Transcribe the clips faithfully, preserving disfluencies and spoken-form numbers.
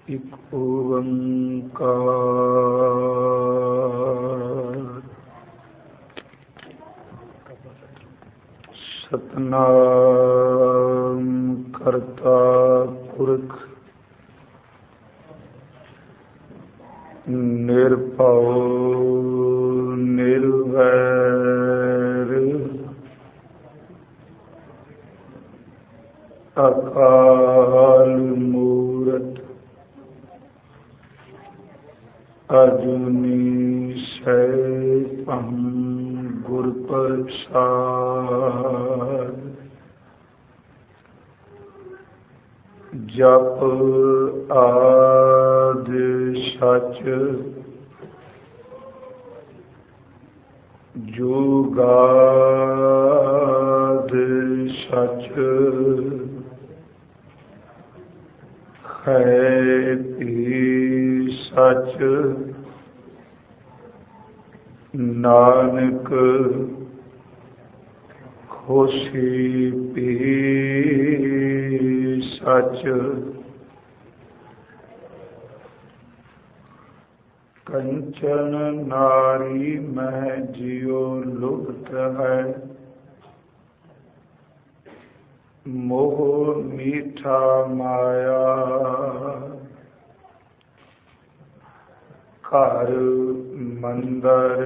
ਇਕ ਓੰਕਾਰ ਸਤਿਨਾਮ ਕਰਤਾ ਪੁਰਖ ਨਿਰਭਉ ਨਿਰਵੈਰ ਅਕਾਲ ਮੂਰਤ ਅਜੂਨੀ ਸੈਭੰ ਗੁਰ ਪ੍ਰਸਾਦ। ਜਪ ਆਦਿ ਸਚ ਜੁਗਾਦਿ ਸਚ ਹੈ ਭੀ ਸਚ ਨਾਨਕ ਹੋਸੀ ਭੀ ਸਚ। ਕੰਚਨ ਨਾਰੀ ਮਹਿ ਜਿਉ ਲੁਭਤ ਹੈ, ਮੋਹ ਮੀਠਾ ਮਾਇਆ। ਘਰ ਮੰਦਰ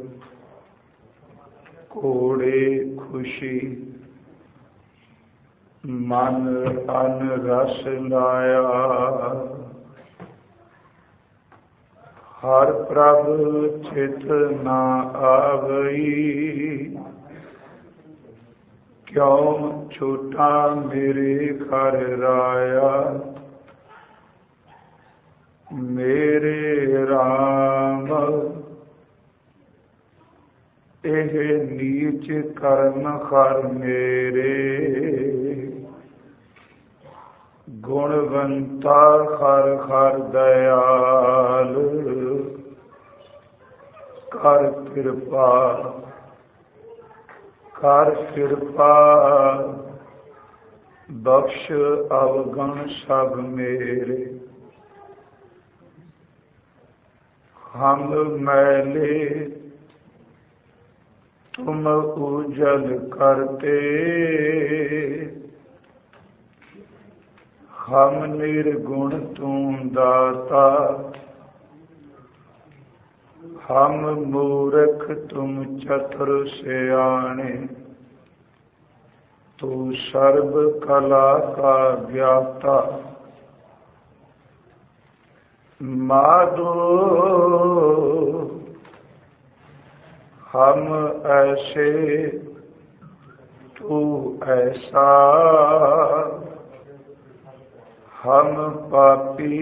ਘੋੜੇ ਖੁਸ਼ੀ, ਮਨ ਅਨ ਰਸ ਲਾਇਆ। ਹਰ ਪ੍ਰਭ ਚਿਤ ਨਾ ਆਵਈ, ਕਿਉ ਛੋਟਾ ਮੇਰੇ ਘਰ ਰਾਇਆ। ਮੇਰੇ ਰਾਮ ਇਹ ਨੀਚ ਕਰਮ ਹਰ ਮੇਰੇ, ਗੁਣਵੰਤਾ ਹਰ ਹਰ ਦਇਆਲ। ਕਰ ਕਿਰਪਾ ਕਰ ਕਿਰਪਾ ਬਖਸ਼ ਅਵਗਣ ਸਭ ਮੇਰੇ। ਹਮ ਮੈਲੇ ਤੁਮ ਉਜਲ ਕਰਤੇ, ਹਮ ਨਿਰਗੁਣ ਤੂੰ ਦਾਤਾ। ਹਮ ਮੂਰਖ ਤੁਮ ਚਤੁਰ ਸਿਆਣੇ, ਤੂੰ ਸਰਬ ਕਲਾ ਕਾ ਗਿਆਤਾ। ਮਾਧੋ ਹਮ ਐਸੇ ਤੂ ਐਸਾ, ਹਮ ਪਾਪੀ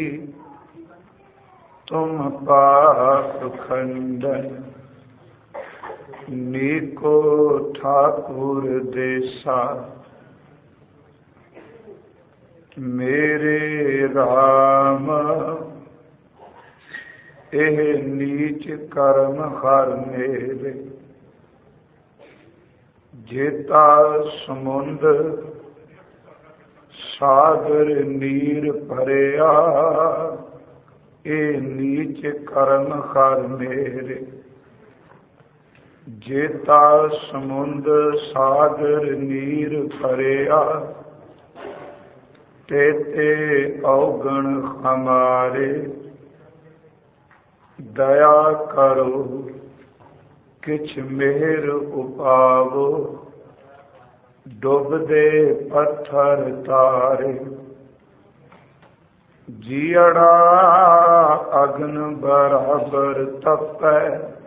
ਤੁਮ ਪਾਪ ਖੰਡਨ। ਨੀਕੋ ਠਾਕੁਰ ਦੇਸਾ, ਮੇਰੇ ਰਾਮ ਇਹ ਨੀਚ ਕਰਮ ਹਰ ਮੇਰੇ। ਜੇਤਾ ਸਮੁੰਦ ਸਾਗਰ ਨੀਰ ਭਰਿਆ, ਇਹ ਨੀਚ ਕਰਮ ਹਰ ਮੇਰੇ। ਜੇਤਾ ਸਮੁੰਦ ਸਾਗਰ ਨੀਰ ਭਰਿਆ, ਤੇਤੇ ਔਗਣ ਹਮਾਰੇ। ਦਇਆ ਕਰੋ ਕਿਛ ਮਿਹਰ ਉਪਾਵੋ, ਡੁੱਬਦੇ ਪੱਥਰ ਤਾਰੇ। ਜੀਅੜਾ ਅਗਨ ਬਰਾਬਰ ਤਪੈ,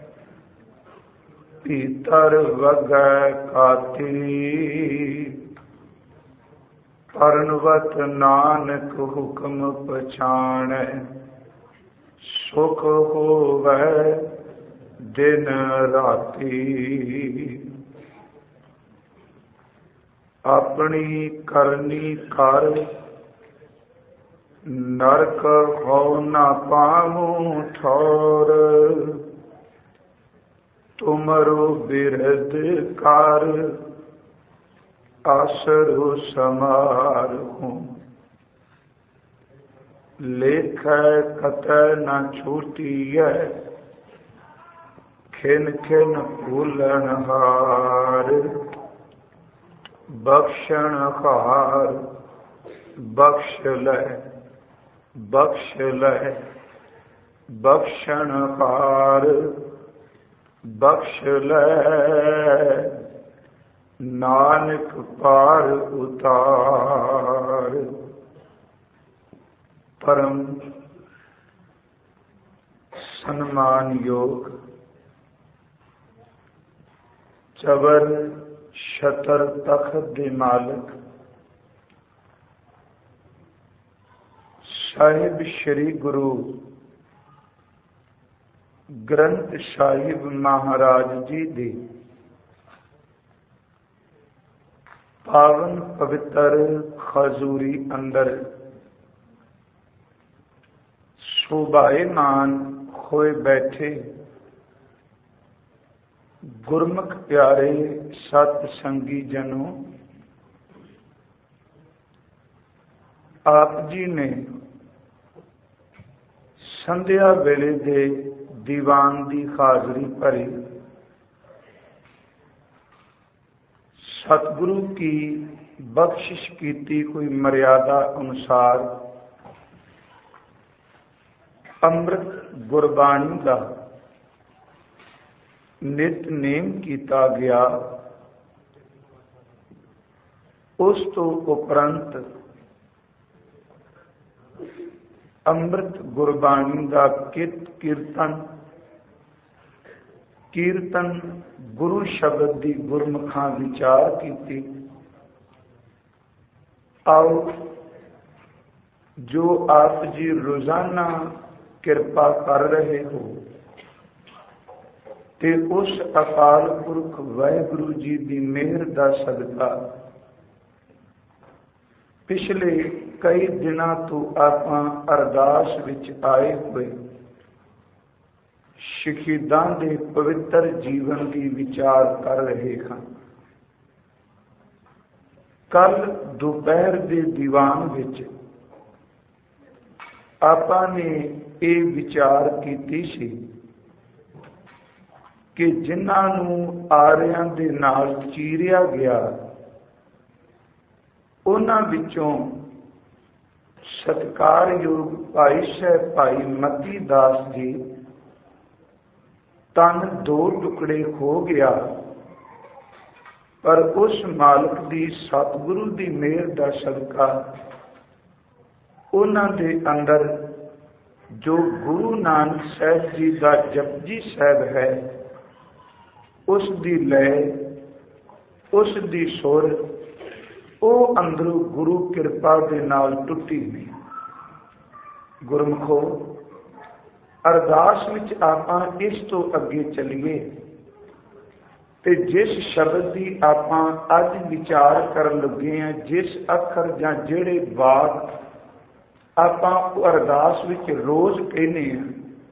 ਭੀਤਰ ਵਗੈ ਕਾਤੀ। ਪਰਨਵਤ ਨਾਨਕ ਹੁਕਮ ਪਛਾਣੈ, ਸੁਖ ਹੋਵੈ ਦਿਨ ਰਾਤੀ। ਆਪਣੀ ਕਰਨੀ ਕਰ, ਨਰਕ ਹੋ ਨਾ ਪਾਵੂੰ ਠੌਰ। ਤੁਮਰੋ ਬਿਰਧ ਕਰ, ਆਸਰੁ ਸਮਾਰਹੁ। लेखै कतै न छूटियै, खिन खिन भूलन हार। बख्शण हार बख्श लै, बख्श लै, बख्शण हार बख्श लै, नानक पार उतार। परम सम्मान योग चबर छतर तख्त दे मालिक साहिब श्री गुरु ग्रंथ साहिब महाराज जी दी पावन पवित्र खजूरी अंदर शोभायमान होए बैठे गुरमुख प्यारे सत संगी जनों, आप जी ने संध्या वेले दे दीवान दी हाजरी भरी। सतगुरु की बख्शिश कीती कोई मर्यादा अनुसार अमृत गुरबाणी का नितनेम किया गया। उस तो उपरंत अमृत गुरबाणी का कित कीर्तन कीर्तन गुरु शब्द की गुरमुखां विचार की। आओ जो आप जी रोजाना किरपा कर रहे हो ते उस अकाल पुरख वाहिगुरु जी की मेहर का सदका पिछले कई दिनों तो आप अरदास विच आए हुए शहीदां दे पवित्र जीवन की विचार कर रहे हैं। कल दोपहर के दीवान विच आपने ये विचार की सी कि जिन्हों आर्यां दे नाल चीरिया गया उन्हां विचों सत्कारयोग भाई साहब भाई मती दास जी तन दो टुकड़े हो गया, पर उस मालिक की सतगुरु की मेहर का सदका उन्हां दे अंदर जो गुरु नानक साहब जी का जपजी साहब है उस दी लय उस दी सुर वो अंदरों गुरु कृपा दे नाल टुटी नहीं। गुरमुखो अरदास विच आपां इस तो अगे चलीए ते जिस शब्द की आपां अज विचार करन लगे हैं, जिस अखर जां जेड़े वाक आपां अरदास विच रोज कहने हैं,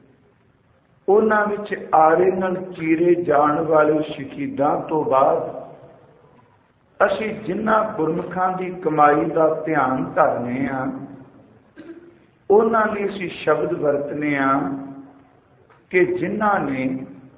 उन्हां विच आरे नाल चीरे जाण वाले शहीदां तो बाद असी जिन्हां गुरमुखां दी कमाई का ध्यान धरने हां उन्हां ने असी शब्द वरतने हां कि जिन्हां ने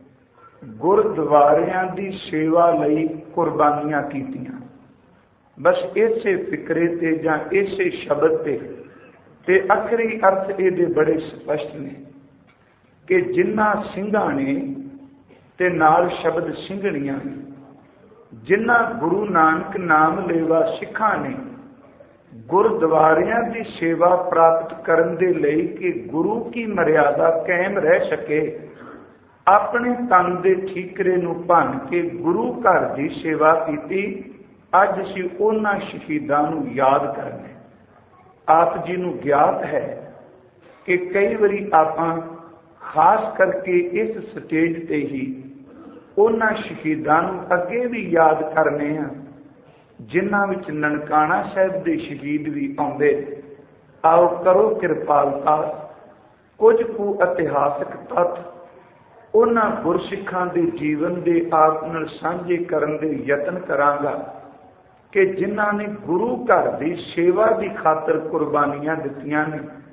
गुरद्वारियां दी सेवा लई कुर्बानियां कीतियां। बस इसे फिक्रे ते जां इसे शब्द ते ते आखिरी अर्थ ये बड़े स्पष्ट ने कि जिन्हां ਸਿੰਘਾਂ ने ते नाल शब्द ਸਿੰਘਣੀਆਂ ने जिन्हां गुरु नानक नाम लेवा सिखां ने गुरुद्वारियां की सेवा प्राप्त करन दे लई कि गुरु की मर्यादा कायम रह सके अपने तन दे ठीकरे नूं भन के गुरु घर की सेवा की। अज असीं उन्हां शहीदां नूं याद करने। आप जी नूं ज्ञात है कि कई बारी आपां खास करके इस स्टेज ते ही उन्हां शहीदां नूं अगे भी याद करने हैं जिन्हां विच ननकाना साहिब दे शहीद भी आउंदे। आओ करो किरपालता कुछ कु इतिहासक तत्थ उन्हां गुरसिखां दे जीवन दे आप नाल सांझे करन दे यतन करांगा कि जिन्हां ने गुरु घर की सेवा की खातर कुर्बानियां दित्तियां ने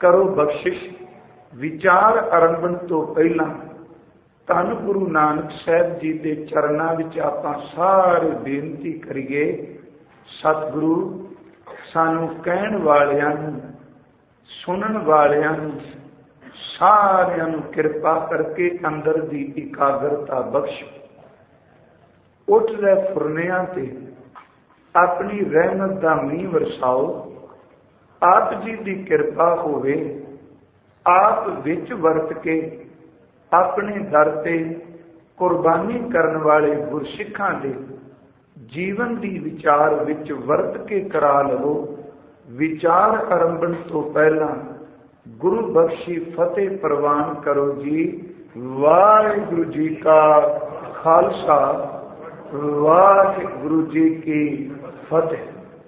करो बख्शिश विचार आरंभण तो पहला धन गुरु नानक साहब जी के चरणों विच आपां सारे बेनती करिए, सतगुरु सानू कहण वालियां नूं सुनन वालियां नूं सारियां नूं कृपा करके अंदर दी एकाग्रता बख्श। उठ रहे फुरनियां ते अपनी रहमत दा मींह वरसाओ। आप जी दी कृपा होवे, आप विच वरत के अपने दर ते कुर्बानी करन वाले गुरसिखां दे जीवन दी विचार विच वरत के करा लवो। विचार आरंभण तो पहला गुरु बख्शी फतेह प्रवान करो जी। वाहिगुरु जी का खालसा, वाहिगुरु जी की फतेह।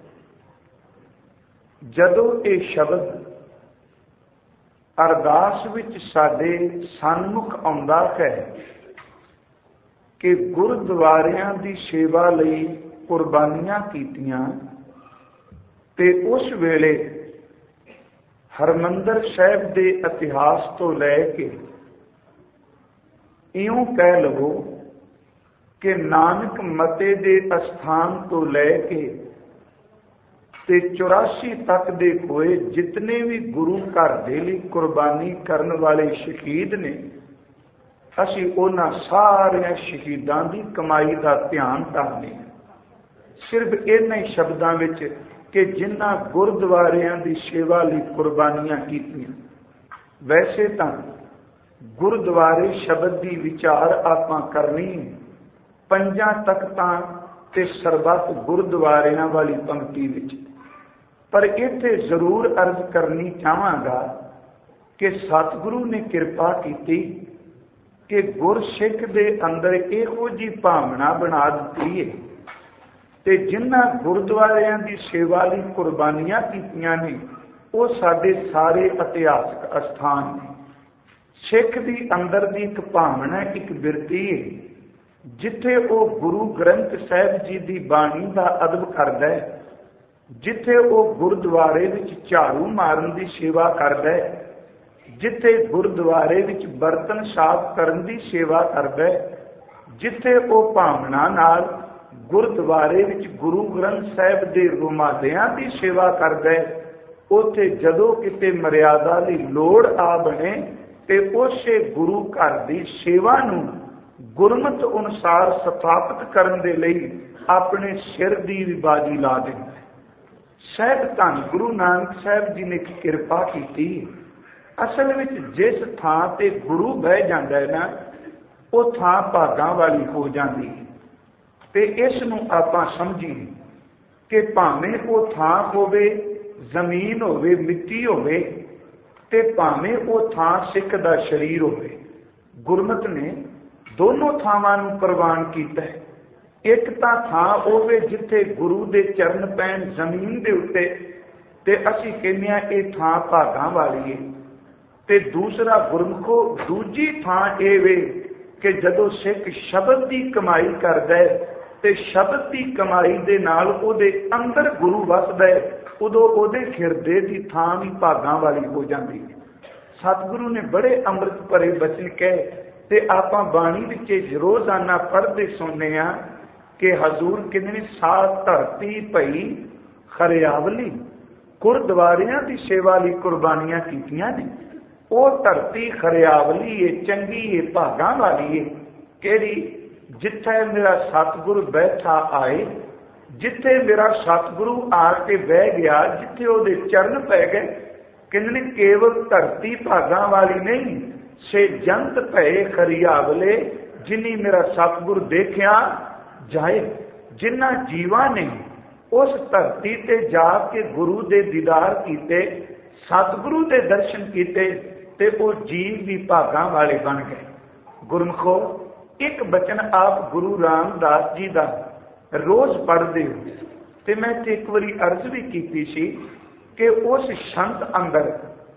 जदों ये शब्द अरदास विच साडे सन्मुख आउंदा है कि गुरुद्वारियां दी सेवा लई कुर्बानियां कीतियां, ते उस वेले हरमंदर साहिब दे इतिहास तो लैके इउं कह लवो कि नानक मते दे अस्थान तो लैके ते चौरासी तक दे होए जितने भी गुरु घर दे लई कुर्बानी करन वाले शहीद ने, असीं उन्हां सारियां शहीदां दी कमाई दा ध्यान धरने। सिर्फ इन्हां ही शब्दां विच कि जिन्हां गुरुद्वारियां दी सेवा लई कुर्बानियां कीतियां। वैसे तां गुरुद्वारे शब्द दी विचार आपां करनी पंजां तख्तां ते सरबत गुरुद्वारियां वाली पंक्ति विच, पर इत्थे जरूर अर्ज करनी चाहांगा कि सतगुरु ने कृपा की कि गुरसिख दे अंदर इहो जी भावना बना दी है ते जिन्हां गुरुद्वारियां दी सेवा लई कुर्बानियां कीतियां ने वो साडे सारे इतिहासक अस्थान ने। सिख दी अंदर दी एक भावना, एक बिरती है जिथे वो गुरु ग्रंथ साहिब जी दी बाणी दा अदब करदा है, जिथे वो गुरुद्वारे विच झाड़ू मारन दी सेवा करदा है, जिथे गुरुद्वारे विच बर्तन साफ करन दी सेवा करदा है, जिथे वो भावना नाल गुरुद्वारे विच गुरु ग्रंथ साहिब दे रुमालियां दी सेवा करदा है, उथे जदों किते मर्यादा दी लोड़ आ बने ते उसे गुरु घर दी सेवा नूं गुरमत अनुसार स्थापित करन दे लई अपने सिर दी भी बाजी ला दिंदा है। शायद धन गुरु नानक साहब जी ने कृपा की। असल विच जिस थां ते गुरु बह जांदा है ना, वो थां भागां वाली हो जाती है। ते इस नूं आपां समझीए कि भावें वो थां होवे जमीन होवे मिट्टी होवे ते भावें वो थां सिख दा शरीर होवे, गुरमत ने दोनों थावां नूं प्रवान कीता है। एक तां थां होवे जिथे गुरु दे चरण पैण जमीन दे उत्ते ते असीं कहने आ ये थां भागां वाली है, ते दूसरा गुरमुखो दूजी थां ये वे कि जदों सिख शब्द की कमाई करदा है ते शब्द की कमाई दे नाल उहदे अंदर गुरु वसदा है, उदों उहदे खिरदे की थां भी भागां वाली हो जाती है। सतगुरु ने बड़े अमृत भरे बचन कहे ते आपां बाणी विच रोजाना पढ़दे सुनने आ कि हजूर कितनी साल धरती पई खरियावली गुरुद्वारियां दी सेवा लई कुर्बानियां कीतियां ने। वो धरती खरियावली है, चंगी है, भागां वाली है, केड़ी जिथे मेरा सतगुरु बैठा आए, जिथे मेरा सतगुरु आके बह गया, जिथे उहदे चरण पै गए। किन्ने केवल धरती भागां वाली नहीं, से जंत भए खरियावले जिनी मेरा सतगुरु देखिया जाए। जिन्हां जीवां ने उस धरती ते जाके गुरु दे दीदार कीते, सतगुरु दे दर्शन कीते, ते वो जीव भी भागां वाले बन गए। गुरमुखो एक बचन आप गुरु रामदास जी का रोज पढ़ते हो, ते मैं एक बारी अर्ज भी की सी कि उस संत अंदर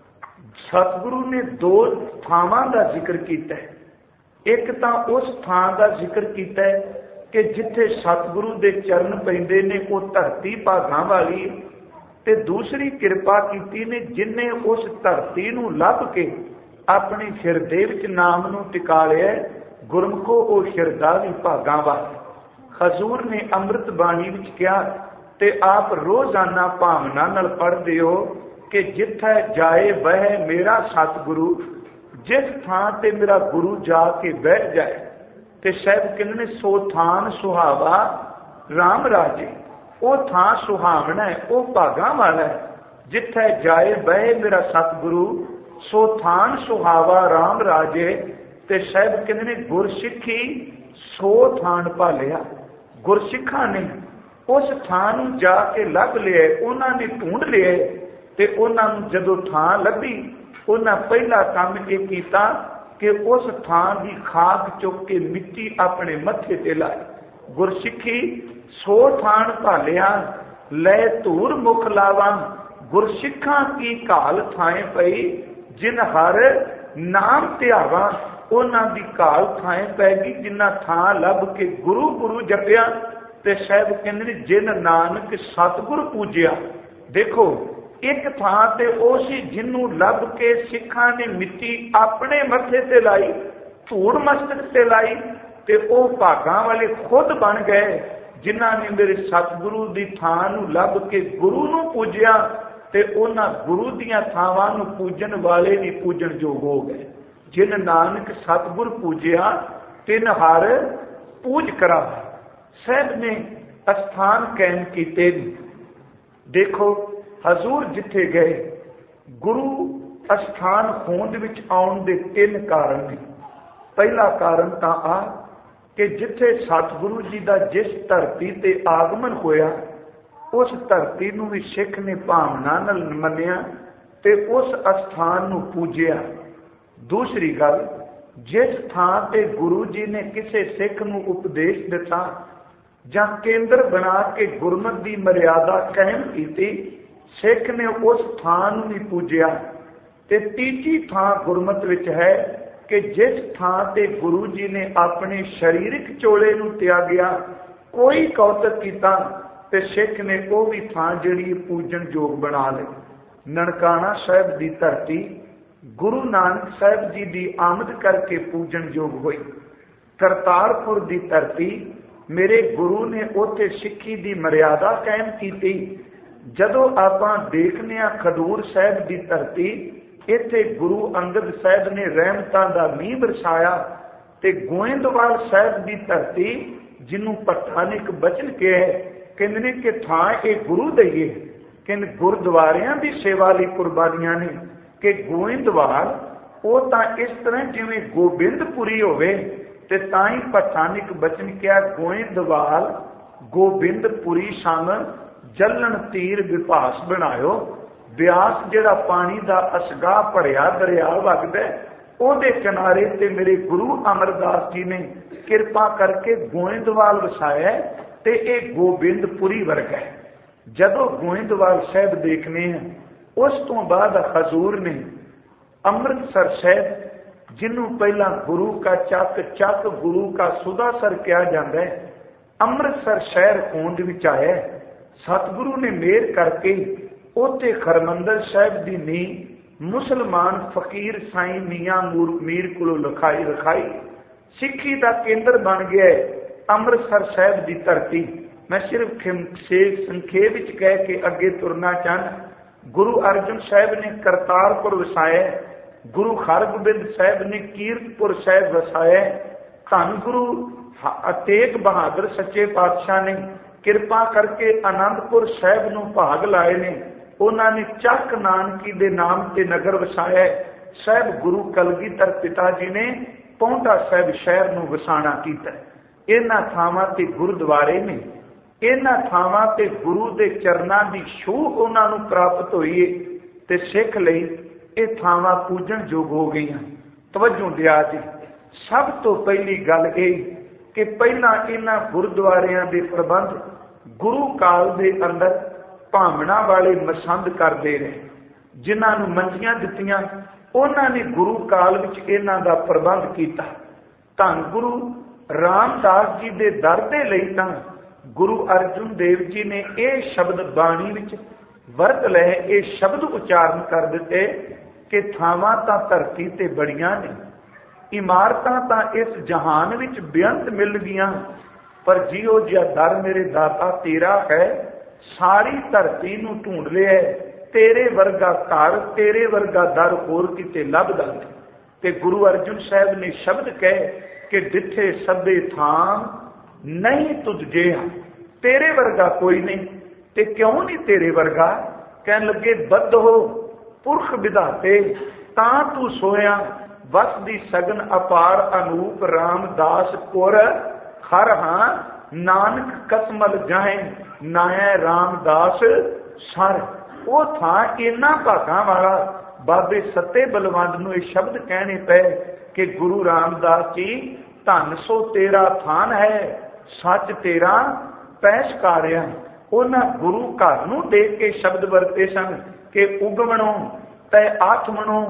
सतगुरु ने दो थावां का जिक्र किया है। एक तो उस थां का जिक्र किया है कि जिथे सतगुरु के चरण पैंदे ने वो धरती भागां वाली, ਤੇ ਦੂਸਰੀ ਕਿਰਪਾ ਕੀਤੀ ਨੇ ਜਿਨਨੇ ਉਸ ਧਰਤੀ ਨੂੰ ਲੱਭ ਕੇ ਆਪਣੇ ਹਿਰਦੇ ਵਿੱਚ ਨਾਮ ਨੂੰ ਟਿਕਾ ਲਿਆ। ਗੁਰਮੁਖੋ ਉਹ ਹਿਰਦਾ ਵੀ ਭਾਗਾਂ ਵਾਲਾ। ਹਜ਼ੂਰ ਨੇ ਅੰਮ੍ਰਿਤ ਬਾਣੀ ਵਿੱਚ ਕਿਹਾ ਤੇ ਆਪ ਰੋਜ਼ਾਨਾ ਭਾਵਨਾ ਨਾਲ ਪੜ੍ਹਦੇ ਹੋ ਕਿ ਜਿੱਥੇ ਜਾਏ ਬਹਿ ਮੇਰਾ ਸਤਿਗੁਰੂ, ਜਿਸ ਥਾਂ ਤੇ ਮੇਰਾ ਗੁਰੂ ਜਾ ਕੇ ਬੈਠ ਜਾਏ ਤੇ ਸਾਹਿਬ ਕਹਿੰਦੇ ਨੇ ਸੋ ਥਾਨ ਸੁਹਾਵਾ ਰਾਮ ਰਾਜੇ। ਉਹ ਥਾਂ ਸੁਹਾਵਣਾ ਹੈ, ਉਹ ਭਾਗਾਂ ਵਾਲਾ ਹੈ। ਜਿੱਥੇ ਜਾਏ ਬਹਿ ਮੇਰਾ ਸਤਿਗੁਰੂ, ਸੋ ਥਾਨ ਸੁਹਾਵਾ ਰਾਮ ਰਾਜੇ। ਤੇ ਸਾਹਿਬ ਕਹਿੰਦੇ ਨੇ ਗੁਰਸਿੱਖੀ ਸੋ ਥਾਨ ਭਾਲਿਆ। ਗੁਰਸਿੱਖਾਂ ਨੇ ਉਸ ਥਾਂ ਨੂੰ ਜਾ ਕੇ ਲੱਭ ਲਿਆ, ਉਹਨਾਂ ਨੇ ਢੂੰਡ ਲਿਆ ਤੇ ਉਹਨਾਂ ਨੂੰ ਜਦੋਂ ਥਾਂ ਲੱਭੀ ਉਹਨਾਂ ਪਹਿਲਾ ਕੰਮ ਇਹ ਕੀਤਾ ਕਿ ਉਸ ਥਾਂ ਦੀ ਖਾਕ ਚੁੱਕ ਕੇ ਮਿੱਟੀ ਆਪਣੇ ਮੱਥੇ ਤੇ ਲਾਈ। ਗੁਰਸਿੱਖੀ ਸੋ ਥਾਨ ਭਾਲਿਆ ਲੈ ਧੂਰ ਮੁਖ ਲਾਵਾਂ। ਗੁਰਸਿੱਖਾਂ ਕੀ ਘਾਲ ਥਾਏ ਪਈ ਜਿਨ ਹਰ ਨਾਮ ਧਿਆਵਾਂ। ਉਹਨਾਂ ਦੀ ਘਾਲ ਥਾਏ ਪੈ ਗਈ ਜਿਨ੍ਹਾਂ ਥਾਂ ਲੱਭ ਕੇ ਗੁਰੂ ਗੁਰੂ ਜਪਿਆ। ਤੇ ਸਾਹਿਬ ਕਹਿੰਦੇ ਨੇ ਜਿਨ ਨਾਨਕ ਸਤਿਗੁਰ ਪੂਜਿਆ। ਦੇਖੋ ਇੱਕ ਥਾਂ ਤੇ ਉਹ ਸੀ ਜਿਹਨੂੰ ਲੱਭ ਕੇ ਸਿੱਖਾਂ ਨੇ ਮਿੱਟੀ ਆਪਣੇ ਮੱਥੇ ਤੇ ਲਾਈ, ਧੂੜ ਮਸਤਕ ਤੇ ਲਾਈ ਤੇ ਉਹ ਭਾਗਾਂ ਵਾਲੇ ਖੁਦ ਬਣ ਗਏ ਜਿਨ੍ਹਾਂ ਨੇ ਮੇਰੇ ਸਤਿਗੁਰੂ ਦੀ ਥਾਂ ਨੂੰ ਲੱਭ ਕੇ ਗੁਰੂ ਨੂੰ ਪੂਜਿਆ ਤੇ ਉਹਨਾਂ ਗੁਰੂ ਦੀਆਂ ਥਾਵਾਂ ਨੂੰ ਪੂਜਣ ਵਾਲੇ ਵੀ ਪੂਜਣ ਯੋਗ ਹੋ ਗਏ। ਜਿਨ ਨਾਨਕ ਸਤਿਗੁਰ ਪੂਜਿਆ ਤਿਨ ਹਰ ਪੂਜ ਕਰਾ। ਸਾਹਿਬ ਨੇ ਅਸਥਾਨ ਕਾਇਮ ਕੀਤੇ। ਦੇਖੋ ਹਜ਼ੂਰ ਜਿੱਥੇ ਗਏ, ਗੁਰੂ ਅਸਥਾਨ ਹੋਂਦ ਵਿੱਚ ਆਉਣ ਦੇ ਤਿੰਨ ਕਾਰਨ ਨੇ। ਪਹਿਲਾ ਕਾਰਨ ਤਾਂ ਆ ਕਿ ਜਿੱਥੇ ਸਤਿਗੁਰੂ ਜੀ ਦਾ ਜਿਸ ਧਰਤੀ ਤੇ ਆਗਮਨ ਹੋਇਆ ਉਸ ਧਰਤੀ ਨੂੰ ਵੀ ਸਿੱਖ ਨੇ ਭਾਵਨਾ ਨਾਲ ਮੰਨਿਆ ਤੇ ਉਸ ਅਸਥਾਨ ਨੂੰ ਪੂਜਿਆ। ਦੂਸਰੀ ਗੱਲ, ਜਿਸ ਥਾਂ ਤੇ ਗੁਰੂ ਜੀ ਨੇ ਕਿਸੇ ਸਿੱਖ ਨੂੰ ਉਪਦੇਸ਼ ਦਿੱਤਾ ਜਾਂ ਕੇਂਦਰ ਬਣਾ ਕੇ ਗੁਰਮਤ ਦੀ ਮਰਿਆਦਾ ਕਾਇਮ ਕੀਤੀ, ਸਿੱਖ ਨੇ ਉਸ ਥਾਂ ਨੂੰ ਵੀ ਪੂਜਿਆ। ਤੇ ਤੀਜੀ ਥਾਂ ਗੁਰਮਤ ਵਿੱਚ ਹੈ ਕਿ ਜਿਸ ਥਾਂ ਤੇ ਗੁਰੂ ਜੀ ਨੇ ਆਪਣੇ ਸਰੀਰਕ ਚੋਲੇ ਨੂੰ ਤਿਆਗਿਆ, ਕੋਈ ਕੌਤਕ ਕੀਤਾ ਤੇ ਸਿੱਖ ਨੇ ਉਹ ਵੀ ਥਾਂ ਜਿਹੜੀ ਪੂਜਣ ਯੋਗ ਬਣਾ ਲਈ। ਨਨਕਾਣਾ ਸਾਹਿਬ ਦੀ ਧਰਤੀ ਗੁਰੂ ਨਾਨਕ ਸਾਹਿਬ ਜੀ ਦੀ ਆਮਦ ਕਰਕੇ ਪੂਜਣ ਯੋਗ ਹੋਈ। ਕਰਤਾਰਪੁਰ ਦੀ ਧਰਤੀ ਮੇਰੇ ਗੁਰੂ ਨੇ ਉੱਥੇ ਸਿੱਖੀ ਦੀ ਮਰਿਆਦਾ ਕਾਇਮ ਕੀਤੀ। ਜਦੋਂ ਆਪਾਂ ਦੇਖਦੇ ਹਾਂ ਖਡੂਰ ਸਾਹਿਬ ਦੀ ਧਰਤੀ, ਇੱਥੇ ਗੁਰੂ ਅੰਗਦ ਸਾਹਿਬ ਨੇ ਰਹਿਮਤਾਂ ਦਾ ਮੀਂਹ ਬਰਸਾਇਆ। ਤੇ ਗੋਇੰਦਵਾਲ ਸਾਹਿਬ ਦੀ ਧਰਤੀ ਜਿਹਨੂੰ ਭੱਟਾ ਨੇ ਇੱਕ ਬਚਨ ਕਿਹਾ, ਕਹਿੰਦੇ ਨੇ ਕਿ ਥਾਂ ਇਹ ਗੁਰੂ ਦਈਏ। ਕਹਿੰਦੇ ਗੁਰਦੁਆਰਿਆਂ ਦੀ ਸੇਵਾ ਲਈ ਕੁਰਬਾਨੀਆਂ ਨੇ ਕਿ ਗੋਇੰਦਵਾਲ ਉਹ ਤਾਂ ਇਸ ਤਰ੍ਹਾਂ ਜਿਵੇਂ ਗੋਬਿੰਦਪੁਰੀ ਹੋਵੇ। ਤੇ ਤਾਂ ਹੀ ਭੱਟਾ ਨੇ ਇੱਕ ਬਚਨ ਕਿਹਾ, ਗੋਇੰਦਵਾਲ ਗੋਬਿੰਦਪੁਰੀ ਸੰਗ ਜਲਣ ਤੀਰ ਵਿਭਾਸ ਬਣਾਇਓ। ਬਿਆਸ ਜਿਹੜਾ ਪਾਣੀ ਦਾ ਅਸਗਾ ਭਰਿਆ ਦਰਿਆ ਵਗਦਾ, ਉਹਦੇ ਕਿਨਾਰੇ ਤੇ ਮੇਰੇ ਗੁਰੂ ਅਮਰਦਾਸ ਜੀ ਨੇ ਕਿਰਪਾ ਕਰਕੇ ਗੋਇੰਦਵਾਲ ਵਸਾਇਆ ਤੇ ਇਹ ਗੋਬਿੰਦਪੁਰੀ ਵਰਗਾ ਹੈ। ਜਦੋਂ ਗੋਇੰਦਵਾਲ ਸਾਹਿਬ ਦੇਖਨੇ ਆ, ਉਸ ਤੋਂ ਬਾਅਦ ਹਜ਼ੂਰ ਨੇ ਅੰਮ੍ਰਿਤਸਰ ਸਾਹਿਬ, ਜਿਹਨੂੰ ਪਹਿਲਾਂ ਗੁਰੂ ਕਾ ਚੱਕ ਚੱਕ ਗੁਰੂ ਕਾ ਸੁਦਾਸਰ ਕਿਹਾ ਜਾਂਦਾ ਹੈ, ਅੰਮ੍ਰਿਤਸਰ ਸ਼ਹਿਰ ਹੋਂਦ ਵਿੱਚ ਆਇਆ। ਸਤਿਗੁਰੂ ਨੇ ਮਿਹਰ ਕਰਕੇ ਉੱਥੇ ਹਰਿਮੰਦਰ ਸਾਹਿਬ ਦੀ ਨੀਂਹ ਮੁਸਲਮਾਨ ਫਕੀਰ ਸਾਈਂ ਮੀਆਂ ਮੀਰ ਕੋਲੋਂ ਲਿਖਾਈ ਰਖਾਈ। ਸਿੱਖੀ ਦਾ ਕੇਂਦਰ ਬਣ ਗਿਆ ਅੰਮ੍ਰਿਤਸਰ ਸਾਹਿਬ ਦੀ ਧਰਤੀ। ਮੈਂ ਸਿਰਫ ਸੰਖੇਪ ਵਿੱਚ ਕਹਿ ਕੇ ਅੱਗੇ ਤੁਰਨਾ ਚਾਹੁੰਦਾ। ਗੁਰੂ ਅਰਜਨ ਸਾਹਿਬ ਨੇ ਕਰਤਾਰਪੁਰ ਵਸਾਇਆ, ਗੁਰੂ ਹਰਗੋਬਿੰਦ ਸਾਹਿਬ ਨੇ ਕੀਰਤਪੁਰ ਸਾਹਿਬ ਵਸਾਇਆ। ਧੰਨ ਗੁਰੂ ਤੇਗ ਬਹਾਦਰ ਸੱਚੇ ਪਾਤਸ਼ਾਹ ਨੇ ਕਿਰਪਾ ਕਰਕੇ ਆਨੰਦਪੁਰ ਸਾਹਿਬ ਨੂੰ ਭਾਗ ਲਾਏ ਨੇ। ਉਹਨਾਂ ਨੇ ਚੱਕ ਨਾਨਕੀ ਦੇ ਨਾਮ ਤੇ ਨਗਰ ਵਸਾਇਆ। ਸਾਹਿਬ ਗੁਰੂ ਕਲਗੀਧਰ ਪਿਤਾ ਜੀ ਨੇ ਪੌਂਟਾ ਸਾਹਿਬ ਸ਼ਹਿਰ ਨੂੰ ਵਸਾਣਾ ਕੀਤਾ। ਇਹਨਾਂ ਥਾਵਾਂ ਤੇ ਗੁਰਦੁਆਰੇ ਨੇ, ਇਹਨਾਂ ਥਾਵਾਂ ਤੇ ਗੁਰੂ ਦੇ ਚਰਨਾਂ ਦੀ ਛੂਹ ਉਹਨਾਂ ਨੂੰ ਪ੍ਰਾਪਤ ਹੋਈ ਹੈ ਤੇ ਸਿੱਖ ਲਈ ਇਹ ਥਾਵਾਂ ਪੂਜਣ ਯੋਗ ਹੋ ਗਈਆਂ। ਤਵੱਜੋ ਦਿਆ ਜੀ, ਸਭ ਤੋਂ ਪਹਿਲੀ ਗੱਲ ਇਹ ਕਿ ਪਹਿਲਾਂ ਇਹਨਾਂ ਗੁਰਦੁਆਰਿਆਂ ਦੇ ਪ੍ਰਬੰਧ ਗੁਰੂ ਕਾਲ ਦੇ ਅੰਦਰ ਭਾਵਨਾ ਵਾਲੇ ਮਸੰਦ ਕਰਦੇ ਰਹੇ। ਜਿਨ੍ਹਾਂ ਨੂੰ ਮੰਜੀਆਂ ਦਿੱਤੀਆਂ ਉਹਨਾਂ ਨੇ ਗੁਰੂ ਕਾਲ ਵਿੱਚ ਇਹਨਾਂ ਦਾ ਪ੍ਰਬੰਧ ਕੀਤਾ। ਧੰਨ ਗੁਰੂ ਰਾਮਦਾਸ ਜੀ ਦੇ ਦਰ ਦੇ ਲਈ ਤਾਂ ਗੁਰੂ ਅਰਜਨ ਦੇਵ ਜੀ ਨੇ ਇਹ ਸ਼ਬਦ ਬਾਣੀ ਵਿੱਚ ਵਰਤ ਲਏ ਇਹ ਸ਼ਬਦ ਉਚਾਰਨ ਕਰ ਦਿੱਤੇ ਕਿ ਥਾਵਾਂ ਤਾਂ ਧਰਤੀ ਤੇ ਬੜੀਆਂ ਨੇ, ਇਮਾਰਤਾਂ ਤਾਂ ਇਸ ਜਹਾਨ ਵਿੱਚ ਬੇਅੰਤ ਮਿਲ ਗਈਆਂ, ਪਰ ਜਿਉ ਜਿਹਾ ਦਰ ਮੇਰੇ ਦਾਤਾ ਤੇਰਾ ਹੈ, ਸਾਰੀ ਧਰਤੀ ਨੂੰ ਢੂੰਡ ਲਿਆ, ਤੇਰੇ ਵਰਗਾ ਘਰ, ਤੇਰੇ ਵਰਗਾ ਦਰ ਹੋਰ ਕਿਤੇ ਲੱਭਦਾ ਨਹੀਂ। ਤੇ ਗੁਰੂ ਅਰਜਨ ਸਾਹਿਬ ਨੇ ਸ਼ਬਦ ਕਹੇ ਕਿ ਡਿੱਠੇ ਸਭੇ ਥਾਂ ਨਹੀਂ ਤੁਧ ਜਿਹਾ, ਤੇਰੇ ਵਰਗਾ ਕੋਈ ਨਹੀਂ। ਤੇ ਕਿਉਂ ਨਹੀਂ ਤੇਰੇ ਵਰਗਾ? ਕਹਿਣ ਲੱਗੇ ਬੱਧ ਹੋ ਪੁਰਖ ਵਿਧਾਤੇ, ਤਾਂ ਤੂੰ ਸੋਇਆ ਵਸ ਦੀ ਸਗਨ ਅਪਾਰ ਅਨੂਪ ਰਾਮਦਾਸ ਪੁਰ ਖਰ ਹਾਂ, ਨਾਨਕ ਕਸਮਲ ਜਾਏ ਨਾਇ ਰਾਮਦਾਸ ਸਰ। ਉਹ ਥਾਂ ਇੰਨਾ ਭਾਗਾਂ ਵਾਲਾ ਬਾਬੇ ਸੱਤੇ ਬਲਵੰਡ ਨੂੰ ਇਹ ਸ਼ਬਦ ਕਹਿਣੇ ਪਏ ਕਿ ਗੁਰੂ ਰਾਮਦਾਸ ਜੀ ਧੰਨ ਸੋ ਤੇਰਾ ਥਾਨ ਹੈ, ਸੱਚ ਤੇਰਾ ਪੈਸ਼ਕਾਰਿਆ। ਉਹਨਾਂ ਗੁਰੂ ਘਰ ਨੂੰ ਦੇਖ ਕੇ ਸ਼ਬਦ ਵਰਤੇ ਸਨ ਕਿ ਉਗਮਣੋਂ ਤੈ ਆਤਮਣੋਂ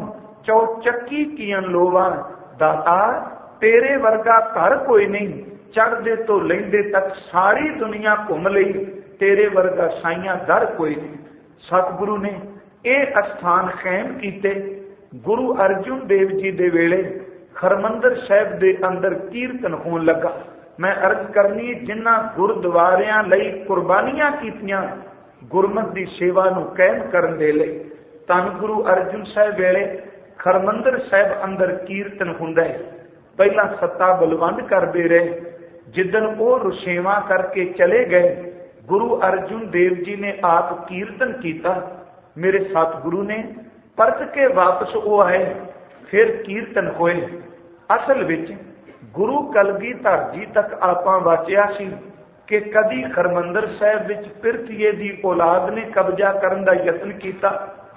ਚੌਚੱਕੀ ਕੀਆਂ ਲੋਵਾਂ, ਦਾਤਾ ਤੇਰੇ ਵਰਗਾ ਘਰ ਕੋਈ ਨਹੀਂ, ਚੜ੍ਹਦੇ ਤੋਂ ਲੈਂਦੇ ਤੱਕ ਸਾਰੀ ਦੁਨੀਆ ਘੁੰਮ ਲਈ, ਤੇਰੇ ਵਰਗਾ ਸਾਈਆਂ ਦਰ ਕੋਈ ਨਹੀਂ। ਸਤਿਗੁਰੂ ਨੇ ਇਹ ਅਸਥਾਨ ਕਾਇਮ ਕੀਤੇ। ਗੁਰੂ ਅਰਜਨ ਦੇਵ ਜੀ ਦੇ ਵੇਲੇ ਹਰਿਮੰਦਰ ਸਾਹਿਬ ਦੇ ਅੰਦਰ ਕੀਰਤਨ ਹੋਣ ਲੱਗਾ। ਮੈਂ ਅਰਜ਼ ਕਰਨੀ, ਜਿਨ੍ਹਾਂ ਗੁਰਦੁਆਰਿਆਂ ਲਈ ਕੁਰਬਾਨੀਆਂ ਕੀਤੀਆਂ ਗੁਰਮਤਿ ਦੀ ਸੇਵਾ ਨੂੰ ਕਾਇਮ ਕਰਨ ਦੇ ਲਈ, ਧੰਨ ਗੁਰੂ ਅਰਜਨ ਸਾਹਿਬ ਵੇਲੇ ਹਰਿਮੰਦਰ ਸਾਹਿਬ ਅੰਦਰ ਕੀਰਤਨ ਹੁੰਦਾ ਹੈ। ਪਹਿਲਾਂ ਸੱਤਾ ਬਲਵੰਡ ਕਰਦੇ ਰਹੇ, ਜਿੱਦਣ ਉਹ ਰੁਸ਼ੇਵਾ ਕਰਕੇ ਚਲੇ ਗਏ, ਗੁਰੂ ਅਰਜਨ ਦੇਵ ਜੀ ਨੇ ਆਪ ਕੀਰਤਨ ਕੀਤਾ। ਮੇਰੇ ਸਤਿਗੁਰੂ ਨੇ ਪਰਤ ਕੇ ਵਾਪਸ ਉਹ ਆਏ, ਫਿਰ ਕੀਰਤਨ ਹੋਏ। ਅਸਲ ਵਿੱਚ ਗੁਰੂ ਕਲਗੀਧਰ ਜੀ ਤੱਕ ਆਪਾਂ ਵਾਚਿਆ ਸੀ ਕਿ ਕਦੀ ਹਰਿਮੰਦਰ ਸਾਹਿਬ ਵਿੱਚ ਪਿਰਥੀਏ ਦੀ ਔਲਾਦ ਨੇ ਕਬਜ਼ਾ ਕਰਨ ਦਾ ਯਤਨ ਕੀਤਾ,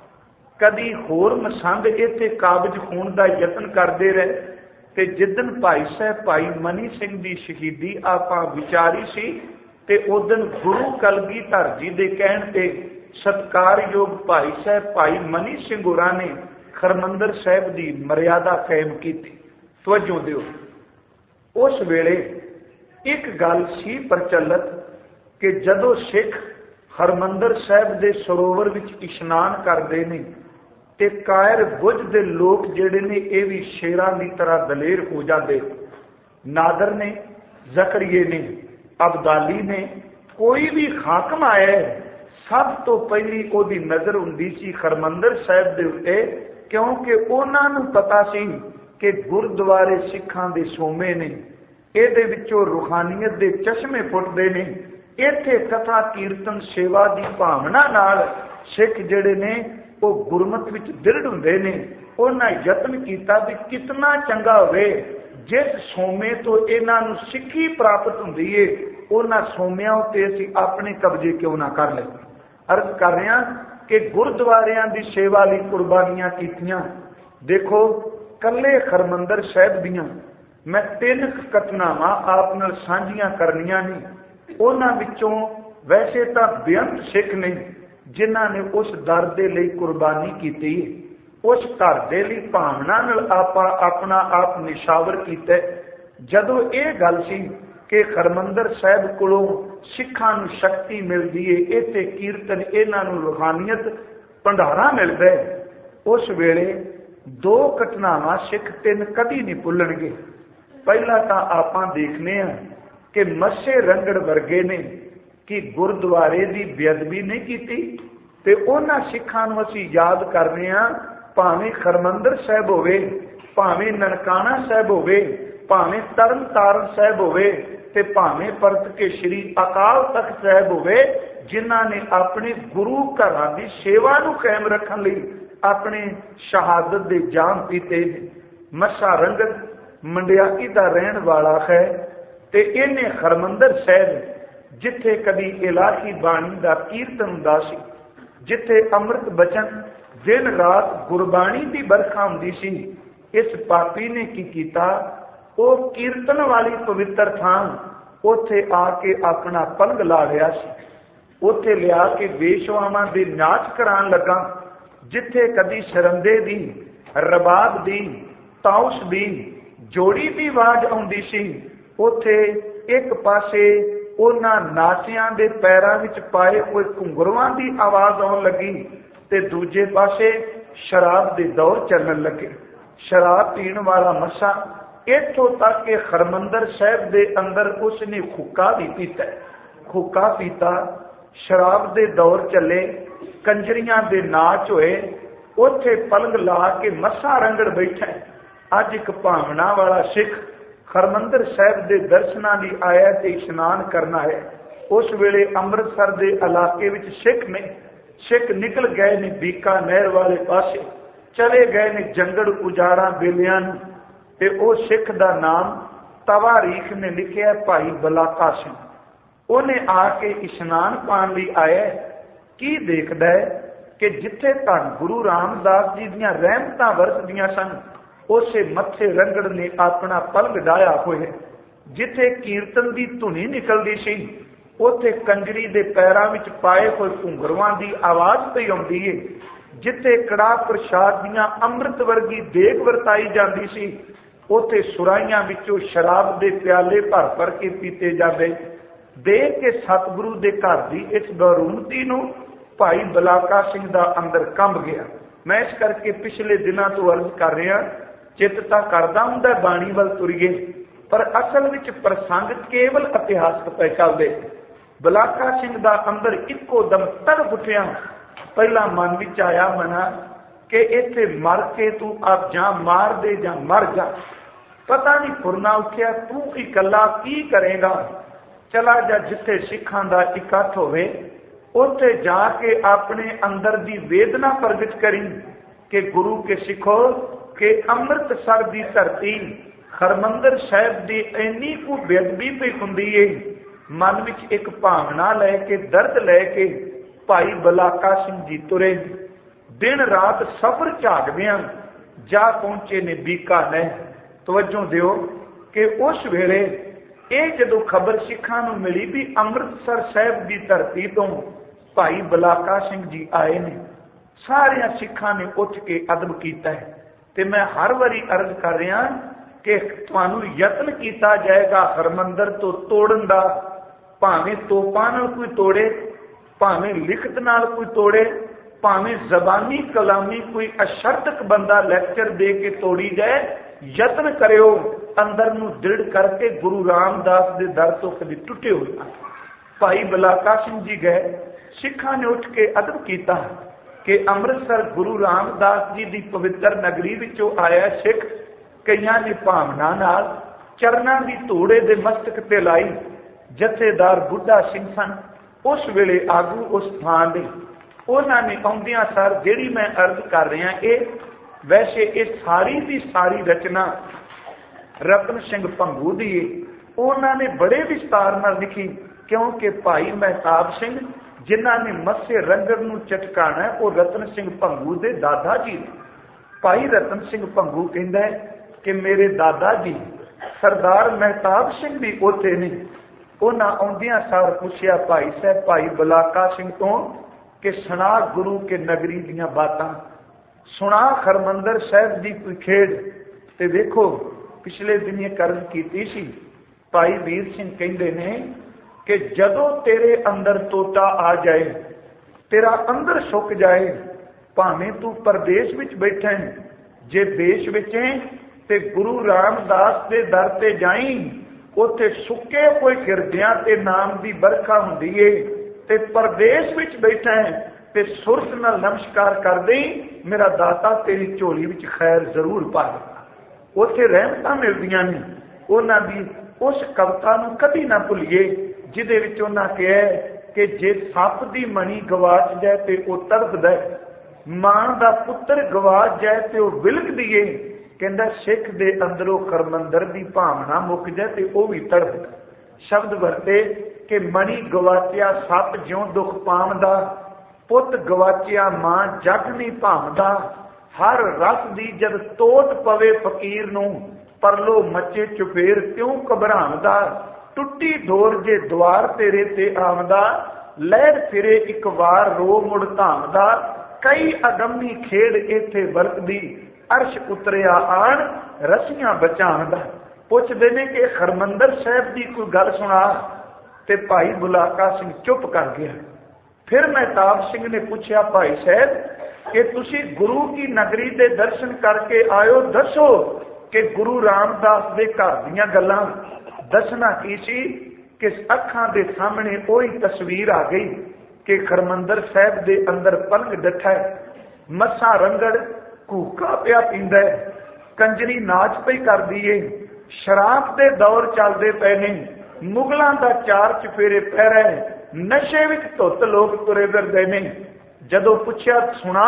ਕਦੀ ਹੋਰ ਮਸੰਦ ਇੱਥੇ ਕਾਬਜ ਹੋਣ ਦਾ ਯਤਨ ਕਰਦੇ ਰਹੇ। ਤੇ ਜਿੱਦਣ ਭਾਈ ਸਾਹਿਬ ਭਾਈ ਮਨੀ ਸਿੰਘ ਦੀ ਸ਼ਹੀਦੀ ਆਪਾਂ ਵਿਚਾਰੀ ਸੀ, ਤੇ ਉਦਣ ਗੁਰੂ ਕਲਗੀਧਰ ਜੀ ਦੇ ਕਹਿਣ ਤੇ ਸਤਿਕਾਰਯੋਗ ਭਾਈ ਸਾਹਿਬ ਭਾਈ ਮਨੀ ਸਿੰਘ ਹੋਰਾਂ ਨੇ ਹਰਿਮੰਦਰ ਸਾਹਿਬ ਦੀ ਮਰਿਆਦਾ ਕਾਇਮ ਕੀਤੀ। ਤਵੱਜੋ ਦਿਓ, ਉਸ ਵੇਲੇ ਇੱਕ ਗੱਲ ਸੀ ਪ੍ਰਚਲਿਤ ਕਿ ਜਦੋਂ ਸਿੱਖ ਹਰਿਮੰਦਰ ਸਾਹਿਬ ਦੇ ਸਰੋਵਰ ਵਿੱਚ ਇਸ਼ਨਾਨ ਕਰਦੇ ਨੇ ਤੇ ਕਾਇਰ ਬੁੱਝ ਦੇ ਲੋਕ ਜਿਹੜੇ ਨੇ ਇਹ ਵੀ ਸ਼ੇਰਾਂ ਦੀ ਤਰ੍ਹਾਂ ਦਲੇਰ ਹੋ ਜਾਂਦੇ। ਨਾਦਰ ਨੇ, ਜ਼ਕਰੀਏ ਨੇ, ਅਬਦਾਲੀ ਨੇ, ਕੋਈ ਵੀ ਹਾਕਮ ਆਇਆ, ਸਭ ਤੋਂ ਪਹਿਲੀ ਉਹਦੀ ਨਜ਼ਰ ਹੁੰਦੀ ਸੀ ਹਰਿਮੰਦਰ ਸਾਹਿਬ ਦੇ ਉੱਤੇ, ਕਿਉਂਕਿ ਉਹਨਾਂ ਨੂੰ ਪਤਾ ਸੀ ਕਿ ਗੁਰਦੁਆਰੇ ਸਿੱਖਾਂ ਦੇ ਸੋਮੇ ਨੇ, ਇਹਦੇ ਵਿੱਚੋਂ ਰੂਹਾਨੀਅਤ ਦੇ ਚਸ਼ਮੇ ਫੁੱਟਦੇ ਨੇ। ਇੱਥੇ ਕਥਾ ਕੀਰਤਨ ਸੇਵਾ ਦੀ ਭਾਵਨਾ ਨਾਲ ਸਿੱਖ ਜਿਹੜੇ ਨੇ ਉਹ ਗੁਰਮਤਿ ਵਿੱਚ ਦ੍ਰਿੜ ਹੁੰਦੇ ਨੇ। ਉਹਨਾਂ ਯਤਨ ਕੀਤਾ ਵੀ ਕਿਤਨਾ ਚੰਗਾ ਹੋਵੇ ਜਿਸ ਸੋਮੇ ਤੋਂ ਇਹਨਾਂ ਨੂੰ ਸਿੱਖੀ ਪ੍ਰਾਪਤ ਹੁੰਦੀ ਏ, ਉਹਨਾਂ ਸੋਮਿਆਂ ਉੱਤੇ ਅਸੀਂ ਆਪਣੇ ਕਬਜ਼ੇ ਕਿਉਂ ਨਾ ਕਰ ਲਈਏ। ਅਰਜ਼ ਕਰ ਰਿਹਾ ਕਿ ਗੁਰਦੁਆਰਿਆਂ ਦੀ ਸੇਵਾ ਲਈ ਕੁਰਬਾਨੀਆਂ ਕੀਤੀਆਂ। ਦੇਖੋ, ਕੱਲੇ ਹਰਿਮੰਦਰ ਸਾਹਿਬ ਦੀਆਂ ਮੈਂ ਤਿੰਨ ਘਟਨਾਵਾਂ ਆਪ ਨਾਲ ਸਾਂਝੀਆਂ ਕਰਨੀਆਂ ਨੇ। ਉਹਨਾਂ ਵਿੱਚੋਂ ਵੈਸੇ ਤਾਂ ਬੇਅੰਤ ਸਿੱਖ ਨੇ ਜਿਨ੍ਹਾਂ ਨੇ ਉਸ ਦਰ ਦੇ ਲਈ ਕੁਰਬਾਨੀ ਕੀਤੀ, ਉਸ ਘਰ ਦੇ ਲਈ ਭਾਵਨਾ ਨਾਲ ਆਪਾਂ ਆਪਣਾ ਆਪ ਨਿਸ਼ਾਵਰ ਕੀਤਾ। ਜਦੋਂ ਇਹ ਗੱਲ ਸੀ ਕਿ ਹਰਿਮੰਦਰ ਸਾਹਿਬ ਕੋਲੋਂ ਸਿੱਖਾਂ ਨੂੰ ਸ਼ਕਤੀ ਮਿਲਦੀ ਏ, ਇੱਥੇ ਕੀਰਤਨ ਇਹਨਾਂ ਨੂੰ ਰੂਹਾਨੀਅਤ ਭੰਡਾਰਾ ਮਿਲਦਾ, ਉਸ ਵੇਲੇ ਦੋ ਘਟਨਾਵਾਂ ਸਿੱਖ ਤਿੰਨ ਕਦੀ ਨਹੀਂ ਭੁੱਲਣਗੇ। ਪਹਿਲਾਂ ਤਾਂ ਆਪਾਂ ਦੇਖਨੇ ਆ ਕਿ ਮੱਸੇ ਰੰਗੜ ਵਰਗੇ ਨੇ ਕਿ ਗੁਰਦੁਆਰੇ ਦੀ ਬੇਅਦਬੀ ਨਹੀਂ ਕੀਤੀ, ਤੇ ਉਹਨਾਂ ਸਿੱਖਾਂ ਨੂੰ ਅਸੀਂ ਯਾਦ ਕਰਨੇ ਆ, ਭਾਵੇਂ ਹਰਿਮੰਦਰ ਸਾਹਿਬ ਹੋਵੇ, ਭਾਵੇਂ ਨਨਕਾਣਾ ਸਾਹਿਬ ਹੋਵੇ, ਭਾਵੇਂ ਤਰਨ ਤਾਰਨ ਸਾਹਿਬ ਹੋਵੇ, ਤੇ ਭਾਵੇਂ ਪਰਤ ਕੇ ਸ਼੍ਰੀ ਅਕਾਲ ਤਖਤ ਸਾਹਿਬ ਹੋਵੇ, ਜਿਨ੍ਹਾਂ ਨੇ ਆਪਣੇ ਗੁਰੂ ਘਰਾਂ ਦੀ ਸੇਵਾ ਨੂੰ ਕਾਇਮ ਰੱਖਣ ਲਈ ਆਪਣੇ ਸ਼ਹਾਦਤ ਦੇ ਜਾਮ ਪੀਤੇ। ਮੱਸਾ ਰੰਗਤ ਮੰਡਿਆਈ ਦਾ ਰਹਿਣ ਵਾਲਾ ਹੈ, ਤੇ ਇਹਨੇ ਹਰਿਮੰਦਰ ਸਾਹਿਬ ਜਿੱਥੇ ਕਦੀ ਇਲਾਹੀ ਬਾਣੀ ਦਾ ਕੀਰਤਨ ਹੁੰਦਾ ਸੀ, ਜਿੱਥੇ ਅੰਮ੍ਰਿਤ ਬਚਨ ਦਿਨ ਰਾਤ ਗੁਰਬਾਣੀ ਦੀ ਬਰਖਾ ਹੁੰਦੀ ਸੀ, ਇਸ ਪਾਪੀ ਨੇ ਕੀ ਕੀਤਾ, ਉਹ ਕੀਰਤਨ ਵਾਲੀ ਪਵਿੱਤਰ ਥਾਂ ਉੱਥੇ ਆ ਕੇ ਆਪਣਾ ਪਲੰਗ ਲਾ ਰਿਹਾ ਸੀ। ਉੱਥੇ ਲਿਆ ਕੇ ਵੇਸ਼ਵਾਵਾਂ ਦੇ ਨਾਚ ਕਰਾਉਣ ਲੱਗਾ। ਜਿੱਥੇ ਕਦੀ ਸ਼ਰੰਦੇ ਦੀ, ਰਬਾਬ ਦੀ, ਤਾਉਸ ਦੀ, ਜੋੜੀ ਦੀ ਆਵਾਜ਼ ਆਉਂਦੀ ਸੀ, ਉੱਥੇ ਇੱਕ ਪਾਸੇ ਉਹਨਾਂ ਨਾਸਿਆਂ ਦੇ ਪੈਰਾਂ ਵਿੱਚ ਪਾਏ ਹੋਏ ਘੁੰਗਰੂਆਂ ਦੀ ਆਵਾਜ਼ ਆਉਣ ਲੱਗੀ ਤੇ ਦੂਜੇ ਪਾਸੇ ਸ਼ਰਾਬ ਦੇ ਦੌਰ ਚੱਲਣ ਲੱਗੇ। ਸ਼ਰਾਬ ਪੀਣ ਵਾਲਾ ਮੱਸਾ ਇੱਥੋਂ ਤੱਕ ਕਿ ਹਰਮੰਦਰ ਸਾਹਿਬ ਦੇ ਅੰਦਰ ਉਸਨੇ ਹੁੱਕਾ ਵੀ ਪੀਤਾ। ਹੁੱਕਾ ਪੀਤਾ, ਸ਼ਰਾਬ ਦੇ ਦੌਰ ਚੱਲੇ, ਕੰਜਰੀਆਂ ਦੇ ਨਾਚ ਹੋਏ, ਉੱਥੇ ਪਲੰਗ ਲਾ ਕੇ ਮੱਸਾ ਰੰਗੜ ਬੈਠਾ। ਅੱਜ ਇੱਕ ਭਾਵਨਾ ਵਾਲਾ ਸਿੱਖ ਹਰਮੰਦਰ ਸਾਹਿਬ ਦੇ ਦਰਸ਼ਨਾਂ ਲਈ ਆਇਆ ਤੇ ਇਸ਼ਨਾਨ ਕਰਨਾ ਹੈ। ਉਸ ਵੇਲੇ ਅੰਮ੍ਰਿਤਸਰ ਦੇ ਇਲਾਕੇ ਵਿੱਚ ਸਿੱਖ ਨੇ ਸਿੱਖ ਨਿਕਲ ਗਏ ਨੇ ਬੀਕਾਨੇਰ ਵਾਲੇ ਪਾਸੇ, ਚਲੇ ਗਏ ਨੇ ਜੰਗਲ ਉਜਾੜਾਂ ਬੇਲਿਆਂ ਨੂੰ। ਤੇ ਉਹ ਸਿੱਖ ਦਾ ਨਾਮ ਤਵਾਰੀਖ ਨੇ ਲਿਖਿਆ ਭਾਈ ਬਲਾਕਾ ਸਿੰਘ। ਉਹਨੇ ਆ ਕੇ ਇਸ਼ਨਾਨ ਪਾਉਣ ਲਈ ਆਇਆ। ਕੀ ਦੇਖਦਾ ਹੈ ਕਿ ਜਿੱਥੇ ਧੰਨ ਗੁਰੂ ਰਾਮਦਾਸ ਜੀ ਦੀਆਂ ਰਹਿਮਤਾਂ ਵਰਸਦੀਆਂ ਸਨ, ਉਸੇ ਮੱਥੇ ਰੰਗੜ ਨੇ ਆਪਣਾ ਪਲੰਗ ਡਾਇਆ ਹੋਇਆ। ਜਿੱਥੇ ਕੀਰਤਨ ਦੀ ਧੁਨੀ ਨਿਕਲਦੀ ਸੀ, ਉੱਥੇ ਕੰਜਰੀ ਦੇ ਪੈਰਾਂ ਵਿੱਚ ਪਾਏ ਹੋਏ ਘੁੰਗਰੂਆਂ ਦੀ ਆਵਾਜ਼ ਪਈ ਆਉਂਦੀ ਏ। ਜਿੱਥੇ ਕੜਾਹ ਪ੍ਰਸ਼ਾਦ ਦੀਆਂ ਅੰਮ੍ਰਿਤ ਵਰਗੀ ਦੇਗ ਵਰਤਾਈ ਜਾਂਦੀ ਸੀ, ਉੱਥੇ ਸੁਰਾਈਆਂ ਵਿੱਚੋਂ ਸ਼ਰਾਬ ਦੇ ਪਿਆਲੇ ਭਰ ਭਰ ਕੇ ਪੀਤੇ ਜਾਂਦੇ। ਦੇਖ ਕੇ ਸਤਿਗੁਰੂ ਦੇ ਘਰ ਦੀ ਇਸ ਬਰੂਨਤੀ ਨੂੰ ਭਾਈ ਬਲਾਕਾ ਸਿੰਘ ਦਾ ਅੰਦਰ ਕੰਬ ਗਿਆ। ਮੈਂ ਇਸ ਕਰਕੇ ਪਿਛਲੇ ਦਿਨਾਂ ਤੋਂ ਅਰਜ਼ ਕਰ ਰਿਹਾ, ਚਿੱਤ ਤਾਂ ਕਰਦਾ ਹੁੰਦਾ ਬਾਣੀ ਵੱਲ ਤੁਰੀਏ, ਪਰ ਅਸਲ ਵਿੱਚ ਪ੍ਰਸੰਗ ਕੇਵਲ ਇਤਿਹਾਸਕ ਪੈ ਚੱਲਦੇ। ਬਲਾਕਾ ਸਿੰਘ ਦਾ ਅੰਦਰ ਇੱਕੋ ਦਮ ਤੜਫ ਉੱਠਿਆ। ਪਹਿਲਾਂ ਮਨ ਵਿੱਚ ਆਇਆ ਮਨਾ ਕਿ ਇੱਥੇ ਮਰ ਕੇ ਤੂੰ ਆਪ ਜਾਂ ਮਾਰ ਦੇ ਜਾਂ ਮਰ ਜਾ। ਪਤਾ ਨਹੀਂ ਫੁਰਨਾ ਉੱਠਿਆ, ਤੂੰ ਇਕੱਲਾ ਕੀ ਕਰੇਗਾ? ਚਲਾ ਜਾ ਜਿੱਥੇ ਸਿੱਖਾਂ ਦਾ ਇਕੱਠ ਹੋਵੇ, ਉੱਥੇ ਜਾ ਕੇ ਆਪਣੇ ਅੰਦਰ ਦੀ ਵੇਦਨਾ ਪ੍ਰਗਟ ਕਰੀ ਕਿ ਗੁਰੂ ਕੇ ਸਿੱਖੋ ਕਿ ਅੰਮ੍ਰਿਤਸਰ ਦੀ ਧਰਤੀ ਹਰਮੰਦਰ ਸਾਹਿਬ ਦੀ ਇੰਨੀ ਕੁ ਬੇਅਦਬੀ ਪਈ ਹੁੰਦੀ ਏ। ਮਨ ਵਿੱਚ ਇੱਕ ਭਾਵਨਾ ਲੈ ਕੇ, ਦਰਦ ਲੈ ਕੇ ਭਾਈ ਬਲਾਕਾ ਸਿੰਘ ਜੀ ਤੁਰੇ। ਦਿਨ ਰਾਤ ਸਫ਼ਰ ਝਾਕਦਿਆਂ ਜਾ ਪਹੁੰਚੇ ਨੇ ਬੀਕਾਨੇਰ। ਤਵੱਜੋ ਦਿਓ ਕਿ ਉਸ ਵੇਲੇ ਇਹ ਜਦੋਂ ਖਬਰ ਸਿੱਖਾਂ ਨੂੰ ਮਿਲੀ ਵੀ ਅੰਮ੍ਰਿਤਸਰ ਸਾਹਿਬ ਦੀ ਧਰਤੀ ਤੋਂ ਭਾਈ ਬਲਾਕਾ ਸਿੰਘ ਜੀ ਆਏ ਨੇ, ਸਾਰਿਆਂ ਸਿੱਖਾਂ ਨੇ ਉੱਠ ਕੇ ਅਦਬ ਕੀਤਾ ਹੈ। ਤੇ ਮੈਂ ਹਰ ਵਾਰੀ ਅਰਜ਼ ਕਰ ਰਿਹਾ ਕਿ ਤੁਹਾਨੂੰ ਯਤਨ ਕੀਤਾ ਜਾਏਗਾ ਹਰਮੰਦਰ ਤੋਂ ਤੋੜਨ ਦਾ, ਭਾਵੇਂ ਤੋਪਾਂ ਨਾਲ ਕੋਈ ਤੋੜੇ, ਭਾਵੇਂ ਲਿਖਤ ਨਾਲ ਕੋਈ ਤੋੜੇ, ਭਾਵੇਂ ਜ਼ਬਾਨੀ ਕਲਾਮੀ ਕੋਈ ਅਸ਼ਰਤਕ ਬੰਦਾ ਲੈਕਚਰ ਦੇ ਕੇ ਤੋੜੀ ਜਾਏ, ਯਤਨ ਕਰਿਓ ਅੰਦਰ ਨੂੰ ਦ੍ਰਿੜ ਕਰਕੇ ਗੁਰੂ ਰਾਮਦਾਸ ਦੇ ਦਰ ਤੋਂ ਕਦੇ ਟੁੱਟੇ ਹੋਏ ਨਾ। ਭਾਈ ਬਲਾਕਾ ਸਿੰਘ ਜੀ ਗਏ, ਸਿੱਖਾਂ ਨੇ ਉੱਠ ਕੇ ਅਦਬ ਕੀਤਾ ਕਿ ਅੰਮ੍ਰਿਤਸਰ ਗੁਰੂ ਰਾਮਦਾਸ ਜੀ ਦੀ ਪਵਿੱਤਰ ਨਗਰੀ ਵਿੱਚੋਂ ਆਇਆ ਸਿੱਖ। ਕਈਆਂ ਨੇ ਭਾਵਨਾ ਨਾਲ ਚਰਨਾਂ ਦੀ ਧੂੜੇ ਦੇ ਮਸਤਕ ਤੇ ਲਾਈ। ਜਥੇਦਾਰ ਬੁੱਢਾ ਸਿੰਘ ਸਨ ਉਸ ਵੇਲੇ ਆਗੂ ਉਸ ਥਾਂ ਦੇ। ਉਹਨਾਂ ਨੇ ਆਉਂਦਿਆਂ ਸਰ ਜਿਹੜੀ ਮੈਂ ਅਰਜ਼ ਕਰ ਰਿਹਾ, ਇਹ ਵੈਸੇ ਇਹ ਸਾਰੀ ਦੀ ਸਾਰੀ ਰਚਨਾ ਰਤਨ ਸਿੰਘ ਭੰਗੂ ਦੀ ਹੈ। ਉਹਨਾਂ ਨੇ ਬੜੇ ਵਿਸਤਾਰ ਨਾਲ ਲਿਖੀ, ਕਿਉਂਕਿ ਭਾਈ ਮਹਿਤਾਬ ਸਿੰਘ ਜਿਨ੍ਹਾਂ ਨੇ ਮੱਸੇ ਰੰਗੜ ਨੂੰ ਚਟਕਾਣਾ, ਉਹ ਰਤਨ ਸਿੰਘ ਭੰਗੂ ਦੇ ਦਾਦਾ ਜੀ ਨੇ। ਭਾਈ ਰਤਨ ਸਿੰਘ ਭੰਗੂ ਕਹਿੰਦਾ ਹੈ ਕਿ ਮੇਰੇ ਦਾਦਾ ਜੀ ਸਰਦਾਰ ਮਹਿਤਾਬ ਸਿੰਘ ਵੀ ਉੱਥੇ ਨੇ। ਉਹਨਾਂ ਆਉਂਦਿਆਂ ਸਾਰ ਪੁੱਛਿਆ ਭਾਈ ਸਾਹਿਬ ਭਾਈ ਬਲਾਕਾ ਸਿੰਘ ਤੋਂ ਕਿ ਸੁਣਾ ਗੁਰੂ ਕੇ ਨਗਰੀ ਦੀਆਂ ਬਾਤਾਂ, ਸੁਣਾ ਹਰਮੰਦਰ ਸਾਹਿਬ ਦੀ ਕੋਈ ਖੇਡ। ਤੇ ਵੇਖੋ ਪਿਛਲੇ ਦਿਨੀ ਕਰਜ਼ ਕੀਤੀ ਸੀ, ਭਾਈ ਵੀਰ ਸਿੰਘ ਕਹਿੰਦੇ ਨੇ ਕਿ ਜਦੋਂ ਤੇਰੇ ਅੰਦਰ ਤੋਤਾ ਆ ਜਾਏ, ਤੇਰਾ ਅੰਦਰ ਸੁੱਕ ਜਾਏ, ਭਾਵੇਂ ਤੂੰ ਪਰਦੇਸ਼ ਵਿੱਚ ਬੈਠਾ, ਜੇ ਦੇਸ਼ ਵਿੱਚ ਹੈ ਤੇ ਗੁਰੂ ਰਾਮਦਾਸ ਦੇ ਦਰ ਤੇ ਜਾਈਂ, ਉੱਥੇ ਸੁੱਕੇ ਹੋਏ ਹਿਰਦਿਆਂ ਤੇ ਨਾਮ ਦੀ ਵਰਖਾ ਹੁੰਦੀ ਏ। ਤੇ ਪਰਦੇਸ਼ ਵਿੱਚ ਬੈਠਾ ਹੈ ਤੇ ਸੁਰਤ ਨਾਲ ਨਮਸਕਾਰ ਕਰਦੇ, ਮੇਰਾ ਦਾਤਾ ਤੇਰੀ ਝੋਲੀ ਵਿੱਚ ਖੈਰ ਜ਼ਰੂਰ ਪਾ ਦੇਗਾ। ਉੱਥੇ ਰਹਿਮਤਾਂ ਮਿਲਦੀਆਂ ਨੇ। ਉਹਨਾਂ ਦੀ ਉਸ ਕਵਿਤਾ ਨੂੰ ਕਦੀ ਨਾ ਭੁੱਲੀਏ ਜਿਹਦੇ ਵਿੱਚ ਉਹਨਾਂ ਕਿਹਾ ਕਿ ਜੇ ਸੱਪ ਦੀ ਮਣੀ ਗਵਾਚ ਜਾਏ ਤੇ ਉਹ ਤੜਫਦਾ, ਮਾਂ ਦਾ ਪੁੱਤਰ ਗਵਾਚ ਜਾਏ ਤੇ ਉਹ ਵਿਲਕਦੀ ਏ। ਕਹਿੰਦਾ ਸਿੱਖ ਦੇ ਅੰਦਰੋਂ ਹਰਮੰਦਰ ਦੀ ਭਾਵਨਾ ਮੁੱਕ ਜਾਏ ਤੇ ਉਹ ਵੀ ਤੜਫਦਾ। ਸ਼ਬਦ ਵਰਤੇ ਕਿ ਮਣੀ ਗਵਾਚਿਆ ਸੱਪ ਜਿਉਂ ਦੁੱਖ ਪਾਵਦਾ, ਪੁੱਤ ਗਵਾਚਿਆ ਮਾਂ ਜਗ ਨਹੀਂ ਭਾਵਦਾ। ਹਰ ਰਸ ਦੀ ਜਦ ਤੋਟ ਪਵੇ ਫਕੀਰ ਨੂੰ, ਪਰਲੋ ਮੱਚੇ ਚੁਫੇਰ ਕਿਉਂ ਘਬਰਾਉਂਦਾ। ਟੁੱਟੀ ਡੋਰ ਜੇ ਦੁਆਰ ਤੇਰੇ ਤੇ ਆਵਦਾ, ਲਹਿਰ ਫਿਰੇ ਇੱਕ ਵਾਰ ਰੋ ਮੁੜ ਧਾਮਦਾ। ਕਈ ਅਗੰਮੀ ਖੇਡ ਇੱਥੇ ਵਰਤਦੀ, ਅਰਸ਼ ਉਤਰਿਆ ਆਣ ਰਸੀਆਂ ਬਚਾਉਂਦਾ। ਪੁੱਛਦੇ ਨੇ ਕਿ ਹਰਮੰਦਰ ਸਾਹਿਬ ਦੀ ਕੋਈ ਗੱਲ ਸੁਣਾ, ते भाई बुलाका सिंह चुप कर गया। फिर महताब सिंह ने पूछा, भाई साहब कि तुसी गुरु की नगरी दे दर्शन करके आयो, दसो कि गुरु रामदास दे घर दीयां गल्लां। दसना की सी कि अखां दे सामने कोई तस्वीर आ गई कि हरमंदर साहब दे अंदर पलंग डठा है, मस्सा रंगड़ कूका पिया पींदा है, कंजरी नाच पई कर दी है, शराब दे दौर चलते पे ने, मुगलों का चार चफेरे पै रहे, नशे विच धुत लोग तुरे फिरदे ने। जदों पुछया सुना,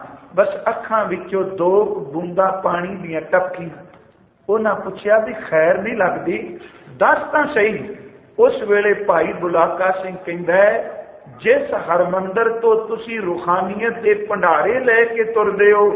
बस अखां विचों दो बूंदा पानी दियां टपकियां। उन्हां पुछया भी खैर नहीं लगती, दस तां सही। उस वेले भाई बुलाका सिंह कहंदा है, जिस हरमंदर तो तुसी रूहानियत के भंडारे लैके तुरदे हो,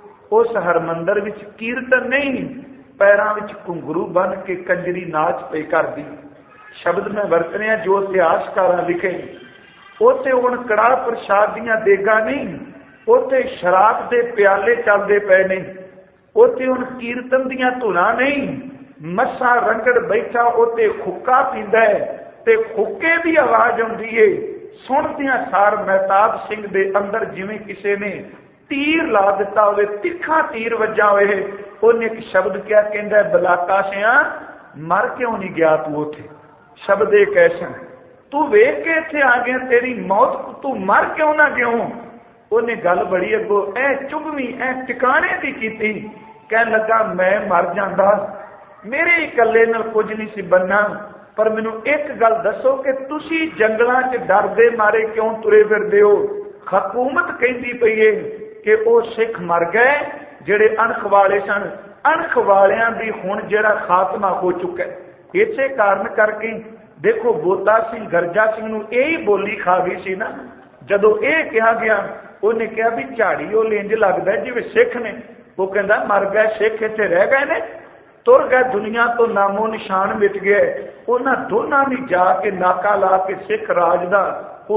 उस हरमंदर विच कीर्तन नहीं, पैरां विच घुंघरू बन के कंजरी नाच पे करदी। शब्द मैं वरत रहा जो इतिहासकार लिखे। उत्थे हुण कड़ाह प्रसाद दियां देगां नहीं, उत्थे शराब दे प्याले चलदे पे ने, उत्थे हुण कीर्तन दियां धुनां नहीं, मस्सा रंगड़ बैठा उत्ते खुक्का पींदा है ते खुक्के दी आवाज आउंदी है। सुणदियां सार महताब सिंह दे अंदर जिवें किसी ने तीर ला दिता होवे, तिखा तीर वजा होवे। उन्हें एक शब्द क्या कहंदा, बुलाका सिंह मर क्यों नहीं गया तू उथे? शब्द एक ऐसा, तू वेख के इत्थे आ गया, तेरी मौत तू मर क्यों ना क्यों? उन्हें गल बड़ी अगो ऐ चुभवी ऐ टिकाणे दी कीती। कहन लगा मैं मर जांदा, मेरे इकल्ले नाल कुछ नहीं सी बनना, पर मैनू एक गल दसो कि तुसी जंगलां च डरदे मारे क्यों तुरे फिरदे हो? हकूमत कहंदी पई है कि वो सिख मर गए जिहड़े अणख वाले सन, अणख वालियां दी हुण जिहड़ा खात्मा हो चुका है। इसे कारण करके देखो बोता सिंह गरजा सिंह नूं यही बोली खा गई सी ना। जदों यह कहा गया, उन्हें कहा भी झाड़ी वो इंज लगदा जिवें सिख ने। वो कहंदा मर गए सिख, इत्थे रह गए ने, तुर गए दुनिया तो नामो निशान मिट गए। उन्हां दोनों ने जाके नाका ला के सिख राज का वो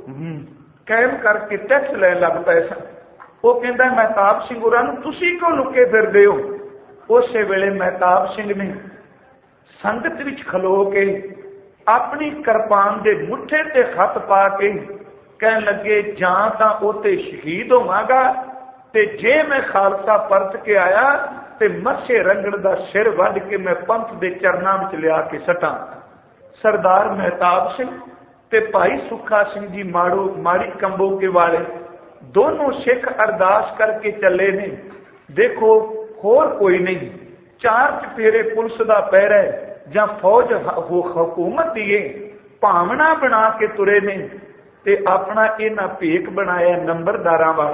कायम करके टैक्स लैन लग पे सन। वो कहंदा महताब सिंह होरां नूं तुसीं क्यों लुके फिरदे हो? उस वेले महताब सिंह ने संगत विच खलो के अपनी किरपान दे मुठे ते खत पा के कहन लगे, जां तां ओते शहीद होवांगा, ते जे मैं खालसा परत के आया ते मस्से रंगड़ दा सिर वध के मैं पंथ दे चरनां विच लिया के सटां। सरदार महताब सिंह ते भाई सुखा सिंह जी माड़ो माड़ी कंबो के वाले दोनों सिख अरदास करके चले ने। देखो होर कोई नहीं, चार चफेरे पुलिस का पैरा है जां फौज हुकूमत दी भावना बना के तुरे ने, ते अपना इन्हां भेक बनाया नंबरदारां वाला,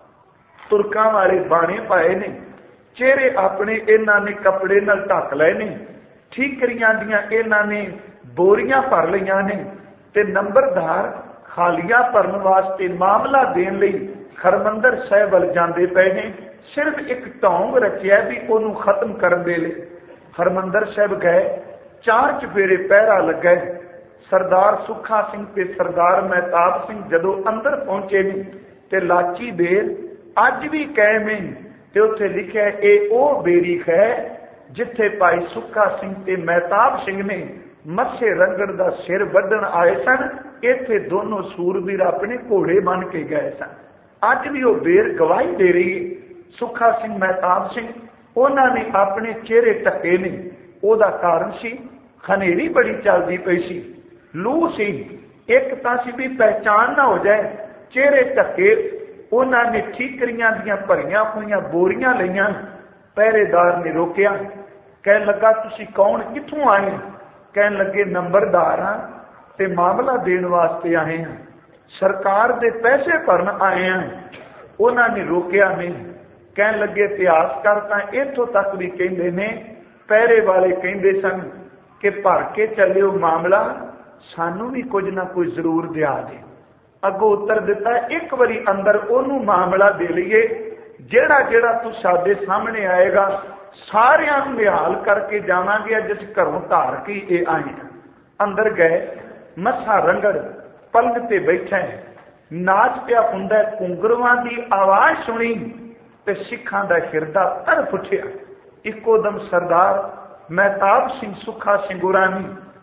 तुरकां वाले बाणे पाए ने, चेहरे अपने इन्हां ने कपड़े नाल ढक लए ने, ठीकरियां दियां इन्हां ने बोरियां भर लईआं ने, ते नंबरदार खालिया भरन वास्ते मामला देन लई हरमंदर साहिब वल जांदे पए ने। सिर्फ एक ढोंग रचिया भी उन्होंने खत्म करने दे लई। हरमंदर साहिब गए, चार चफेरे पहरा लगे। सरदार सुखा सिंह ते सरदार महताब सिंह जदों अंदर पहुंचे ने ते लाची बेर अज भी कायम है, ते उत्थे लिखिया ए ओ बेरीख है जिथे भाई सुखा सिंह ते महताब सिंह ने मस्से रंगड़ दा सिर वड्डण आए सन। इत्थे दोनों सूरबीर अपने घोड़े बन के गए सन। अज भी वो बेर गवाही दे रही है। सुखा सिंह महताब सिंह उन्होंने अपने चेहरे ढके ने, ओदा कारण सी खनेरी बड़ी चलती पई सी, लू सी, एक तां सी भी पहचान ना हो जाए, चेहरे ढके। उन्होंने ठीकरियां दियां भरियां हुई बोरियां लईआं। पहरेदार ने रोकिया, कहन लगा तुसी कौन, कित्थों आए? कहन लगे नंबरदार हाँ ते मामला देने वास्ते आए हैं, सरकार दे पैसे भरन आए हैं। उन्होंने रोकिया नहीं। कहन लगे इतिहासकार तां इत्थों तक भी कहंदे ने, पहरे वाले कहंदे सन कि भर के चलियो मामला, सानू भी कुछ ना कुछ जरूर दिया दे। अगों उत्तर दिता, एक बारी अंदर ओनू मामला दे लईए, जेड़ा जेड़ा तू साडे सामने आएगा सारियां नूं निहाल करके जावांगे, जिस घरों धार के ये आए हैं। अंदर गए, मस्सा रंगड़ पलंग ते बैठा है, नाच पिया हुंदा, घुंघरवां दी आवाज सुनी ते सिखां दा हिरदा तर फुटिया। इको दम सरदार महताब सिंह सुखा सिंह गुरानी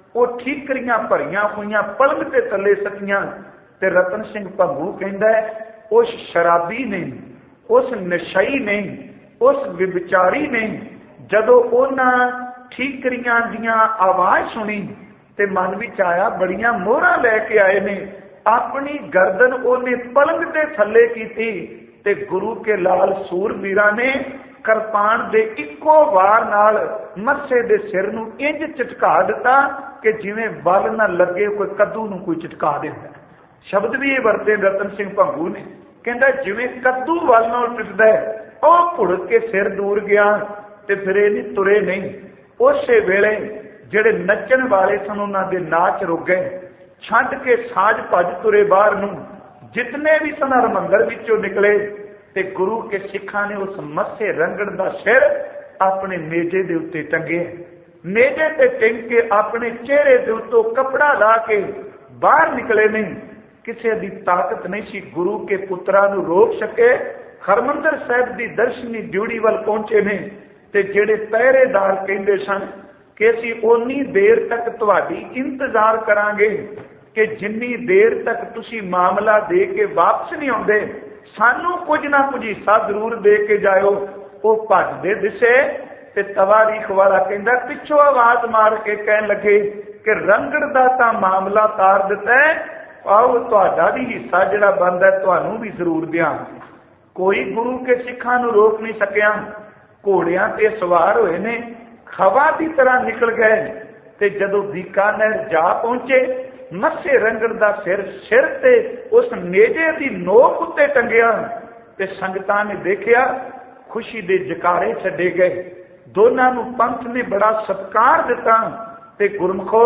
वो ठीकरियां भरियां हुई पलंग ते थले सकियां। ते रतन सिंह भंगू कहता है उस शराबी ने, उस नशई ने, उस विचारी ने जदों उन्हां ठीकरियां दियां आवाज सुनी ते मन विच आया बड़ियां मोहरां लैके आए ने, अपनी गर्दन उन्हें पलंग ते थले कीती ते गुरु के लाल सूरवीरां ने किरपान दे इक्को वार नाल मत्से दे सिर नूं इंज झटका दिता कि जिवें बल ना लगे कोई कद्दू नूं कोई झटका दिंदा। शब्द भी ये वरते रतन सिंह भंगू ने, कहंदा जिवें कद्दू वल नाल पिटदा है ओह भुड़ के सिर दूर गया ते फिर ये नहीं तुरे नहीं। उसे वेले ਜਿਹੜੇ ਨੱਚਣ ਵਾਲੇ ਸਨ ਉਹਨਾਂ ਦੇ ਨਾਚ ਰੁਕ ਗਏ, ਛੱਡ ਕੇ ਸਾਜ ਭੱਜ ਤੁਰੇ ਬਾਹਰ ਨੂੰ। ਜਿਤਨੇ ਵੀ ਸਨ ਹਰਮੰਦਰ ਵਿੱਚੋਂ ਨਿਕਲੇ ਤੇ ਗੁਰੂ ਕੇ ਸਿੱਖਾਂ ਨੇ ਉਸ ਮੱਸੇ ਰੰਗੜ ਦਾ ਸਿਰ ਆਪਣੇ ਨੇਜੇ ਦੇ ਉੱਤੇ ਟੰਗੇ। ਨੇਜੇ ਤੇ ਟੰਗ ਕੇ ਆਪਣੇ ਚਿਹਰੇ ਦੇ ਉੱਤੋਂ ਕੱਪੜਾ ਲਾ ਕੇ ਬਾਹਰ ਨਿਕਲੇ ਨਹੀਂ। ਕਿਸੇ ਦੀ ਤਾਕਤ ਨਹੀਂ ਸੀ ਗੁਰੂ ਕੇ ਪੁੱਤਰਾਂ ਨੂੰ ਰੋਕ ਸਕੇ। ਹਰਮੰਦਰ ਸਾਹਿਬ ਦੀ ਦਰਸ਼ਨੀ ਡਿਊਟੀ ਵੱਲ ਪਹੁੰਚੇ ਨੇ ਤੇ ਜਿਹੜੇ ਪਹਿਰੇਦਾਰ ਕਹਿੰਦੇ ਸਨ कि असीं उन्नी देर तक तुहाडी इंतजार करांगे कि जिन्नी देर तक तुसीं मामला दे के वापस नहीं आउंदे सानू कुछ ना कुछ हिस्सा जरूर दे के जाओ। वो भजदे दिसे ते तवारीख वाला कहंदा पिछों आवाज मार के कहन लगे कि रंगड़ दा तां मामला तार दिता है, आओ तुहाडा भी हिस्सा जिहड़ा बनदा तुहानू भी जरूर देवांगे। कोई गुरु के सिखां नूं रोक नहीं सकिया। घोड़ियां ते सवार होए ने, हवा की तरह निकल गए ते जदों बीकानेर जा पहुंचे मत्से रंगड़ दा सिर सिर ते उस नेजे की नोक उत्ते टंगिया ते संगतां ने देखिया, खुशी दे जकारे छड्डे गए। दोनों नूं पंथ ने बड़ा सत्कार दिता ते गुरमुखो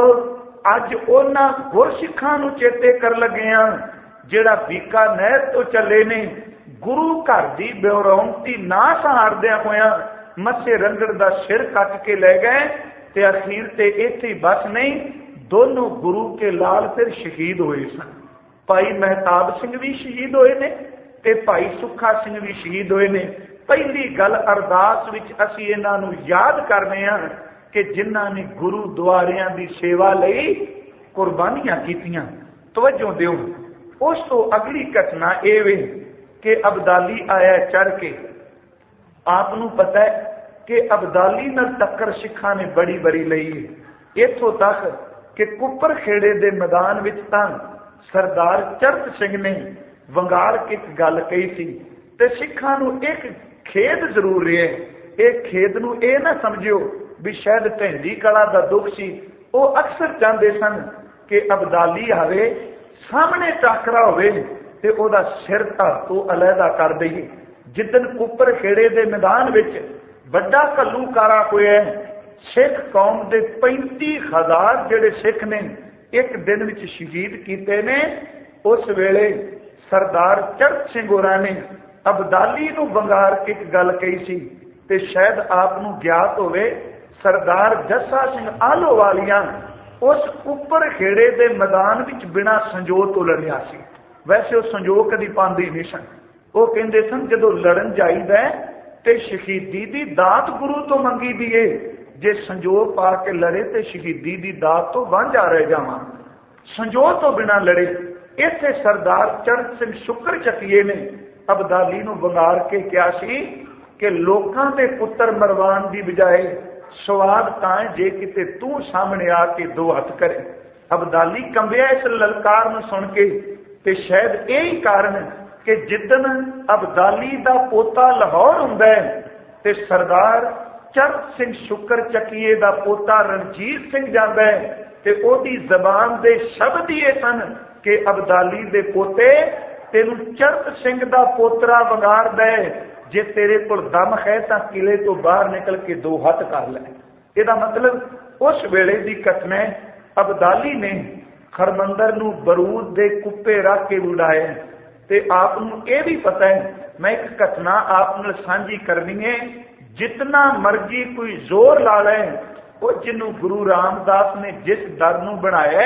अज उन्हां गुरसिखां नूं चेते कर लगे हां जिहड़ा बीकानेर तो चले ने गुरु घर दी बेरौनती ना सहारदियां होया मत्से रंगड़ दा सिर कट के ले गए ते अखीर ते इत्थे बस नहीं, दोनों गुरु के लाल फिर शहीद हुए सन। भाई महताब सिंह भी शहीद हुए ने ते भाई सुखा सिंह भी शहीद हुए ने। पहली गल अरदास विच असीं इन्हां नूं याद करने हां कि जिन्हां ने गुरु द्वारियां दी सेवा लई कुर्बानियां कीतियां। तवज्जो दिओ। उस तो अगली घटना यह वे कि अबदाली आया चढ़ के। आपनू पता है कि अबदाली नाल टक्कर सिखां ने बड़ी बड़ी लई है। इत्थों तक कि कुपर खेड़े दे मैदान विच तां सरदार चरत सिंह ने वंगार के एक गल कही सी ते सिखां नूं एक खेद जरूर रहा है। इस खेद नूं इह ना समझिओ भी शायद ढैंडी कला दा दुख सी। वो अक्सर चाहते सन कि अबदाली आवे सामने टाकरा होवे ते ओहदा सिर धड़ तों अलहदा कर दईए। जिदन कुपर खेड़े दे मैदान विच बड़ा घल्लूकारा होया, सिख कौम के पैंती हजार जिहड़े सिख ने एक दिन विच शहीद कीते ने, उस वेले सरदार चरत सिंह होरां ने अबदाली नूं वंगार के एक गल कही सी ते शायद आप नूं ज्ञात होवे सरदार जस्सा सिंह आलोवालिया उस कुपर खेड़े दे मैदान विच बिना संजोग तो लड़िया सी। वैसे वो संजोग कदी पांदे नहीं सन। वो कहते सन जदों लड़न जाईदा ते शहीदी दी दात गुरु तो मंगी दी है, जे संजोग पा के लड़े तो शहीदी दी दात तो वांझा रह जावां। संजोग तो बिना लड़े। इत्थे सरदार चरत सिंह शुक्र चकीए ने अबदाली नूं वंगार के कहा सी कि लोकां दे पुत्तर मरवान दी बजाए स्वाद तां जे किते तू सामने आके दो हथ करे। अबदाली कंबिया इस ललकार नूं सुन के ते शायद यही कारण कि जिदन अबदाली दा पोता लाहौर हुंदा है ते सरदार चरत सिंह शुक्र चकीए दा पोता रणजीत सिंह जांदा है ते ओदी जबान दे शब्द ये सन कि अबदाली दे पोते तेनू चरत सिंह दा पोतरा वंगारदा है, जे तेरे कोल दम है तां किले तो बाहर निकल के दो हथ कर लै। इहदा मतलब उस वेले दी घटना अबदाली ने हरमंदर नूं बरूद दे कुप्पे रख के उड़ाए ते आप नूं यह भी पता है। मैं एक घटना आप नाल सांझी करनी है। जितना मर्जी कोई जोर ला ले, वो जिन्हों गुरु रामदास ने जिस दर नूं बनाया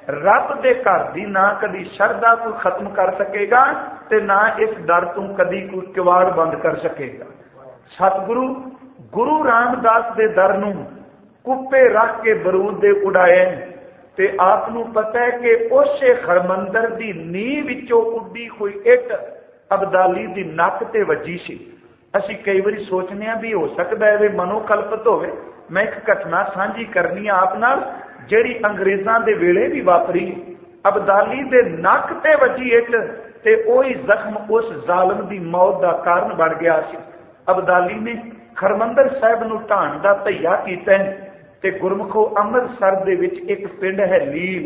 रब दे घर दी ना कदी शरदा कोई खत्म कर सकेगा ते ना इस दर तू कदी कोई किवाड़ बंद कर सकेगा। सतगुरु गुरु रामदास दे दर नूं कुप्पे रख के बरूद दे उड़ाए ਤੇ ਆਪ ਨੂੰ ਪਤਾ ਹੈ ਕਿ ਉਸੇ ਹਰਮੰਦਰ ਦੀ ਨੀਂਹ ਵਿੱਚੋਂ ਉੱਡੀ ਕੋਈ ਇੱਟ ਅਬਦਾਲੀ ਦੀ ਨੱਕ ਤੇ ਵੱਜੀ ਸੀ। ਅਸੀਂ ਕਈ ਵਾਰੀ ਸੋਚਦੇ ਹਾਂ ਵੀ ਹੋ ਸਕਦਾ ਹੈ ਵੀ ਮਨੋਕਲਪਤ ਹੋਵੇ। ਮੈਂ ਇੱਕ ਘਟਨਾ ਸਾਂਝੀ ਕਰਨੀ ਆ ਆਪ ਨਾਲ, ਜਿਹੜੀ ਅੰਗਰੇਜ਼ਾਂ ਦੇ ਵੇਲੇ ਵੀ ਵਾਪਰੀ। ਅਬਦਾਲੀ ਦੇ ਨੱਕ ਤੇ ਵੱਜੀ ਇੱਟ ਤੇ ਉਹੀ ਜ਼ਖਮ ਉਸ ਜ਼ਾਲਮ ਦੀ ਮੌਤ ਦਾ ਕਾਰਨ ਬਣ ਗਿਆ ਸੀ। ਅਬਦਾਲੀ ਨੇ ਹਰਮੰਦਰ ਸਾਹਿਬ ਨੂੰ ਢਾਣ ਦਾ ਧਈਆ ਕੀਤਾ ਤੇ ਗੁਰਮੁਖੋ ਅੰਮ੍ਰਿਤਸਰ ਦੇ ਵਿੱਚ ਇੱਕ ਪਿੰਡ ਹੈ ਲੀਲ।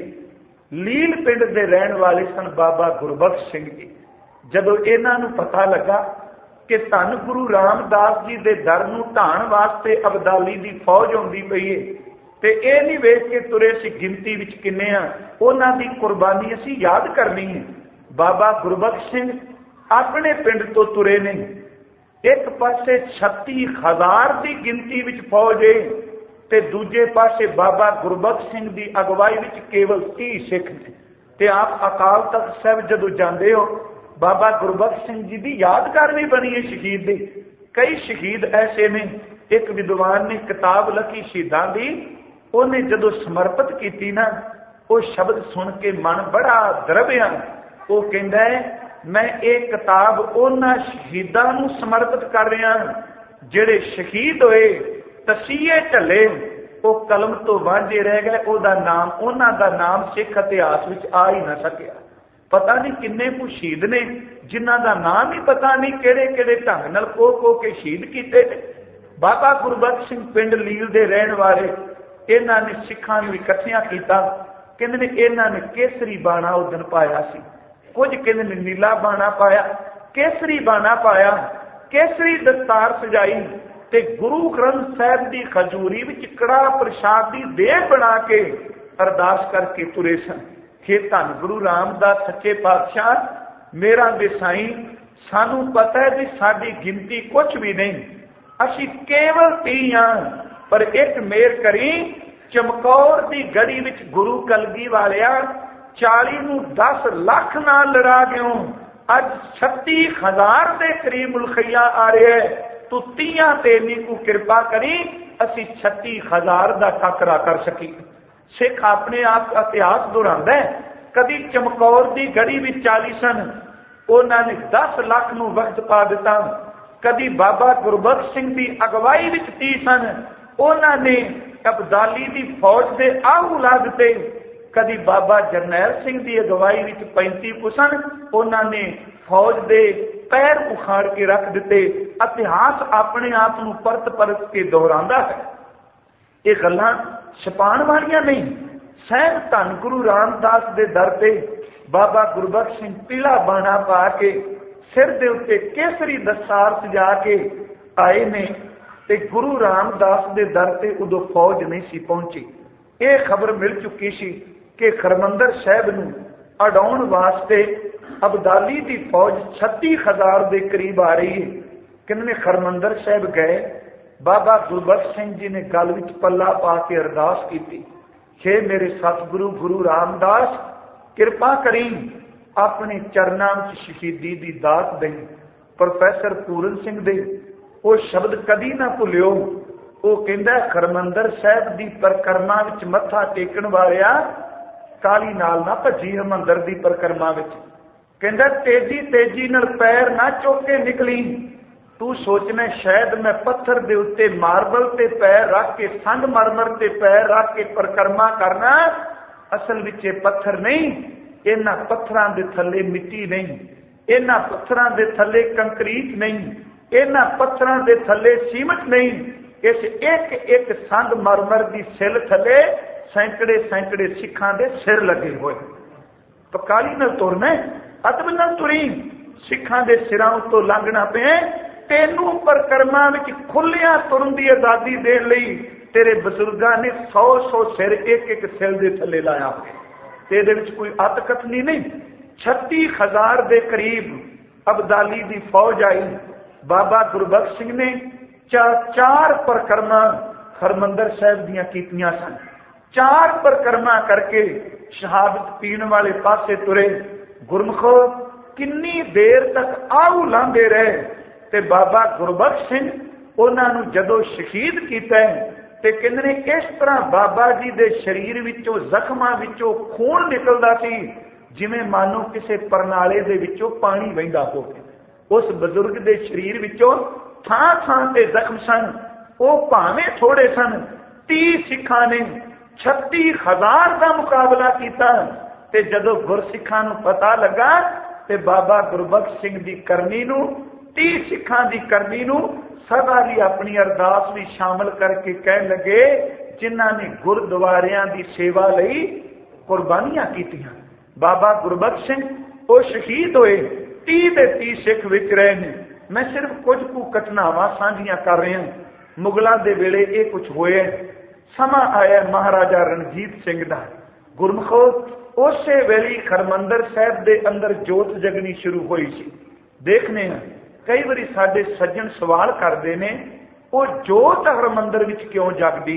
ਲੀਲ ਪਿੰਡ ਦੇ ਰਹਿਣ ਵਾਲੇ ਸਨ ਬਾਬਾ ਗੁਰਬਖਸ਼ ਸਿੰਘ ਜੀ। ਜਦੋਂ ਇਹਨਾਂ ਨੂੰ ਪਤਾ ਲੱਗਾ ਕਿ ਧੰਨ ਗੁਰੂ ਰਾਮਦਾਸ ਜੀ ਦੇ ਦਰ ਨੂੰ ਢਾਣ ਵਾਸਤੇ ਅਬਦਾਲੀ ਦੀ ਫੌਜ ਆਉਂਦੀ ਪਈ ਹੈ, ਤੇ ਇਹ ਨਹੀਂ ਵੇਖ ਕੇ ਤੁਰੇ ਸੀ ਗਿਣਤੀ ਵਿੱਚ ਕਿੰਨੇ ਆ, ਉਹਨਾਂ ਦੀ ਕੁਰਬਾਨੀ ਅਸੀਂ ਯਾਦ ਕਰਨੀ ਹੈ। ਬਾਬਾ ਗੁਰਬਖਸ਼ ਸਿੰਘ ਆਪਣੇ ਪਿੰਡ ਤੋਂ ਤੁਰੇ ਨੇ। ਇੱਕ ਪਾਸੇ ਛੱਤੀ ਹਜ਼ਾਰ ਦੀ ਗਿਣਤੀ ਵਿੱਚ ਫੌਜ ਹੈ ਤੇ ਦੂਜੇ ਪਾਸੇ ਬਾਬਾ ਗੁਰਬਖਸ਼ ਸਿੰਘ ਦੀ ਅਗਵਾਈ ਵਿੱਚ ਕੇਵਲ ਤੀਹ ਸਿੱਖ ਨੇ। ਤੇ ਆਪ ਅਕਾਲ ਤਖਤ ਸਾਹਿਬ ਜਦੋਂ ਜਾਂਦੇ ਹੋ, ਬਾਬਾ ਗੁਰਬਖਸ਼ ਸਿੰਘ ਜੀ ਦੀ ਯਾਦਗਾਰ ਵੀ ਬਣੀ ਹੈ ਸ਼ਹੀਦ ਦੀ। ਕਈ ਸ਼ਹੀਦ ਐਸੇ ਨੇ, ਇੱਕ ਵਿਦਵਾਨ ਨੇ ਕਿਤਾਬ ਲਿਖੀ ਸ਼ਹੀਦਾਂ ਦੀ, ਉਹਨੇ ਜਦੋਂ ਸਮਰਪਿਤ ਕੀਤੀ ਨਾ, ਉਹ ਸ਼ਬਦ ਸੁਣ ਕੇ ਮਨ ਬੜਾ ਦਰਬਿਆ। ਉਹ ਕਹਿੰਦਾ ਹੈ ਮੈਂ ਇਹ ਕਿਤਾਬ ਉਹਨਾਂ ਸ਼ਹੀਦਾਂ ਨੂੰ ਸਮਰਪਿਤ ਕਰ ਰਿਹਾ ਜਿਹੜੇ ਸ਼ਹੀਦ ਹੋਏ, ਤਸੀਹੇ ਝੱਲੇ, ਉਹ ਕਲਮ ਤੋਂ ਵਾਂਝੇ ਰਹਿ ਗਏ। ਉਹਦਾ ਨਾਮ, ਉਹਨਾਂ ਦਾ ਨਾਮ ਸਿੱਖ ਇਤਿਹਾਸ ਵਿੱਚ ਆ ਹੀ ਨਾ ਸਕਿਆ। ਪਤਾ ਨਹੀਂ ਕਿੰਨੇ ਕੁ ਸ਼ਹੀਦ ਨੇ ਜਿਨ੍ਹਾਂ ਦਾ ਨਾਮ ਹੀ ਪਤਾ ਨਹੀਂ ਕਿਹੜੇ ਕਿਹੜੇ ਢੰਗ ਨਾਲ ਕੋ ਕੋ ਕੇ ਸ਼ਹੀਦ ਕੀਤੇ ਨੇ। ਬਾਬਾ ਗੁਰਬਖਸ਼ ਸਿੰਘ ਪਿੰਡ ਲੀਲ ਦੇ ਰਹਿਣ ਵਾਲੇ, ਇਹਨਾਂ ਨੇ ਸਿੱਖਾਂ ਨੂੰ ਇਕੱਠਿਆਂ ਕੀਤਾ। ਕਹਿੰਦੇ ਨੇ ਇਹਨਾਂ ਨੇ ਕੇਸਰੀ ਬਾਣਾ ਉਸ ਦਿਨ ਪਾਇਆ ਸੀ, ਕੁਝ ਕਹਿੰਦੇ ਨੇ ਨੀਲਾ ਬਾਣਾ ਪਾਇਆ, ਕੇਸਰੀ ਬਾਣਾ ਪਾਇਆ, ਕੇਸਰੀ ਦਸਤਾਰ ਸਜਾਈ ਤੇ ਗੁਰੂ ਗ੍ਰੰਥ ਸਾਹਿਬ ਦੀ ਖਜੂਰੀ ਵਿੱਚ ਕੜਾਹ ਪ੍ਰਸ਼ਾਦ ਦੀ ਦੇਗ ਬਣਾ ਕੇ ਅਰਦਾਸ ਕਰਕੇ ਤੁਰੇ ਸਨ ਕਿ ਧੰਨ ਗੁਰੂ ਰਾਮਦਾਸ ਸੱਚੇ ਪਾਤਸ਼ਾਹ, ਮੇਰਾ ਵਿਸਾਈ, ਸਾਨੂੰ ਪਤਾ ਹੈ ਵੀ ਸਾਡੀ ਗਿਣਤੀ ਕੁਛ ਵੀ ਨਹੀਂ, ਅਸੀਂ ਕੇਵਲ ਤੀਹ ਹਾਂ, ਪਰ ਇੱਕ ਮੇਰ ਕਰੀ, ਚਮਕੌਰ ਦੀ ਗੜੀ ਵਿੱਚ ਗੁਰੂ ਕਲਗੀ ਵਾਲਿਆ ਚਾਲੀ ਨੂੰ ਦਸ ਲੱਖ ਨਾਲ ਲੜਾ ਗਿਓ, ਅੱਜ ਛੱਤੀ ਹਜ਼ਾਰ ਦੇ ਕਰੀਬ ਮੁਲਖਈਆ ਆ ਰਿਹਾ, ਤੂੰ ਤੀਆਂ ਤੇ ਨੀ ਕੋ ਕਿਰਪਾ ਕਰੀ, ਅਸੀਂ ਛੱਤੀ ਹਜ਼ਾਰ ਦਾ ਟੱਕਰਾ ਕਰ ਸਕੀ। ਸਿੱਖ ਆਪਣੇ ਆਪ ਇਤਿਹਾਸ ਦੁਹਰਾਉਂਦਾ, ਕਦੀ ਚਮਕੌਰ ਦੀ ਗੜੀ ਵਿੱਚ ਚਾਲੀ ਸਨ, ਉਹਨਾਂ ਨੇ ਦਸ ਲੱਖ ਨੂੰ ਵਕਤ ਪਾ ਦਿੱਤਾ। ਕਦੀ ਬਾਬਾ ਗੁਰਬਖਸ਼ ਸਿੰਘ ਦੀ ਅਗਵਾਈ ਵਿੱਚ ਤੀਹ ਸਨ, ਉਹਨਾਂ ਨੇ ਅਬਦਾਲੀ ਦੀ ਫੌਜ ਦੇ ਆਹੂ ਲਾ ਦਿੱਤੇ। ਕਦੀ ਬਾਬਾ ਜਰਨੈਲ ਸਿੰਘ ਦੀ ਅਗਵਾਈ ਵਿੱਚ ਪੈਂਤੀ ਕੁ ਸਨ, ਉਹਨਾਂ ਨੇ ਫੌਜ ਦੇ ਪੈਰ ਉਖਾੜ ਕੇ ਰੱਖ ਦਿੱਤੇ। ਇਤਿਹਾਸ ਆਪਣੇ ਆਪ ਨੂੰ ਪਰਤ ਪਰਤ ਕੇ ਦੁਹਰਾਉਂਦਾ ਹੈ। ਇਹ ਗੱਲਾਂ ਛਪਾਉਣ ਵਾਲੀਆਂ ਨਹੀਂ। ਸਹਿਬ ਧੰਨ ਗੁਰੂ ਰਾਮਦਾਸ ਦੇ ਦਰ ਤੇ ਬਾਬਾ ਗੁਰਬਖਸ਼ ਸਿੰਘ ਪੀਲਾ ਬਾਣਾ ਪਾ ਕੇ ਸਿਰ ਦੇ ਉੱਤੇ ਕੇਸਰੀ ਦਸਤਾਰ ਸਜਾ ਕੇ ਆਏ ਨੇ ਤੇ ਗੁਰੂ ਰਾਮਦਾਸ ਦੇ ਦਰ ਤੇ ਉਦੋਂ ਫੌਜ ਨਹੀਂ ਸੀ ਪਹੁੰਚੀ। ਇਹ ਖਬਰ ਮਿਲ ਚੁੱਕੀ ਸੀ ਕਿ ਹਰਮੰਦਰ ਸਾਹਿਬ ਨੂੰ ਅਡਾਉਣ ਵਾਸਤੇ ਅਬਦਾਲੀ ਦੀ ਫੌਜ ਛੱਤੀ ਹਜ਼ਾਰ ਦੇ ਕਰੀਬ ਆ ਰਹੀ ਹੈ। ਕਿੰਨੇ ਹਰਮੰਦਰ ਸਾਹਿਬ ਗਏ, ਬਾਬਾ ਗੁਰਬਖਸ਼ ਸਿੰਘ ਜੀ ਨੇ ਗਲ ਵਿੱਚ ਪੱਲਾ ਪਾ ਕੇ ਅਰਦਾਸ ਕੀਤੀ, ਹੇ ਮੇਰੇ ਸਤਿਗੁਰੂ ਗੁਰੂ ਰਾਮਦਾਸ, ਕਿਰਪਾ ਕਰੀ, ਆਪਣੇ ਚਰਨਾਂ ਵਿੱਚ ਸ਼ਹੀਦੀ ਦੀ ਦਾਤ ਦੇ। ਪ੍ਰੋਫੈਸਰ ਪੂਰਨ ਸਿੰਘ ਦੇ ਉਹ ਸ਼ਬਦ ਕਦੀ ਨਾ ਭੁੱਲਿਓ। ਉਹ ਕਹਿੰਦਾ ਹਰਮੰਦਰ ਸਾਹਿਬ ਦੀ ਪਰਿਕਰਮਾ ਵਿੱਚ ਮੱਥਾ ਟੇਕਣ ਵਾਲਿਆ, ਕਾਲੀ ਨਾਲ ਨਾ ਭੱਜੀ ਹਰਮੰਦਰ ਦੀ ਪਰਿਕਰਮਾ ਵਿੱਚ। ਕਹਿੰਦਾ ਤੇਜ਼ੀ ਤੇਜ਼ੀ ਨਾਲ ਪੈਰ ਨਾ ਚੁੱਕ ਕੇ ਨਿਕਲੀ। ਤੂੰ ਸੋਚਣਾ ਸ਼ਾਇਦ ਮੈਂ ਪੱਥਰ ਦੇ ਉੱਤੇ ਮਾਰਬਲ ਤੇ ਪੈਰ ਰੱਖ ਕੇ, ਸੰਗ ਮਰਮਰ ਤੇ ਪੈਰ ਰੱਖ ਕੇ ਪਰਿਕਰਮਾ ਕਰਨਾ। ਅਸਲ ਵਿੱਚ ਇਹ ਪੱਥਰ ਨਹੀਂ, ਇਹਨਾਂ ਪੱਥਰਾਂ ਦੇ ਥੱਲੇ ਮਿੱਟੀ ਨਹੀਂ, ਇਹਨਾਂ ਪੱਥਰਾਂ ਦੇ ਥੱਲੇ ਕੰਕਰੀਟ ਨਹੀਂ, ਇਹਨਾਂ ਪੱਥਰਾਂ ਦੇ ਥੱਲੇ ਸੀਮਟ ਨਹੀਂ। ਇਸ ਇੱਕ ਇੱਕ ਸੰਗ ਮਰਮਰ ਦੀ ਸਿਲ ਥੱਲੇ ਸੈਂਕੜੇ ਸੈਂਕੜੇ ਸਿੱਖਾਂ ਦੇ ਸਿਰ ਲੱਗੇ ਹੋਏ। ਪਕਾਲੀ ਨਾਲ ਤੁਰਨਾ, ਅਦਬ ਨਾਲ ਤੁਰੀ, ਸਿੱਖਾਂ ਦੇ ਸਿਰਾਂ ਉੱਤੋਂ ਲੰਘਣਾ ਪਿਆ। ਤੈਨੂੰ ਪਰਿਕਰਮਾ ਵਿੱਚ ਖੁੱਲਿਆਂ ਤੁਰਨ ਦੀ ਆਜ਼ਾਦੀ ਦੇਣ ਲਈ ਤੇਰੇ ਬਜ਼ੁਰਗਾਂ ਨੇ ਸੌ ਸੌ ਸਿਰ ਇੱਕ ਇੱਕ ਸਿਰ ਦੇ ਥੱਲੇ ਲਾਇਆ ਤੇ ਇਹਦੇ ਵਿੱਚ ਕੋਈ ਅਤ ਕਥਨੀ ਨਹੀਂ। ਛੱਤੀ ਹਜ਼ਾਰ ਦੇ ਕਰੀਬ ਅਬਦਾਲੀ ਦੀ ਫੌਜ ਆਈ। ਬਾਬਾ ਗੁਰਬਖਸ਼ ਸਿੰਘ ਨੇ ਚਾਰ ਚਾਰ ਪਰਿਕਰਮਾ ਹਰਮੰਦਰ ਸਾਹਿਬ ਦੀਆਂ ਕੀਤੀਆਂ ਸਨ। ਚਾਰ ਪਰਿਕਰਮਾ ਕਰਕੇ ਸ਼ਹਾਦਤ ਪੀਣ ਵਾਲੇ ਪਾਸੇ ਤੁਰੇ। ਗੁਰਮਖੋ ਕਿੰਨੀ ਦੇਰ ਤੱਕ ਆਹੂ ਲਾਂਦੇ ਰਹੇ ਤੇ ਬਾਬਾ ਗੁਰਬਖਸ਼ ਸਿੰਘ ਉਹਨਾਂ ਨੂੰ ਜਦੋਂ ਸ਼ਹੀਦ ਕੀਤਾ ਤੇ ਕਹਿੰਦੇ ਨੇ ਇਸ ਤਰ੍ਹਾਂ ਬਾਬਾ ਜੀ ਦੇ ਸਰੀਰ ਵਿੱਚੋਂ ਜ਼ਖਮਾਂ ਵਿੱਚੋਂ ਖੂਨ ਨਿਕਲਦਾ ਸੀ ਜਿਵੇਂ ਮਾਨੋ ਕਿਸੇ ਪਰਨਾਲੇ ਦੇ ਵਿੱਚੋਂ ਪਾਣੀ ਵਹਿੰਦਾ ਹੋਵੇ। ਉਸ ਬਜ਼ੁਰਗ ਦੇ ਸਰੀਰ ਵਿੱਚੋਂ ਥਾਂ ਥਾਂ ਤੇ ਜ਼ਖਮ ਸਨ। ਉਹ ਭਾਵੇਂ ਥੋੜੇ ਸਨ, ਤੀਹ ਸਿੱਖਾਂ ਨੇ ਛੱਤੀ ਹਜ਼ਾਰ ਦਾ ਮੁਕਾਬਲਾ ਕੀਤਾ। ਤੇ ਜਦੋਂ ਗੁਰਸਿੱਖਾਂ ਨੂੰ ਪਤਾ ਲੱਗਾ ਤੇ ਬਾਬਾ ਗੁਰਬਖਸ਼ ਸਿੰਘ ਦੀ ਕਰਨੀ ਨੂੰ, ਤੀਹ ਸਿੱਖਾਂ ਦੀ ਕਰਨੀ ਨੂੰ ਸਦਾ ਲਈ ਆਪਣੀ ਅਰਦਾਸ ਵੀ ਸ਼ਾਮਲ ਕਰਕੇ ਕਹਿਣ ਲੱਗੇ, ਜਿਨ੍ਹਾਂ ਨੇ ਗੁਰਦੁਆਰਿਆਂ ਦੀ ਸੇਵਾ ਲਈ ਕੁਰਬਾਨੀਆਂ ਕੀਤੀਆਂ। ਬਾਬਾ ਗੁਰਬਖਸ਼ ਸਿੰਘ ਉਹ ਸ਼ਹੀਦ ਹੋਏ, ਤੀਹ ਦੇ ਤੀਹ ਸਿੱਖ ਵਿਕ ਰਹੇ ਨੇ। ਮੈਂ ਸਿਰਫ ਕੁਝ ਕੁ ਘਟਨਾਵਾਂ ਸਾਂਝੀਆਂ ਕਰ ਰਿਹਾ। ਮੁਗਲਾਂ ਦੇ ਵੇਲੇ ਇਹ ਕੁਝ ਹੋਇਆ। ਸਮਾਂ ਆਇਆ ਮਹਾਰਾਜਾ ਰਣਜੀਤ ਸਿੰਘ ਦਾ। ਗੁਰਮੁਖੋ ਉਸੇ ਵੇਲੇ ਹਰਮੰਦਰ ਸਾਹਿਬ ਦੇ ਅੰਦਰ ਜੋਤ ਜਗਣੀ ਸ਼ੁਰੂ ਹੋਈ ਸੀ। ਦੇਖਨੇ ਹਾਂ ਕਈ ਵਾਰੀ ਸਾਡੇ ਸੱਜਣ ਸਵਾਲ ਕਰਦੇ ਨੇ, ਉਹ ਜੋਤ ਹਰਮੰਦਰ ਵਿੱਚ ਕਿਉਂ ਜਗਦੀ?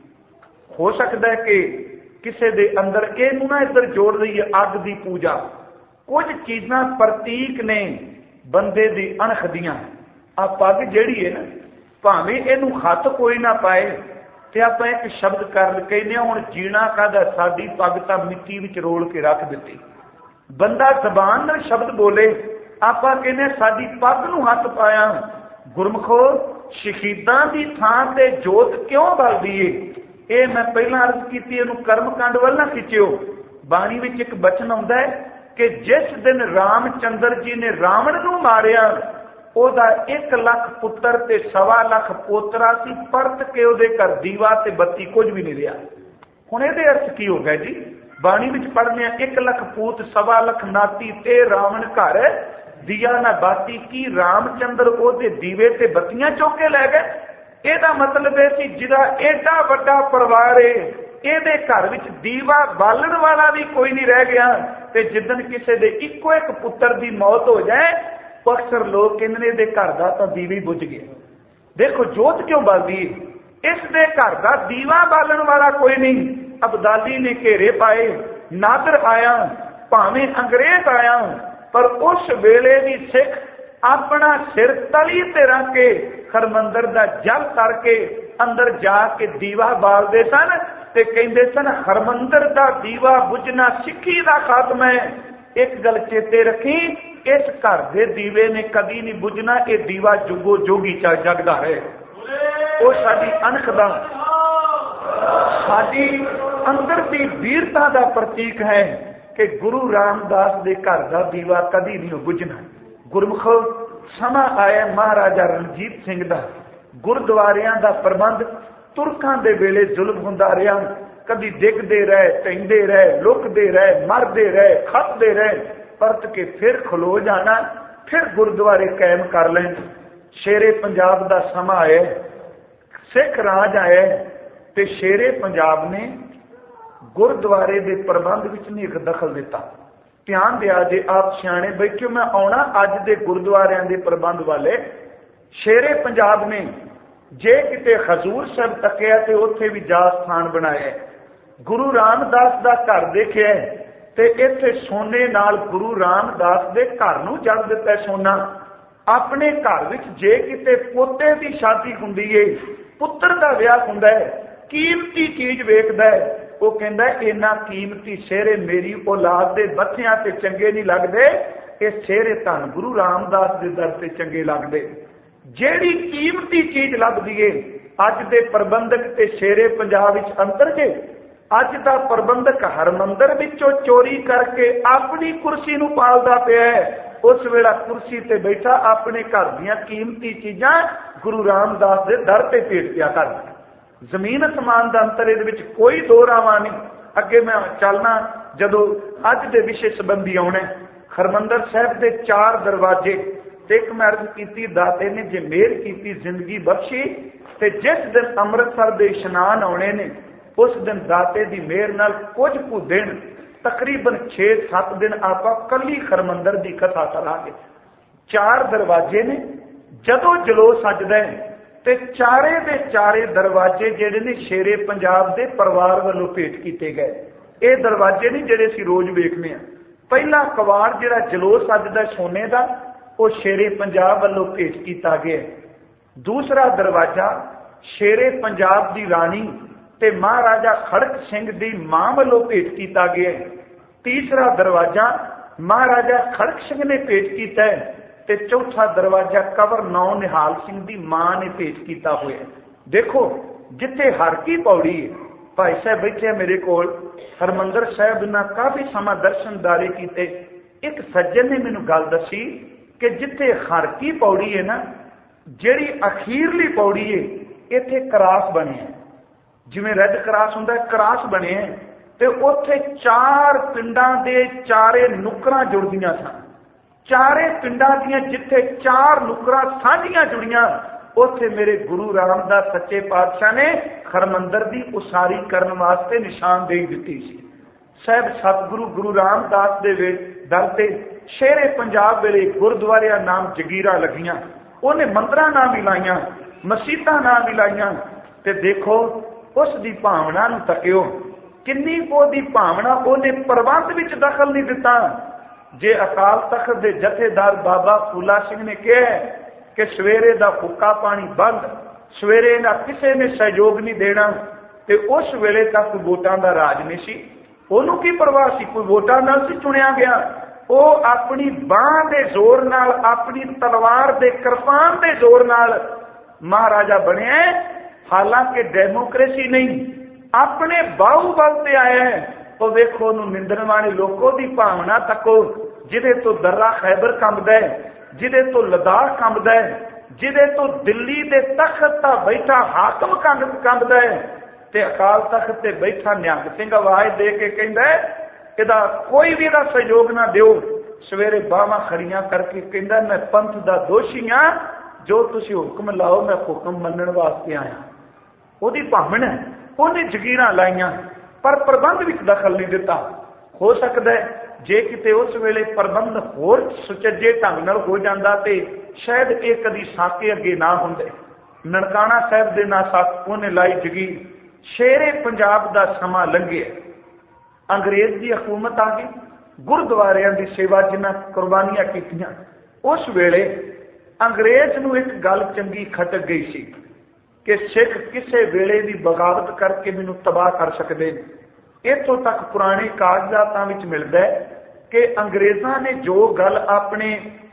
ਹੋ ਸਕਦਾ ਹੈ ਕਿ ਕਿਸੇ ਦੇ ਅੰਦਰ ਇਹਨੂੰ ਨਾ ਇੱਧਰ ਜੋੜ ਦਈਏ, ਅੱਗ ਦੀ ਪੂਜਾ। ਕੁਝ ਚੀਜ਼ਾਂ ਪ੍ਰਤੀਕ ਨੇ ਬੰਦੇ ਦੀ ਅਣਖ ਦੀਆਂ। ਆ ਪੱਗ ਜਿਹੜੀ ਹੈ ਨਾ, ਭਾਵੇਂ ਇਹਨੂੰ ਹੱਥ ਕੋਈ ਨਾ ਪਾਏ ਤੇ ਆਪਾਂ ਇੱਕ ਸ਼ਬਦ ਕਰ ਕਹਿੰਦੇ ਹਾਂ, ਹੁਣ ਜੀਣਾ ਕਾਹਦਾ, ਸਾਡੀ ਪੱਗ ਤਾਂ ਮਿੱਟੀ ਵਿੱਚ ਰੋਲ ਕੇ ਰੱਖ ਦਿੱਤੀ। ਬੰਦਾ ਜ਼ਬਾਨ ਨਾਲ ਸ਼ਬਦ ਬੋਲੇ, ਆਪਾਂ ਕਹਿੰਦੇ ਸਾਡੀ ਪੱਗ ਨੂੰ ਹੱਥ ਪਾਇਆ। ਗੁਰਮੁਖੋ ਸ਼ਹੀਦਾਂ ਦੀ ਥਾਂ ਤੇ ਜੋਤ ਕਿਉਂ ਬਲਦੀ ਏ? ਇਹ ਮੈਂ ਪਹਿਲਾਂ ਅਰਜ਼ ਕੀਤੀ, ਇਹਨੂੰ ਕਰਮ ਕਾਂਡ ਵੱਲ ਨਾ ਖਿੱਚਿਓ। ਬਾਣੀ ਵਿੱਚ ਇੱਕ ਬਚਨ ਆਉਂਦਾ ਹੈ ਕਿ ਜਿਸ ਦਿਨ ਰਾਮਚੰਦਰ ਜੀ ਨੇ ਰਾਵਣ ਨੂੰ ਮਾਰਿਆ, ਉਹਦਾ ਇੱਕ ਲੱਖ ਪੁੱਤਰ ਤੇ ਸਵਾ ਲੱਖ ਪੋਤਰਾ ਸੀ, ਪਰਤ ਕੇ ਉਹਦੇ ਘਰ ਦੀਵਾ ਤੇ ਬੱਤੀ ਕੁਝ ਵੀ ਨਹੀਂ ਰਿਹਾ। ਹੁਣ ਇਹਦੇ ਅਰਥ ਕੀ ਹੋ ਗਿਆ ਜੀ? ਬਾਣੀ ਵਿੱਚ ਪੜ੍ਹਨੇ ਆ, ਇੱਕ ਲੱਖ ਪੂਤ ਸਵਾ ਲੱਖ ਨਾਤੀ ਤੇ ਰਾਵਣ ਘਰ ਦੀਆ ਨਾ ਬਾਤੀ। ਕੀ ਰਾਮਚੰਦਰ ਉਹਦੇ ਦੀਵੇ ਤੇ ਬੱਤੀਆਂ ਚੁੱਕ ਕੇ ਲੈ ਗਏ? ਇਹਦਾ ਮਤਲਬ ਇਹ ਸੀ ਜਿਹਦਾ ਏਡਾ ਵੱਡਾ ਪਰਿਵਾਰ ਏ, ਇਹਦੇ ਘਰ ਵਿੱਚ ਦੀਵਾ ਬਾਲਣ ਵਾਲਾ ਵੀ ਕੋਈ ਨਹੀਂ ਰਹਿ ਗਿਆ। ਤੇ ਜਿੱਦਣ ਕਿਸੇ ਦੇ ਇੱਕੋ ਇੱਕ ਪੁੱਤਰ ਦੀ ਮੌਤ ਹੋ ਜਾਏ, ਅਕਸਰ ਲੋਕ ਕਹਿੰਦੇ ਨੇ ਇਹਦੇ ਘਰ ਦਾ ਤਾਂ ਦੀਵਾ ਹੀ ਬੁਝ ਗਿਆ। ਦੇਖੋ ਜੋਤ ਕਿਉਂ ਬਲਦੀ ਹੈ? ਇਸ ਦੇ ਘਰ ਦਾ ਦੀਵਾ ਬਾਲਣ ਵਾਲਾ ਕੋਈ ਨਹੀਂ। ਅਬਦਾਲੀ ਨੇ ਘੇਰੇ ਪਾਏ, ਨਾਦਰ ਆਇਆ, ਭਾਵੇਂ ਅੰਗਰੇਜ਼ ਆਇਆ, ਪਰ ਉਸ ਵੇਲੇ ਵੀ ਸਿੱਖ ਆਪਣਾ ਸਿਰ ਤਲੀ ਤੇ ਰੱਖ ਕੇ ਹਰਮੰਦਰ ਦਾ ਜਲ ਕਰਕੇ ਅੰਦਰ ਜਾ ਕੇ ਦੀਵਾ ਬਾਲਦੇ ਸਨ ਤੇ ਕਹਿੰਦੇ ਸਨ, ਹਰਮੰਦਰ ਦਾ ਦੀਵਾ ਬੁਝਣਾ ਸਿੱਖੀ ਦਾ ਖਾਤਮਾ ਹੈ। ਇੱਕ ਗੱਲ ਚੇਤੇ ਰੱਖੀ, ਇਸ ਘਰ ਦੇ ਦੀਵੇ ਨੇ ਕਦੀ ਨਹੀਂ ਬੁਝਣਾ। ਇਹ ਦੀਵਾ ਜੁਗੋ ਜੋਗੀ ਚੱਲ ਜਗਦਾ ਹੈ। ਉਹ ਸਾਡੀ ਅਣਖ ਦਾ, ਸਾਡੀ ਅੰਦਰ ਦੀ ਵੀਰਤਾ ਦਾ ਪ੍ਰਤੀਕ ਹੈ ਕਿ ਗੁਰੂ ਰਾਮਦਾਸ ਦੇ ਘਰ ਦਾ ਦੀਵਾ ਕਦੀ ਨਹੀਂ ਬੁਝਣਾ। ਗੁਰਮੁਖੋ ਸਮਾਂ ਆਇਆ ਮਹਾਰਾਜਾ ਰਣਜੀਤ ਸਿੰਘ ਦਾ। ਗੁਰਦੁਆਰਿਆਂ ਦਾ ਪ੍ਰਬੰਧ ਤੁਰਕਾਂ ਦੇ ਵੇਲੇ ਜ਼ੁਲਮ ਹੁੰਦਾ ਰਿਹਾ। ਕਦੀ ਡਿੱਗਦੇ ਰਹੇ, ਟੈਂਦੇ ਰਹੇ, ਲੁਕਦੇ ਰਹੇ, ਮਰਦੇ ਰਹੇ, ਖੱਪਦੇ ਰਹੇ, ਪਰਤ ਕੇ ਫਿਰ ਖਲੋ ਜਾਣਾ, ਫਿਰ ਗੁਰਦੁਆਰੇ ਕਾਇਮ ਕਰ ਲੈਣ। ਸ਼ੇਰੇ ਪੰਜਾਬ ਦਾ ਸਮਾਂ ਆਇਆ, ਸਿੱਖ ਰਾਜ ਆਇਆ ਤੇ ਸ਼ੇਰੇ ਪੰਜਾਬ ਨੇ ਗੁਰਦੁਆਰੇ ਦੇ ਪ੍ਰਬੰਧ ਵਿੱਚ ਨਹੀਂ ਇੱਕ ਦਖਲ ਦਿੱਤਾ। ਧਿਆਨ ਦਿਆ ਜੇ ਆਪ ਸਿਆਣੇ ਬੈਠਿਓ, ਮੈਂ ਆਉਣਾ ਅੱਜ ਦੇ ਗੁਰਦੁਆਰਿਆਂ ਦੇ ਪ੍ਰਬੰਧ ਵਾਲੇ। ਸ਼ੇਰੇ ਪੰਜਾਬ ਨੇ ਜੇ ਕਿਤੇ ਹਜ਼ੂਰ ਸਾਹਿਬ ਤੱਕਿਆ ਤੇ ਉੱਥੇ ਵੀ ਜਾ ਸਥਾਨ ਬਣਾਇਆ। ਗੁਰੂ ਰਾਮਦਾਸ ਦਾ ਘਰ ਦੇਖਿਆ ਤੇ ਇੱਥੇ ਸੋਨੇ ਨਾਲ ਗੁਰੂ ਰਾਮਦਾਸ ਦੇ ਘਰ ਨੂੰ ਜੜ ਦਿੱਤਾ ਸੋਨਾ। ਆਪਣੇ ਘਰ ਵਿੱਚ ਜੇ ਕਿਤੇ ਪੋਤੇ ਦੀ ਸ਼ਾਦੀ ਹੁੰਦੀ ਏ, ਪੁੱਤਰ ਦਾ ਵਿਆਹ ਹੁੰਦਾ ਹੈ, ਕੀਮਤੀ ਚੀਜ਼ ਵੇਖਦਾ ਹੈ, ਉਹ ਕਹਿੰਦਾ ਇੰਨਾ ਕੀਮਤੀ ਸਿਹਰੇ ਮੇਰੀ ਔਲਾਦ ਦੇ ਬੱਚਿਆਂ ਤੇ ਚੰਗੇ ਨਹੀਂ ਲੱਗਦੇ, ਇਹ ਸਿਹਰੇ ਧੰਨ ਗੁਰੂ ਰਾਮਦਾਸ ਦੇ ਦਰ ਤੇ ਚੰਗੇ ਲੱਗਦੇ। ਜਿਹੜੀ ਕੀਮਤੀ ਚੀਜ਼ ਲੱਭਦੀ ਏ, ਅੱਜ ਦੇ ਪ੍ਰਬੰਧਕ ਤੇ ਸ਼ੇਰੇ ਪੰਜਾਬ ਵਿੱਚ ਅੰਤਰ ਜੇ। ਅੱਜ ਦਾ ਪ੍ਰਬੰਧਕ ਹਰਮੰਦਰ ਵਿੱਚੋਂ ਚੋਰੀ ਕਰਕੇ ਆਪਣੀ ਕੁਰਸੀ ਨੂੰ ਪਾਲਦਾ ਪਿਆ ਹੈ। ਉਸ ਵੇਲੇ ਕੁਰਸੀ ਤੇ ਬੈਠਾ ਆਪਣੇ ਘਰ ਦੀਆਂ ਕੀਮਤੀ ਚੀਜ਼ਾਂ ਗੁਰੂ ਰਾਮਦਾਸ ਦੇ ਦਰ ਤੇ ਭੇਟ ਪਿਆ ਕਰਦਾ। ਜ਼ਮੀਨ ਅਸਮਾਨ ਦਾ ਅੰਤਰ ਇਹਦੇ ਵਿੱਚ ਕੋਈ ਦੋ ਰਾਵਾਂ ਨਹੀਂ। ਅੱਗੇ ਮੈਂ ਚੱਲਣਾ ਜਦੋਂ ਅੱਜ ਦੇ ਵਿਸ਼ੇ ਸੰਬੰਧੀ ਆਉਣਾ। ਹਰਮੰਦਰ ਸਾਹਿਬ ਦੇ ਚਾਰ ਦਰਵਾਜ਼ੇ ਤੇ ਇੱਕ ਮੈਂ ਅਰਜ਼ ਕੀਤੀ, ਦਾਤੇ ਨੇ ਜੇ ਮਿਹਰ ਕੀਤੀ ਜ਼ਿੰਦਗੀ ਬਖਸ਼ੀ ਤੇ ਜਿਸ ਦਿਨ ਅੰਮ੍ਰਿਤਸਰ ਦੇ ਇਸ਼ਨਾਨ ਆਉਣੇ ਨੇ, ਉਸ ਦਿਨ ਦਾਤੇ ਦੀ ਮਿਹਰ ਨਾਲ ਕੁਝ ਕੁ ਦਿਨ, ਤਕਰੀਬਨ ਛੇ ਸੱਤ ਦਿਨ ਆਪਾਂ ਕੱਲੀ ਹਰਮੰਦਰ ਦੀ ਕਥਾ ਕਰਾਂਗੇ। ਚਾਰ ਦਰਵਾਜ਼ੇ ਨੇ। ਜਦੋਂ ਜਲੂਸ ਸੱਜਦਾ ਹੈ ਤੇ ਚਾਰੇ ਦੇ ਚਾਰੇ ਦਰਵਾਜ਼ੇ ਜਿਹੜੇ ਨੇ ਸ਼ੇਰੇ ਪੰਜਾਬ ਦੇ ਪਰਿਵਾਰ ਵੱਲੋਂ ਭੇਟ ਕੀਤੇ ਗਏ। ਇਹ ਦਰਵਾਜ਼ੇ ਨਹੀਂ ਜਿਹੜੇ ਅਸੀਂ ਰੋਜ਼ ਵੇਖਦੇ ਹਾਂ। ਪਹਿਲਾ ਕਵਾੜ ਜਿਹੜਾ ਜਲੂਸ ਸੱਜਦਾ ਸੋਨੇ ਦਾ, ਉਹ ਸ਼ੇਰੇ ਪੰਜਾਬ ਵੱਲੋਂ ਭੇਟ ਕੀਤਾ ਗਿਆ। ਦੂਸਰਾ ਦਰਵਾਜ਼ਾ शेरे पंजाब दी रानी ते महाराजा खड़क सिंह दी मां वालों भेंट किया गया है। तीसरा दरवाजा महाराजा खड़क सिंह ने भेंट किया है ते चौथा दरवाजा कंवर नौ निहाल सिंह दी मां ने भेंट किया हुआ है। देखो जिथे हर की पौड़ी है, भाई साहब बैठे मेरे को हरमंदर साहब ना काफी समा दर्शनदारे किए। एक सज्जन ने मैनू गल दसी कि जिथे हर की पौड़ी है ना, जिहड़ी अखीरली पौड़ी है इत्थे क्रॉस बने हैं, जिवें रेड क्रॉस हुंदा है क्रॉस बने हैं, ते उत्थे चार पिंडां दे चारे नुकरां जुड़दियां सन। चारे पिंडां दियां जिथे चार नुकरां साझियां जुड़ियां, उत्थे मेरे गुरु रामदास सच्चे पातशाह ने हरमंदर की उसारी करने वास्ते निशानदेही दिती सी। साहब सतगुरु गुरु रामदास दे दर ते शेरे पंजाब वेले गुरुद्वारे नाम जगीरा लगियां, उन्हें मंदिरां नाम भी लाइयां, मसीतां नाम भी लाइयां। ते देखो उस दी भावना नूं तकियो, किन्नी ओदी भावना, उन्हें प्रबंध विच दखल नहीं दिता। जे अकाल तख्त दे जथेदार बाबा फूला सिंह ने कहा कि सवेरे दा फुक्का पानी बंद, सवेरे ना किसी ने सहयोग नहीं देना, ते उस वेले तक वोटां दा राज नहीं सी। ओनू की परवाह सी, कोई वोटां नाल सी चुनिया गया। वो अपनी बांह दे जोर नाल, अपनी तलवार दे किरपान दे जोर नाल महाराजा बने। हालांकि डेमोक्रेसी नहीं, अपने बाहूबल ते आया है। तो देखो ओनू निंदण वाले लोगों की भावना तको, जिदे तो दर्रा खैबर कंबदा है, जिदे तो लद्दाख कंबदा है, जिदे तो दिल्ली दे तख्त ता बैठा हाकम कंबदा है, ते अकाल तख्त ते बैठा निहंग सिंह आवाज दे के कहंदा है इहदा कोई भी इहदा सहयोग ना दिओ। सवेरे बाहां खड़ियां करके कहंदा मैं पंथ दा दोषी हां, जो तुसीं हुक्म लाओ मैं हुक्म मनण वास्ते आया। ओहदी भावना है, उन्हें जगीरां लाइयां पर प्रबंध विच दखल नहीं दिता। हो सकता है जे किते उस वेले प्रबंध होर सुचज्जे ढंग नाल हो जांदा ते शायद ये कदी साके अगे ना हुंदे। ननकाना साहब दे नाल साक उन्हें लाई जगीर। शेरे पंजाब दा समा लंघे, अंग्रेज की हुकूमत आ गई। गुरुद्वारियां दी सेवा जिन्हां कुर्बानियां कीतियां, उस वेले अंग्रेज नूं एक गल चंगी खटक गई सी कि सिख किसी वेले भी बगावत करके मैनू तबाह कर सकते हैं। इत्थों तक पुराने कागजातां विच मिलदा है कि अंग्रेज़ां ने जो गल अपने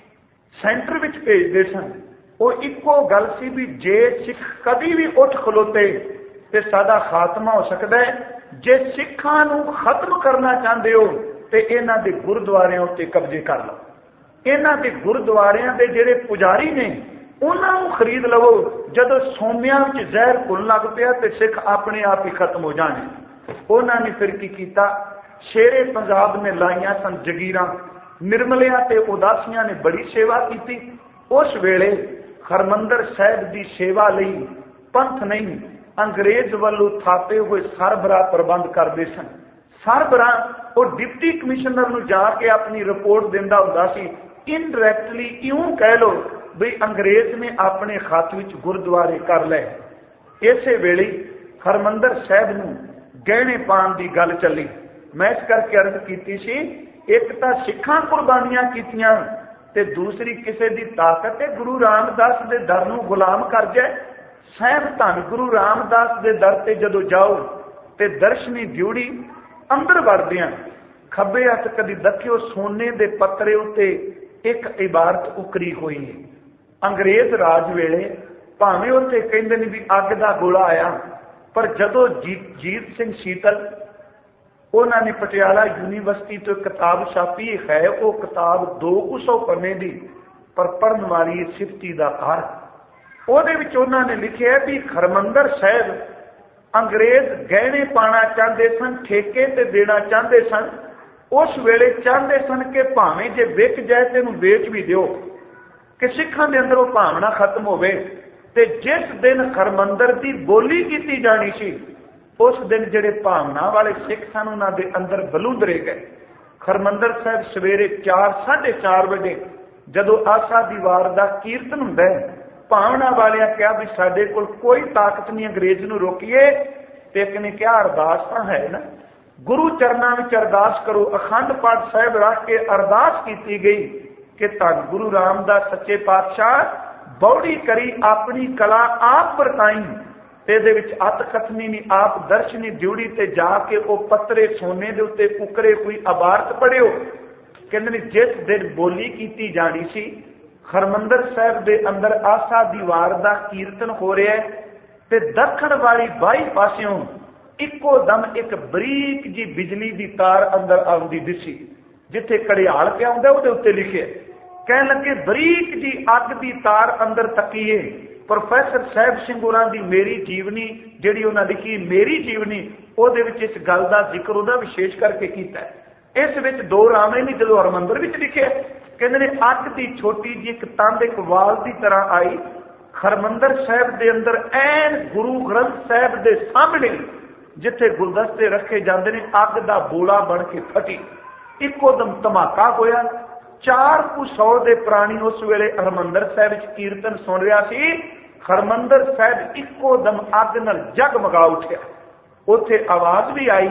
सेंटर विच भेजदे सन, वो इक्को गल सी भी जे सिख कभी भी उठ खलोते ते साडा खात्मा हो सकता है। जे सिखां नूं खत्म करना चाहते हो तो इन्हां दे गुरुद्वारियां उत्ते कब्जे कर लो। इन्हां दे गुरुद्वारियां दे जिहड़े पुजारी ने उन्होंने खरीद लवो। जदों सोमिया में जहर घुल लग पिया तो सिख अपने आप ही खत्म हो जाने। उन्होंने फिर की किया, शेरे पंजाब ने लाइया सन जगीरां। निर्मलिया ते उदासियां ने बड़ी सेवा की। उस वेले हरमंदर साहिब की सेवा लई पंथ नहीं, अंग्रेज वालों थापे हुए सरबराह प्रबंध करते सन। सरबराह वो डिप्टी कमिश्नर नूं जाके अपनी रिपोर्ट दिंदा हुंदा सी। इनडायरैक्टली यूं कह लो भी अंग्रेज ने अपने खत विच गुरुद्वारे कर ले। इसे वेले हरमंदर साहिब नूं गहने पाण दी गल चली। मैं इस करके अर्ज की सी, एक तो सिखां कुर्बानियां कीतियां ते दूसरी किसी की ताकत है गुरु रामदास के दर नूं गुलाम कर जाए। साहिब धन गुरु रामदास के दर ते जदों जाओ ते दर्शनी ड्यूड़ी अंदर वड़दियां खब्बे हथ कदी दखियो सोने दे पत्रे उत्ते एक इबारत उकरी हुई है। अंग्रेज राज वेले भावें उत्ते कहंदे ने भी अग दा गोला आया, पर जदों जीत जीत सिंह शीतल उन्होंने पटियाला यूनीवर्सिटी तो किताब छापी है। वो किताब दो कु सौ पन्ने की, पर पढ़न वाली सिफती का घर। उन्होंने लिखे है भी हरमंदर साहिब अंग्रेज गहने पाना चाहते सन, ठेके ते देना चाहते सन। उस वेले चाहते सन कि भावें जे विक जाए तो इहनूं बेच भी दिओ कि सिखां दे अंदर वो भावना खत्म होवे। ते जिस दिन हरमंदर की बोली की जानी सी, उस दिन जिहड़े भावना वाले सिख सन उन्हां दे अंदर बलूंदरे गए। हरमंदर साहिब सवेरे चार साढ़े चार बजे जदों आसा दी वार दा कीर्तन हुंदा है, भावना वालियां कहा भी साडे कोल कोई ताकत नहीं अंग्रेज नूं रोकीए। ते एक ने कहा अरदास तां है ना, गुरु चरनां विच अरदास करो। अखंड पाठ साहिब रख के अरदास की गई कि धन गुरु रामदास सच्चे पातशाह बौड़ी करी अपनी कला आप वरताई ਇਹਦੇ ਵਿੱਚ ਅਤ ਕਥਨੀ ਨਹੀਂ ਆਪ ਦਰਸ਼ਨੀ ਡਿਊੜੀ ਤੇ ਜਾ ਕੇ ਉਹ ਪੱਤਰੇ ਸੋਨੇ ਦੇ ਉੱਤੇ ਉਕਰੇ ਕੋਈ ਅਬਾਰਤ ਪੜਿਓ। ਕਹਿੰਦੇ ਨੇ ਜਿਸ ਦਿਨ ਬੋਲੀ ਕੀਤੀ ਜਾਣੀ ਸੀ, ਹਰਮੰਦਰ ਸਾਹਿਬ ਦੇ ਅੰਦਰ ਆਸਾ ਦੀ ਵਾਰ ਦਾ ਕੀਰਤਨ ਹੋ ਰਿਹਾ ਤੇ ਦੱਖਣ ਵਾਲੀ ਬਾਈ ਪਾਸਿਓਂ ਇੱਕੋ ਦਮ ਇੱਕ ਬਰੀਕ ਜੀ ਬਿਜਲੀ ਦੀ ਤਾਰ ਅੰਦਰ ਆਉਂਦੀ ਦਿਸੀ। ਜਿੱਥੇ ਘੜਿਆਲ ਪਿਆ ਹੁੰਦਾ ਉਹਦੇ ਉੱਤੇ ਲਿਖਿਆ, ਕਹਿਣ ਲੱਗੇ ਬਰੀਕ ਜੀ ਅੱਗ ਦੀ ਤਾਰ ਅੰਦਰ ਤੱਕੀਏ। ਪ੍ਰੋਫੈਸਰ ਸਾਹਿਬ ਸਿੰਘ ਹੋਰਾਂ ਦੀ ਮੇਰੀ ਜੀਵਨੀ ਜਿਹੜੀ ਉਹਨਾਂ ਲਿਖੀ ਮੇਰੀ ਜੀਵਨੀ, ਉਹਦੇ ਵਿੱਚ ਇਸ ਗੱਲ ਦਾ ਜ਼ਿਕਰ ਉਹਦਾ ਵਿਸ਼ੇਸ਼ ਕਰਕੇ ਕੀਤਾ। ਇਸ ਵਿੱਚ ਦੋ ਰਾਮੇ ਨੇ ਜਦੋਂ ਹਰਮੰਦਰ ਵਿੱਚ ਲਿਖਿਆ, ਕਹਿੰਦੇ ਨੇ ਅੱਗ ਦੀ ਛੋਟੀ ਜੀ ਇੱਕ ਤੰਦ ਇੱਕ ਵਾਲ ਦੀ ਤਰ੍ਹਾਂ ਆਈ ਹਰਮੰਦਰ ਸਾਹਿਬ ਦੇ ਅੰਦਰ, ਐਨ ਗੁਰੂ ਗ੍ਰੰਥ ਸਾਹਿਬ ਦੇ ਸਾਹਮਣੇ ਜਿੱਥੇ ਗੁਲਦਸਤੇ ਰੱਖੇ ਜਾਂਦੇ ਨੇ, ਅੱਗ ਦਾ ਬੋਲਾ ਬਣ ਕੇ ਫਟੀ। ਇੱਕੋ ਦਮ ਧਮਾਕਾ ਹੋਇਆ। ਚਾਰ ਕੁ ਸੌ ਦੇ ਪ੍ਰਾਣੀ ਉਸ ਵੇਲੇ ਹਰਮੰਦਰ ਸਾਹਿਬ ਵਿੱਚ ਕੀਰਤਨ ਸੁਣ ਰਿਹਾ ਸੀ। ਹਰਮੰਦਰ ਸਾਹਿਬ ਇੱਕੋ ਦਮ ਅੱਗ ਨਾਲ ਜਗਮਗਾ ਉੱਠਿਆ। ਉੱਥੇ ਆਵਾਜ਼ ਵੀ ਆਈ,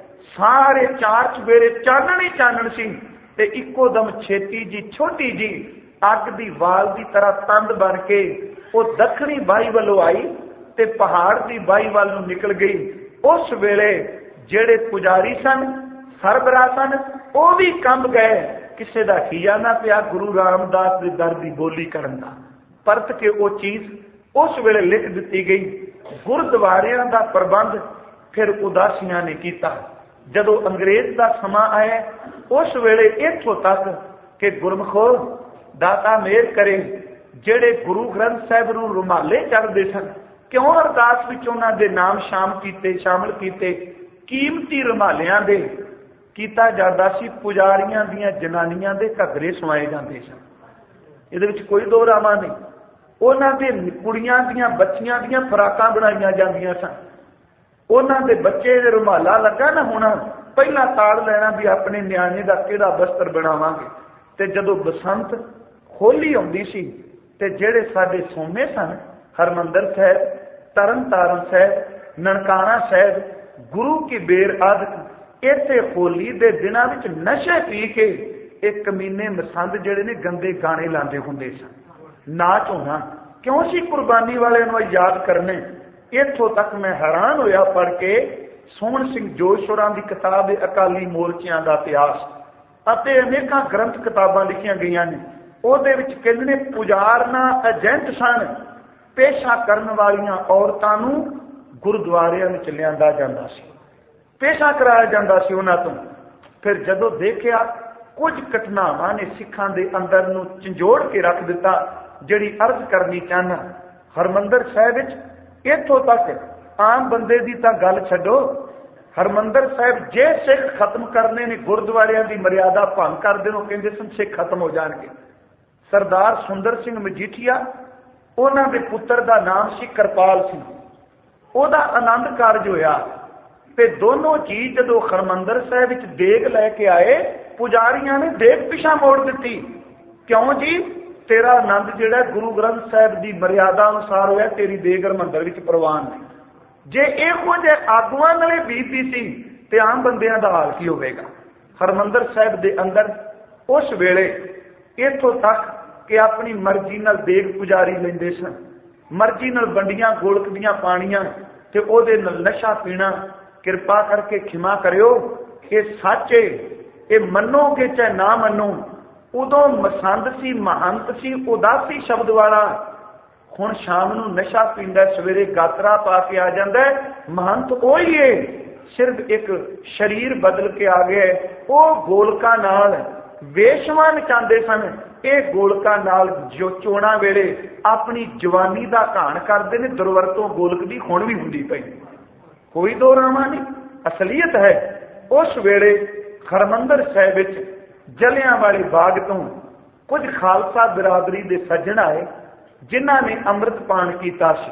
ਸਾਰੇ ਚਾਰ ਚੁਫੇਰੇ ਚਾਨਣ ਹੀ ਚਾਨਣ ਸੀ ਤੇ ਇੱਕੋ ਦਮ ਛੇਤੀ ਜੀ ਛੋਟੀ ਜੀ ਅੱਗ ਦੀ ਵਾਲ ਦੀ ਤਰ੍ਹਾਂ ਤੰਦ ਬਣ ਕੇ ਉਹ ਦੱਖਣੀ ਬਾਈ ਵੱਲੋਂ ਆਈ ਤੇ ਪਹਾੜ ਦੀ ਬਾਈ ਵੱਲ ਨੂੰ ਨਿਕਲ ਗਈ। ਉਸ ਵੇਲੇ ਜਿਹੜੇ ਪੁਜਾਰੀ ਸਨ, ਸਰਬਰਾਹ ਸਨ, ਉਹ ਵੀ ਕੰਬ ਗਏ। ਕਿਸੇ ਦਾ ਹੀਆ ਨਾ ਪਿਆ ਗੁਰੂ ਰਾਮਦਾਸ ਦੇ ਦਰ ਦੀ ਬੋਲੀ ਕਰਨ ਦਾ। ਪਰਤ ਕੇ ਉਹ ਚੀਜ਼ ਉਸ ਵੇਲੇ ਲਿਖ ਦਿੱਤੀ ਗਈ। ਗੁਰਦੁਆਰਿਆਂ ਦਾ ਪ੍ਰਬੰਧ ਫਿਰ ਉਦਾਸੀਆਂ ਨੇ ਕੀਤਾ। ਜਦੋਂ ਅੰਗਰੇਜ਼ ਦਾ ਸਮਾਂ ਆਇਆ, ਉਸ ਵੇਲੇ ਇੱਥੋਂ ਤੱਕ ਕਿ ਗੁਰਮਖੋ ਦਾਤਾ ਮਿਹਰ ਕਰੇ, ਜਿਹੜੇ ਗੁਰੂ ਗ੍ਰੰਥ ਸਾਹਿਬ ਨੂੰ ਰੁਮਾਲੇ ਚੜ੍ਹਦੇ ਸਨ, ਕਿਉਂ ਅਰਦਾਸ ਵਿੱਚ ਉਹਨਾਂ ਦੇ ਨਾਮ ਸ਼ਾਮ ਕੀਤੇ ਸ਼ਾਮਲ ਕੀਤੇ। ਕੀਮਤੀ ਰੁਮਾਲਿਆਂ ਦੇ ਕੀਤਾ ਜਾਂਦਾ ਸੀ, ਪੁਜਾਰੀਆਂ ਦੀਆਂ ਜਨਾਨੀਆਂ ਦੇ ਘੱਗਰੇ ਸਵਾਏ ਜਾਂਦੇ ਸਨ। ਇਹਦੇ ਵਿੱਚ ਕੋਈ ਦੋ ਰਾਮਾ ਨਹੀਂ। ਉਹਨਾਂ ਦੇ ਕੁੜੀਆਂ ਦੀਆਂ ਬੱਚੀਆਂ ਦੀਆਂ ਫਰਾਕਾਂ ਬਣਾਈਆਂ ਜਾਂਦੀਆਂ ਸਨ। ਉਹਨਾਂ ਦੇ ਬੱਚੇ ਦੇ ਰੁਮਾਲਾ ਲੱਗਾ ਨਾ ਹੋਣਾ, ਪਹਿਲਾਂ ਤਾੜ ਲੈਣਾ ਵੀ ਆਪਣੇ ਨਿਆਣੇ ਦਾ ਕਿਹੜਾ ਬਸਤਰ ਬਣਾਵਾਂਗੇ। ਤੇ ਜਦੋਂ ਬਸੰਤ ਹੋਲੀ ਆਉਂਦੀ ਸੀ ਤੇ ਜਿਹੜੇ ਸਾਡੇ ਸੋਮੇ ਸਨ, ਹਰਮੰਦਰ ਸਾਹਿਬ, ਤਰਨ ਤਾਰਨ ਸਾਹਿਬ, ਨਨਕਾਣਾ ਸਾਹਿਬ, ਗੁਰੂ ਕੀ ਬੇਰ ਆਦਿ, ਇੱਥੇ ਹੋਲੀ ਦੇ ਦਿਨਾਂ ਵਿੱਚ ਨਸ਼ੇ ਪੀ ਕੇ ਇਹ ਕਮੀਨੇ ਮਸੰਦ ਜਿਹੜੇ ਨੇ ਗੰਦੇ ਗਾਣੇ ਲਾਉਂਦੇ ਹੁੰਦੇ ਸਨ। ਨਾਚ ਹੋਣਾ ਕਿਉਂ ਸੀ ਕੁਰਬਾਨੀ ਵਾਲਿਆਂ ਨੂੰ ਯਾਦ ਕਰਨੇ। ਇੱਥੋਂ ਤੱਕ ਮੈਂ ਹੈਰਾਨ ਹੋਇਆ ਪੜ੍ਹ ਕੇ ਸੋਹਣ ਸਿੰਘ ਜੋਸ਼ੋਰਾਂ ਦੀ ਕਿਤਾਬ ਅਕਾਲੀ ਮੋਰਚਿਆਂ ਦਾ ਇਤਿਹਾਸ ਅਤੇ ਅਨੇਕਾਂ ਗ੍ਰੰਥ ਕਿਤਾਬਾਂ ਲਿਖੀਆਂ ਗਈਆਂ ਨੇ। ਉਹਦੇ ਵਿੱਚ ਕਹਿੰਦੇ ਨੇ ਪੁਜਾਰਨਾ ਏਜੰਟ ਸਨ। ਪੇਸ਼ਾ ਕਰਨ ਵਾਲੀਆਂ ਔਰਤਾਂ ਨੂੰ ਗੁਰਦੁਆਰਿਆਂ ਵਿੱਚ ਲਿਆਂਦਾ ਜਾਂਦਾ ਸੀ, ਪੇਸ਼ਾ ਕਰਾਇਆ ਜਾਂਦਾ ਸੀ ਉਹਨਾਂ ਤੋਂ। ਫਿਰ ਜਦੋਂ ਦੇਖਿਆ ਕੁਝ ਘਟਨਾਵਾਂ ਨੇ ਸਿੱਖਾਂ ਦੇ ਅੰਦਰ ਨੂੰ ਝੰਜੋੜ ਕੇ ਰੱਖ ਦਿੱਤਾ, ਜਿਹੜੀ ਅਰਜ਼ ਕਰਨੀ ਚਾਹਨਾ। ਹਰਮੰਦਰ ਸਾਹਿਬ ਵਿੱਚ ਇੱਥੋਂ ਤੱਕ ਆਮ ਬੰਦੇ ਦੀ ਤਾਂ ਗੱਲ ਛੱਡੋ, ਹਰਮੰਦਰ ਸਾਹਿਬ ਜੇ ਸਿੱਖ ਖਤਮ ਕਰਨੇ ਨੇ, ਗੁਰਦੁਆਰਿਆਂ ਦੀ ਮਰਿਆਦਾ ਭੰਗ ਕਰਦੇ ਨੇ, ਕਹਿੰਦੇ ਸਨ ਸਿੱਖ ਖਤਮ ਹੋ ਜਾਣਗੇ। ਸਰਦਾਰ ਸੁੰਦਰ ਸਿੰਘ ਮਜੀਠੀਆ, ਉਹਨਾਂ ਦੇ ਪੁੱਤਰ ਦਾ ਨਾਮ ਸੀ ਕਿਰਪਾਲ ਸਿੰਘ, ਉਹਦਾ ਆਨੰਦ ਕਾਰਜ ਹੋਇਆ ਤੇ ਦੋਨੋਂ ਜੀ ਜਦੋਂ ਹਰਮੰਦਰ ਸਾਹਿਬ ਵਿੱਚ ਦੇਗ ਲੈ ਕੇ ਆਏ, ਪੁਜਾਰੀਆਂ ਨੇ ਦੇਗ ਪਿਛਾ ਮੋੜ ਦਿੱਤੀ। ਕਿਉਂ ਜੀ? ਤੇਰਾ ਆਨੰਦ ਜਿਹੜਾ ਗੁਰੂ ਗ੍ਰੰਥ ਸਾਹਿਬ ਦੀ ਮਰਿਆਦਾ ਅਨੁਸਾਰ ਹੋਇਆ, ਤੇਰੀ ਦੇਗ ਹਰਮੰਦਰ ਵਿੱਚ ਪ੍ਰਵਾਨ ਨਹੀਂ। ਜੇ ਇਹੋ ਜਿਹੇ ਆਗੂਆਂ ਨਾਲੇ ਬੀਤੀ ਸੀ ਤੇ ਆਮ ਬੰਦਿਆਂ ਦਾ ਹਾਲ ਕੀ ਹੋਵੇਗਾ। ਹਰਮੰਦਰ ਸਾਹਿਬ ਦੇ ਅੰਦਰ ਉਸ ਵੇਲੇ ਇੱਥੋਂ ਤੱਕ ਕਿ ਆਪਣੀ ਮਰਜ਼ੀ ਨਾਲ ਦੇਗ ਪੁਜਾਰੀ ਲੈਂਦੇ ਸਨ, ਮਰਜ਼ੀ ਨਾਲ ਵੰਡੀਆਂ ਗੋਲਕ ਦੀਆਂ ਪਾਣੀਆਂ ਤੇ ਉਹਦੇ ਨਾਲ ਨਸ਼ਾ ਪੀਣਾ। ਕਿਰਪਾ ਕਰਕੇ ਖਿਮਾ ਕਰਿਓ, ਇਹ ਸੱਚ ਏ, ਇਹ ਮੰਨੋਗੇ ਚਾਹੇ ਨਾ ਮੰਨੋ। ਉਦੋਂ ਮਸੰਦ ਸੀ, ਮਹੰਤ ਸੀ, ਉਦਾਸੀ ਸ਼ਬਦ ਵਾਲਾ। ਹੁਣ ਸ਼ਾਮ ਨੂੰ ਨਸ਼ਾ ਪੀਂਦਾ, ਸਵੇਰੇ ਗਾਤਰਾ ਪਾ ਕੇ ਆ ਜਾਂਦਾ। ਮਹੰਤ ਉਹੀ ਏ, ਸਿਰਫ ਇੱਕ ਸਰੀਰ ਬਦਲ ਕੇ ਆ ਗਿਆ। ਉਹ ਗੋਲਕਾਂ ਨਾਲ ਵੇਸ਼ਵਾ ਨਚਾਉਂਦੇ ਸਨ, ਇਹ ਗੋਲਕਾਂ ਨਾਲ ਜੋ ਚੋਣਾਂ ਵੇਲੇ ਆਪਣੀ ਜਵਾਨੀ ਦਾ ਘਾਣ ਕਰਦੇ ਨੇ। ਦੁਰਵਰਤੋਂ ਗੋਲਕ ਦੀ ਹੁਣ ਵੀ ਹੁੰਦੀ ਪਈ, ਕੋਈ ਦੋ ਰਾਮਾ ਨਹੀਂ, ਅਸਲੀਅਤ ਹੈ। ਉਸ ਵੇਲੇ ਹਰਮੰਦਰ ਸਾਹਿਬ ਵਿੱਚ ਜਲਿਆਂ ਵਾਲੇ ਬਾਗ ਤੋਂ ਕੁਝ ਖਾਲਸਾ ਬਿਰਾਦਰੀ ਦੇ ਸੱਜਣ ਆਏ, ਜਿਨ੍ਹਾਂ ਨੇ ਅੰਮ੍ਰਿਤ ਪਾਨ ਕੀਤਾ ਸੀ।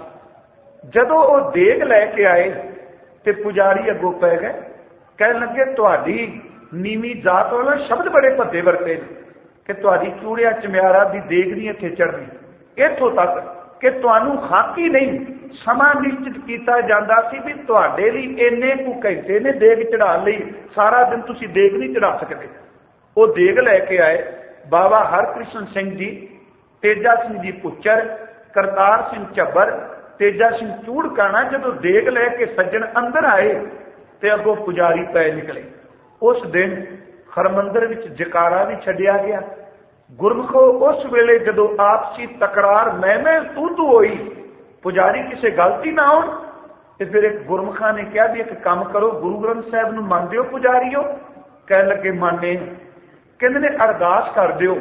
ਜਦੋਂ ਉਹ ਦੇਗ ਲੈ ਕੇ ਆਏ ਤੇ ਪੁਜਾਰੀ ਅੱਗੋਂ ਪੈ ਗਏ, ਕਹਿਣ ਲੱਗੇ ਤੁਹਾਡੀ ਨੀਵੀਂ ਜਾਤ ਵੱਲੋਂ ਸ਼ਬਦ ਬੜੇ ਭੱਦੇ ਵਰਤੇ ਨੇ ਕਿ ਤੁਹਾਡੀ ਚੂੜਿਆ ਚਮਿਆਰਾ ਦੀ ਦੇਗ ਨਹੀਂ ਇੱਥੇ ਚੜ੍ਹਨੀ। ਇੱਥੋਂ ਤੱਕ ਕਿ ਤੁਹਾਨੂੰ ਹੱਕ ਹੀ ਨਹੀਂ, ਸਮਾਂ ਨਿਸ਼ਚਿਤ ਕੀਤਾ ਜਾਂਦਾ ਸੀ ਵੀ ਤੁਹਾਡੇ ਲਈ ਇੰਨੇ ਕੁ ਘੰਟੇ ਨੇ ਦੇਗ ਚੜਾਉਣ ਲਈ, ਸਾਰਾ ਦਿਨ ਤੁਸੀਂ ਦੇਗ ਨਹੀਂ ਚੜਾ ਸਕਦੇ। ਉਹ ਦੇਗ ਲੈ ਕੇ ਆਏ। ਬਾਬਾ ਹਰਕ੍ਰਿਸ਼ਨ ਸਿੰਘ ਜੀ, ਤੇਜਾ ਸਿੰਘ ਜੀ ਪੁੱਚਰ, ਕਰਤਾਰ ਸਿੰਘ ਝੱਬਰ, तेजा सिंह चूड़काना जदों देग लैके सज्जन अंदर आए ते अगों पुजारी पै निकले। उस दिन हरमंदिर विच जकारा भी छड्डिया गया। गुरमुखो उस वेले जदों आपसी तकरार मैं मैं तू तू होई, पुजारी किसी गलती ना हो, तो फिर एक गुरमुखा ने कहा भी एक काम करो, गुरु ग्रंथ साहब नूं मनदे हो पुजारीओ? कह लगे माने। कहंदे ने अरदास कर दिओ,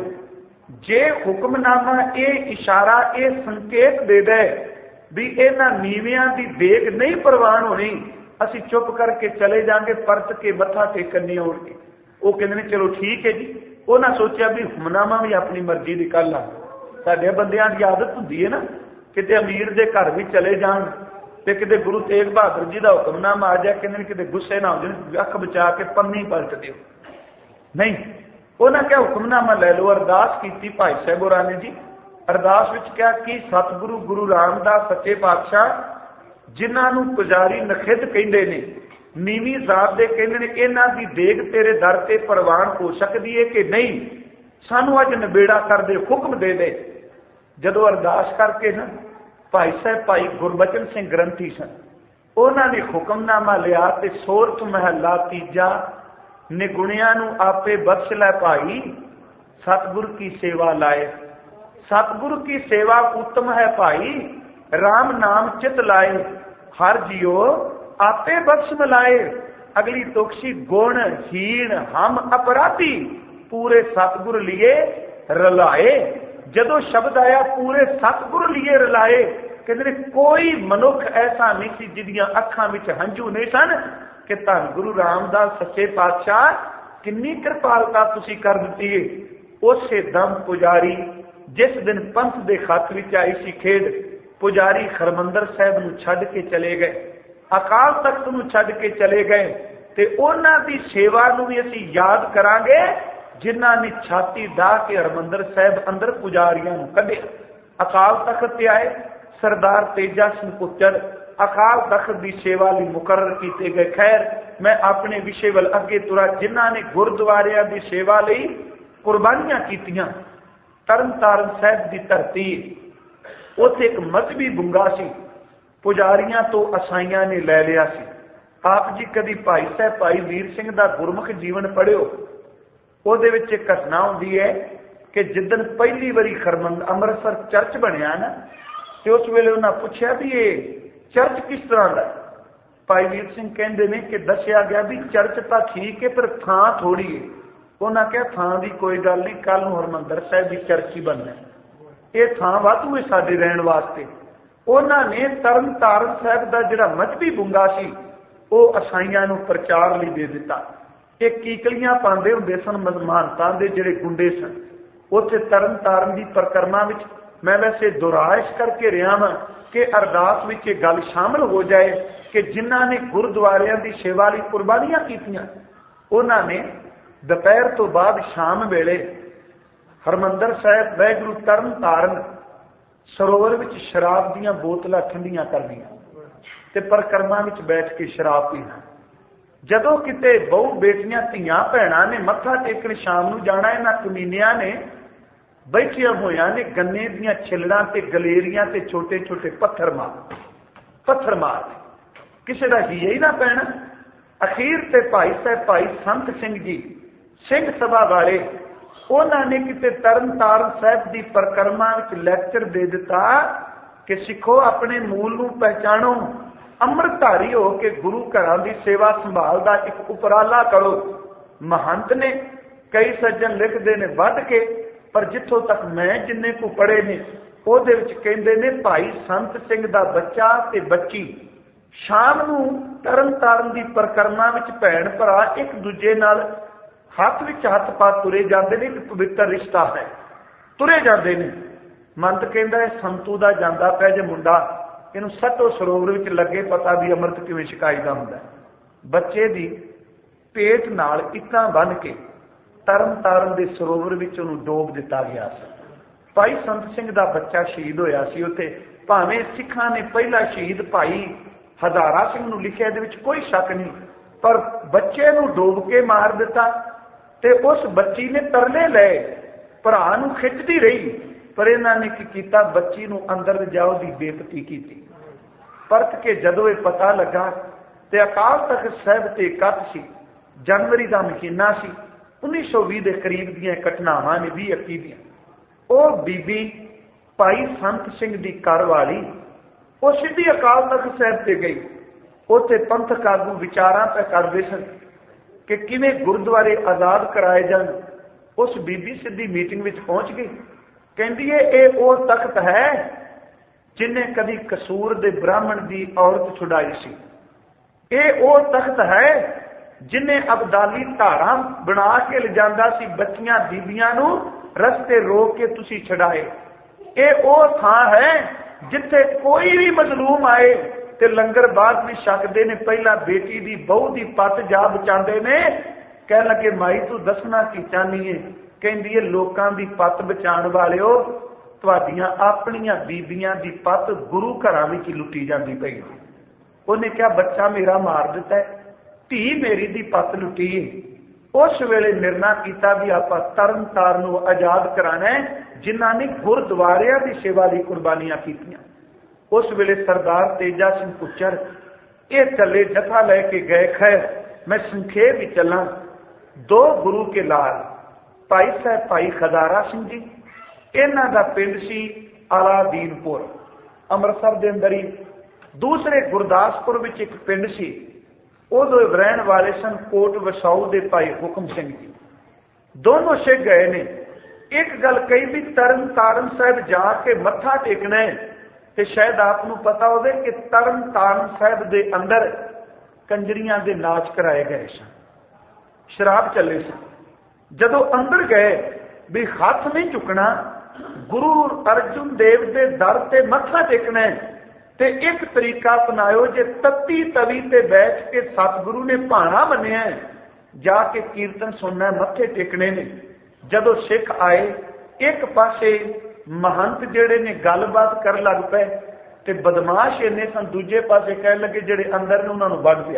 जे हुक्मनामा ये इशारा ये संकेत दे दे भी इन्हां नीवियां दी देग नहीं प्रवान होनी, असीं चुप करके चले जाएंगे, परत के मत्था टेकन नहीं आउणगे। वो कहंदे ने चलो ठीक है जी। उन्हें सोचा भी हुक्मनामा भी अपनी मर्जी की कर ला। साडे बंदियां दी आदत हुंदी है ना, किते अमीर दे घर भी चले जाण ते किते गुरु तेग बहादुर जी का हुक्मनामा आ जाए, कहंदे किते गुस्से ना हो जाए, अख बचा के पन्नी पलट दिओ। नहीं, उन्हें क्या हुक्मनामा लै लो। अरदास की भाई साहब होरां ने जी। अरदास विच क्या कि सतगुरु गुरु रामदास सच्चे पातशाह जिन्हां नूं पुजारी नखिद कहंदे ने, नीवी जात दे कहंदे ने, इन्हां दी देग तेरे दर ते प्रवान हो सकदी है कि नहीं, सानू अज नबेड़ा कर दे, हुक्म दे दे। जदों अरदास करके ना भाई साहब भाई गुरबचन सिंह ग्रंथी सन, उन्होंने हुक्मनामा लिया ते सोरठ महला तीजा, निगुणियां नूं आपे बख्श लै भाई, सतगुर की सेवा लाए। सतगुरु की सेवा उत्तम है भाई, राम नाम चित लाए, हर जियो आपे बख्श मिलाए। अगली तुकशी गुण हीण हम अपराधी, पूरे सतगुर लिए रलाए। जदों शब्द आया पूरे सतगुर लिए रलाए, कहते कोई मनुख ऐसा नहीं सी जिदियां अखां विच हंझू नहीं सन कि धन गुरु रामदास सच्चे पातशाह किन्नी कृपालता तुसी कर दिती है। उसे दम पुजारी जिस दिन पंथ दे खत विच आई सी खेड, पुजारी हरमंदर साहब नूं छड्ड के चले गए, अकाल तख्त नूं छड्ड के चले गए। ते उन्हां दी सेवा नूं भी असीं याद करांगे जिन्हां ने छाती ढा के हरमंदर साहब अंदर पुजारियां नूं कढिया। अकाल तख्त ते आए, सरदार तेजा सिंह पुत्तर अकाल तख्त की सेवा लई मुकर्रर किए गए। खैर मैं अपने विषय वल अगे तुरा, जिन्हां ने गुरुद्वारियां की सेवा लई कुर्बानियां कीतियां। तरन तारण साहब की धरती, उत्थे एक मजहबी बुंगा सी, पुजारियां तो असाइयां ने लै लिया सी। आप जी कभी भाई साहब भाई वीर सिंह का गुरमुख जीवन पढ़ियो, ਉਹਦੇ ਵਿੱਚ एक घटना होती है कि जिदन पहली बारी खरमंद अमृतसर चर्च बनया ना, तो उस वेले उन्हें पूछा भी ये चर्च किस तरह का। भाई वीर सिंह कहते हैं कि दसिया गया भी चर्च तो ठीक है पर थां थोड़ी है। उन्हें कहा थां की कोई गल नहीं, कल हरमंदर साहब की चर्च ही बनना, ये थां वाधू है साडे रहन वास्ते। उन्होंने तरन तारण साहब का जिहड़ा मजहबी बुंगा सी वो असाइयां नूं प्रचार लई दे दिता। एक कीकलियां पांदे हुंदे सन महंतां दे जिहड़े गुंडे सन, उत्थे तरन तारण की परिक्रमा विच मैं वैसे दुराइश करके रहा हाँ कि अरदास विच ये गल शामिल हो जाए कि जिन्हां ने गुरुद्वारियां की सेवा लई कुर्बानियां कीतियां, उन्होंने दोपहर तो बाद शाम वेले हरमंदर साहब वाहिगुरू तरन तारण सरोवर विच शराब दीयां बोतलां ठंडियां करनियां ते परिक्रमा विच बैठ के शराब पीना। जदों किते बहु बेटियां धियां भैणां ने मत्था टेकण शाम नूं जाना, इन्हां कमीनियां ने बैठिया होया ने गन्ने दीयां छिलड़ां ते गलेरियां ते छोटे छोटे पत्थर मार पत्थर मार किसी का ही ही ना पैना। अखीर ते भाई साहब भाई संत सिंह जी सिंह सभा वाले उन्होंने किते तरन तारण साहब की परिक्रमा विच लैक्चर दे दिता कि सिखो अपने मूल नूं पहचानो, अमृतधारी हो के गुरु घरां की सेवा संभाल का एक उपराला करो। महंत ने कई सज्जन लिखते ने वध के, पर जिथों तक मैं जिन्ने को पढ़े ने ਉਹਦੇ ਵਿੱਚ ਕਹਿੰਦੇ ਨੇ ਭਾਈ ਸੰਤ ਸਿੰਘ ਦਾ ਬੱਚਾ ਤੇ ਬੱਚੀ ਸ਼ਾਮ ਨੂੰ ਤਰਨ ਤਾਰਨ ਦੀ ਪਰਿਕਰਮਾ ਵਿੱਚ ਭੈਣ ਭਰਾ ਇੱਕ ਦੂਜੇ ਨਾਲ ਹੱਥ ਵਿੱਚ ਹੱਥ ਪਾ ਤੁਰੇ ਜਾਂਦੇ ਨੇ। ਇੱਕ ਪਵਿੱਤਰ ਰਿਸ਼ਤਾ ਹੈ, ਤੁਰੇ ਜਾਂਦੇ ਨੇ। ਮੰਤ ਕਹਿੰਦਾ ਹੈ ਸੰਤੂ ਦਾ ਜਾਂਦਾ ਪਿਆ ਜੇ ਮੁੰਡਾ, ਇਹਨੂੰ ਸੱਤੋ ਸਰੋਵਰ ਵਿੱਚ ਲੱਗੇ ਪਤਾ ਵੀ ਅੰਮ੍ਰਿਤ ਕਿਵੇਂ ਛਕਾਈਦਾ ਹੁੰਦਾ। ਬੱਚੇ ਦੀ ਪੇਟ ਨਾਲ ਇੱਟਾਂ ਬੰਨ੍ਹ ਕੇ ਤਰਨ ਤਾਰਨ ਦੇ ਸਰੋਵਰ ਵਿੱਚ ਉਹਨੂੰ ਡੋਬ ਦਿੱਤਾ ਗਿਆ ਸੀ। ਭਾਈ ਸੰਤ ਸਿੰਘ ਦਾ ਬੱਚਾ ਸ਼ਹੀਦ ਹੋਇਆ ਸੀ ਉੱਥੇ। ਭਾਵੇਂ ਸਿੱਖਾਂ ਨੇ ਪਹਿਲਾ ਸ਼ਹੀਦ ਭਾਈ ਹਜ਼ਾਰਾ ਸਿੰਘ ਨੂੰ ਲਿਖਿਆ, ਇਹਦੇ ਵਿੱਚ ਕੋਈ ਸ਼ੱਕ ਨਹੀਂ, ਪਰ ਬੱਚੇ ਨੂੰ ਡੋਬ ਕੇ ਮਾਰ ਦਿੱਤਾ। ਤੇ ਉਸ ਬੱਚੀ ਨੇ ਤਰਲੇ ਲਏ, ਭਰਾ ਨੂੰ ਖਿੱਚਦੀ ਰਹੀ, ਪਰ ਇਹਨਾਂ ਨੇ ਕੀ ਕੀਤਾ, ਬੱਚੀ ਨੂੰ ਅੰਦਰ ਜਾਓ ਦੀ ਬੇਇੱਜ਼ਤੀ ਕੀਤੀ। परत के जदों ये पता लगा तो अकाल तख्त साहब ते इकट्ठ सी, जनवरी का महीना सी, उन्नीस सौ भी के करीब दियां घटनावां ने, भी इक्की दियां। वो बीबी भाई संत सिंह की घर वाली वो सीधी अकाल तख्त साहब से गई। उत्थे पंथक आगू विचारां पे करदे सन कि किवें गुरुद्वारे आजाद कराए जान। उस बीबी सीधी मीटिंग में पहुंच गई, कहती है ये वो तख्त है जिन्हें कभी कसूर दे ब्राह्मण की औरत छुड़ाई सी। ये वो तख्त है जिन्हें अबदाली धारा बना के ले जांदा सी, बच्चियां बीबियां नूं रस्ते रोक के तुसी छड़ाए। ये वो थां है जिथे कोई भी मजलूम आए ते लंगर बाद भी छकदे ने, पहला बेटी दी बहू दी पत जा बचांदे ने। कह लगे माई तू दसना की चाहनी है? कहंदी है लोकां दी पत बचाण वालिओ, तुहाडीआं अपणियां बीबियां दी पत गुरु घरां विच लुटी जांदी पई। उन्हें क्या बच्चा मेरा मार दिता है, धी मेरी दी पत लुटी है। उस वेले निर्णय किया भी आप तरन तारण नूं आजाद कराना है, जिन्हां ने गुरुद्वारियां दी सेवा लई कुर्बानियां कीतियां। उस वेले सरदार तेजा सिंह कुचर ये चले जथा लैके गए। खैर मैं संखेप ही चला। दो गुरु के लाल भाई साहब भाई खदारा सिंह जी, इन्हां दा पिंड सी अलादीनपुर अमृतसर दे अंदर ही। दूसरे गुरदासपुर विच एक पिंड सी, उदों रहन वाले सन कोट वसाऊ दे भाई हुकम सिंह जी। दोनों सिख गए ने। एक गल कही भी तरन तारण साहब जाके मत्था टेकना है, तो शायद आपको पता होवे कि तरन तारण साहब दे अंदर कंजरियां दे नाच कराए गए सन, शराब चले सन। जदों अंदर गए भी हाथ नहीं चुकना, गुरु अर्जुन देव दे दर ते मत्था टेकना है, ते एक तरीका अपनायो जे तत्ती तवी ते बैठ के सतगुरु ने भाना मनिया है, जाके कीर्तन सुनना, मत्थे टेकने ने। जदों सिख आए एक पासे महंत जेड़े ने गलबात कर लग पे, ते बदमाश इन्ने सन दूजे पासे कह लगे जेड़े अंदर ने उन्होंने बड़ पिया।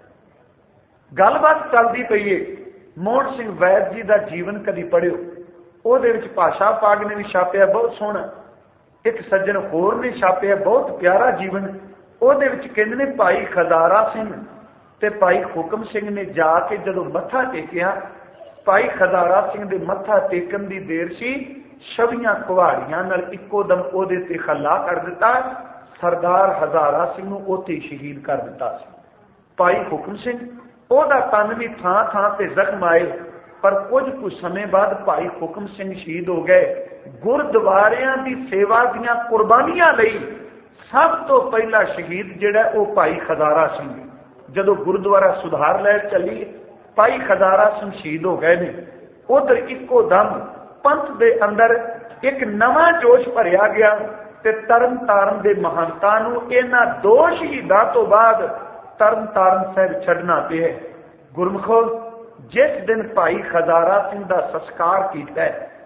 गलबात चलती पई है। मोहन सिंह वैद जी का जीवन कदी पढ़ियो, ਉਹਦੇ ਵਿੱਚ ਭਾਸ਼ਾ ਪਾਗ ने भी छापिया बहुत सोहना। एक सज्जन होर ने छापिया बहुत प्यारा जीवन। ਉਹਦੇ ਵਿੱਚ ਕਹਿੰਦੇ ਨੇ भाई खदारा सिंह ते भाई हुकम सिंह ने जाके जदों मत्था टेकिया, भाई खदारा सिंह दे मत्था टेकन दी देर सी, छवियां कुहाड़ियां नाल इक्को दम ਉਹਦੇ ते खला कर दिता। सरदार हजारा सिंह नूं उत्थे शहीद कर दिता सी। भाई हुकम सिंह ਉਹਦਾ तन भी थां थां ते जख्म आए, पर कुछ कुछ समय बाद भाई हुकम सिंह शहीद हो गए। गुरुद्वारियां दी सेवा दीयां कुर्बानियां लई सब तो पहला शहीद जिहड़ा वो भाई खदारा सिंह। जदों गुरुद्वारा सुधार लहर चली, भाई खदारा सिंह शहीद हो गए ने। उधर इक्को दम पंथ दे अंदर एक नवा जोश भरिया गया ते तरन तारण दे महंतां नूं इन्हां दो शहीदां तो बाद तरन तारण साहिब छड्डना पिया। गुरमुखो, जिस दिन भाई खजारा सिंह का संस्कार किया,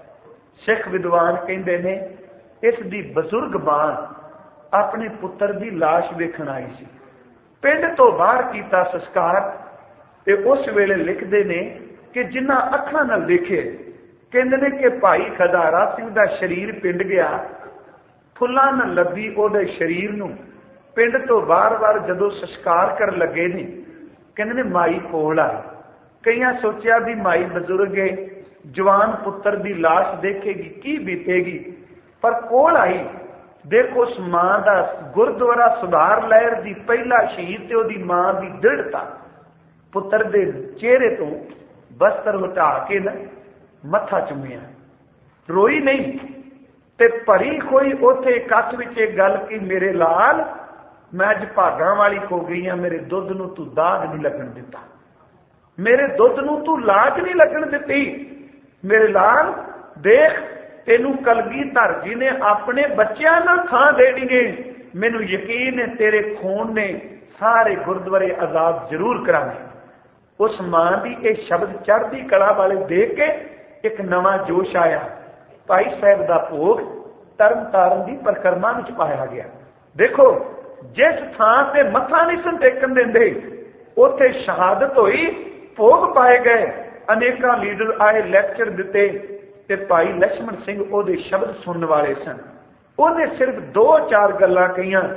सिख विद्वान कहते ने इस दी बजुर्ग मां अपने पुत्र की लाश वेखण आई सी। पिंड तो बाहर किया संस्कार ते उस वेले लिखते ने कि जिन्हां अखां नाल देखे, कहते ने कि भाई खजारा सिंह का शरीर पिंड गया, फुल्लां नाल लभी उहदे शरीर नूं। पिंड तो बार बार जदों संस्कार कर लगे ने, कहते ने माई कोल आई। कईयां सोचा भी माई बजुर्ग है, जवान पुत्र की लाश देखेगी की बीतेगी, पर कोल आई। देखो उस मां का गुरुद्वारा सुधार लहर की पहला शहीद ते ओदी मां की दृढ़ता, पुत्र दे चेहरे तो बस्तर हटा के न मत्था चुमिया, रोई नहीं ते भरी कोई उथे कच्छ विच एक गल की, मेरे लाल मैं अज भागां वाली हो गई हाँ, मेरे दुध नूं तू दाग नहीं लगन दिता, मेरे दुध नूं तू लाज नहीं लगन दिती। मेरे लाल देख, तेनू कलगीधर जी ने अपने बच्चों नाल थां देनी है, मैनू यकीन है तेरे खून ने सारे गुरुद्वारे आजाद जरूर कराने। उस मां की यह शब्द चढ़ती कला वाले देख के एक नवा जोश आया। भाई साहब का भोग तरन तारण की परिक्रमा में पाया गया। देखो, जिस थां से मत्था नहीं सन टेकन देंदे, उत्थे शहादत हुई, भोग पाए गए। अनेका लीडर आए, लैक्चर दिते, ते भाई लक्ष्मण सिंह ओदे शब्द सुनने वाले सन। उन्हें सिर्फ दो चार गल्लां कहियां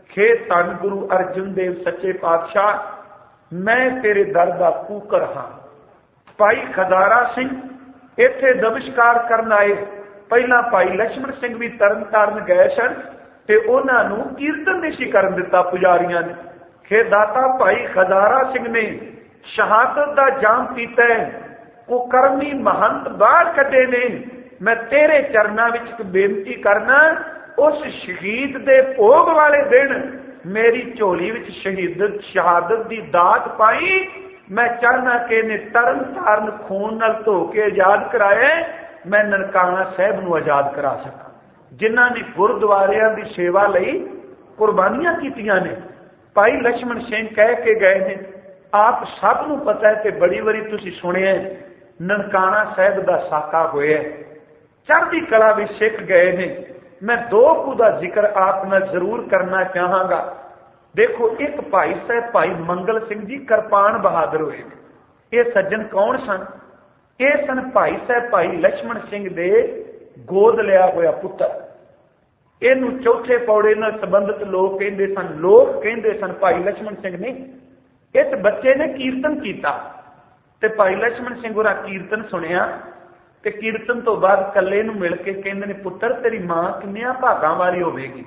खे धन गुरु अर्जुन देव सच्चे पातशाह, मैं तेरे दर दा कूकर हाँ। भाई खजारा सिंह इत्थे नमस्कार करन आए। पहला भाई लक्ष्मण सिंह भी तरन ताਰਨ गए सन ते उन्हां नूं कीर्तन नहीं सी करन दिता पुजारियां ने। खे दाता भाई खजारा सिंह ने शहादत दा जाम पीता है, कुकर्मी महंत बाहर कढे ने। मैं तेरे चरनां विच एक बेनती करना, उस शहीद दे भोग वाले दिन मेरी झोली विच शहीदत शहादत दी दात पाई। मैं चाहना कि ने तरन ताਰਨ खून नाल धो के आजाद कराए, मैं ननकाना साहब नूं आजाद करा सकां। जिन्हां ने गुरुद्वारियां दी सेवा लई कुर्बानियां कीतियां ने, भाई लक्ष्मण सिंह कह के गए ने। आप सब नूं पता है कि बड़ी वारी तुसीं सुणिआ ननकाना साहब दा साका होया, चढ़दी कला भी सिख गए ने। मैं दो कू दा जिक्र आप नाल जरूर करना चाहांगा। देखो, एक भाई साहब भाई मंगल सिंह जी किरपान बहादुर हुए। ये सज्जन कौन सन? ये सन भाई साहब भाई लक्ष्मण सिंह दे गोद लिया होया पुत्र। इनू चौथे पौड़े नाल संबंधित लोग कहते सन, लोग कहते सन भाई लक्ष्मण सिंह ने इस बच्चे ने कीर्तन किया ते भाई लक्ष्मण सिंह होरा कीर्तन सुनिया ते कीर्तन तो बाद कल्ले नूं मिल के कहंदे ने, पुत्र तेरी मां किन्नियां भागां वाली होवेगी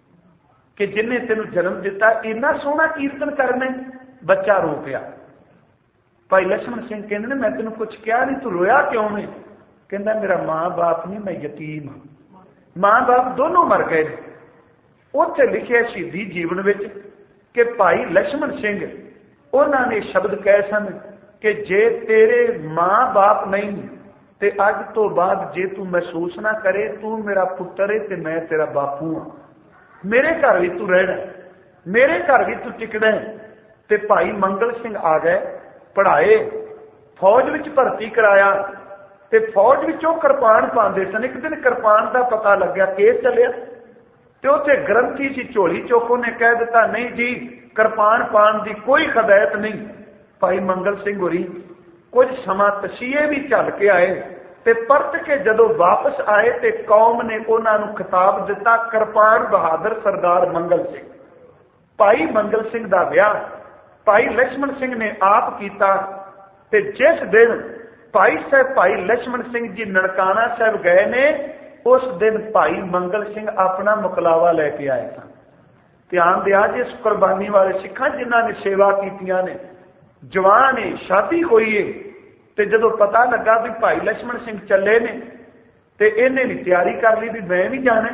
कि जिन्हें तेनू जन्म दिता, इन्ना सोहना कीर्तन करने। बच्चा रो पिया। भाई लक्ष्मण सिंह कहंदे ने, मैं तेनू कुछ कहा नहीं, तू रोया क्यों नहीं? कहंदा मेरा मां बाप नहीं, मैं यतीम हाँ, मां बाप दोनों मर गए। उत्थे लिखिया शहीदी जीवन विच कि भाई लक्ष्मण सिंह उन्होंने शब्द कहे सन कि जे तेरे मां बाप नहीं ते अज तो बाद जे तू महसूस ना करे तू मेरा पुत्र है ते मैं तेरा बापू हाँ, मेरे घर भी तू रहना, मेरे घर भी तू टिकना है। ते भाई मंगल सिंह आ गए, पढ़ाए, फौज विच भर्ती कराया ते फौज विचों किरपान पाते सन। एक दिन किरपान का पता लग्या, केस चलिया ते उत्थे ग्रंथी सी झोली चुक, उन्हें कह दिता नहीं जी किरपान पान की कोई हदायत नहीं। भाई मंगल सिंह होरी कुछ समा तसीहे भी झल के आए ते परत के जदों वापस आए ते कौम ने उन्होंने खिताब दिता किरपान बहादुर सरदार मंगल सिंह। भाई मंगल सिंह का विआह भाई लक्ष्मण सिंह ने आप किया ते जिस दिन भाई साहब भाई लक्ष्मण सिंह जी ननकाना साहब गए ने, उस दिन भाई मंगल सिंह अपना मुकलावा लेके आए सन। ध्यान दिया जिस कुर्बानी वाले सिखां जिन्हों ने सेवा कीतियां ने, जवान है, शादी हुई है, ते जदों पता लगा भी भाई लक्ष्मण सिंह चले ने ते इन्हें भी तैयारी कर ली भी मैं भी जाना।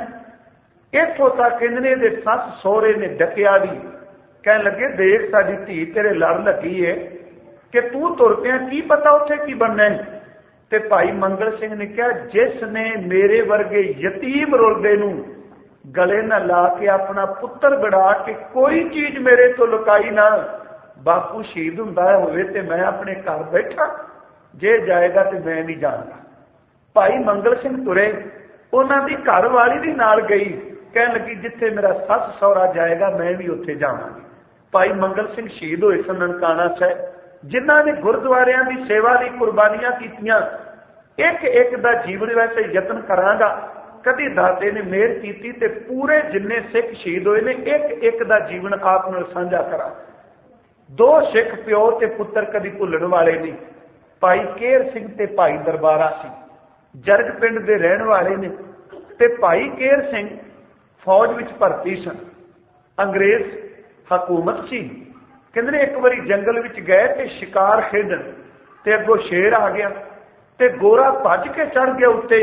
इत्थों तक इन्हें सस सहुरे ने डकिया भी, कह लगे देख साडी धी तेरे लड़ लगी है कि तू तुर पिया, की पता उत्थे की बनना है। ते भाई मंगल सिंह ने कहा, जिसने मेरे वर्गे यतीम रुलदे नूं गले न ला के अपना पुत्र बड़ा के कोई चीज मेरे तो लुकाई ना, बापू शहीद हुंदा होवे ते मैं अपने घर बैठा, जे जाएगा तो मैं नहीं जानता। भाई मंगल सिंह तुरे, उन्होंने घर वाली भी नाल गई, कह लगी जिथे मेरा सस सौरा जाएगा मैं भी उत्थे जावांगी। भाई मंगल सिंह शहीद होए सन ननकाना साहब, जिन्हां ने गुरुद्वारियां की सेवा लई कुर्बानियां कीतियां। एक एक दा जीवन वैसे यतन करांगा, कदी दाते ने मेहर कीती ते पूरे जिन्ने सिख शहीद होए ने एक एक दा जीवन आप नाल साझा करा। दो सिख प्यो ते पुत्र कदी भुल्लण वाले नहीं। भाई केर सिंह ते भाई दरबारा सिंह जरग पिंड दे रहण वाले ने, ते भाई केर सिंह फौज विच भर्ती सन। अंग्रेज हकूमत सी, कहंदे एक बारी जंगल विच गए ते शिकार खेडण ते अगों शेर आ गया ते गोरा भज के चढ़ गया उत्ते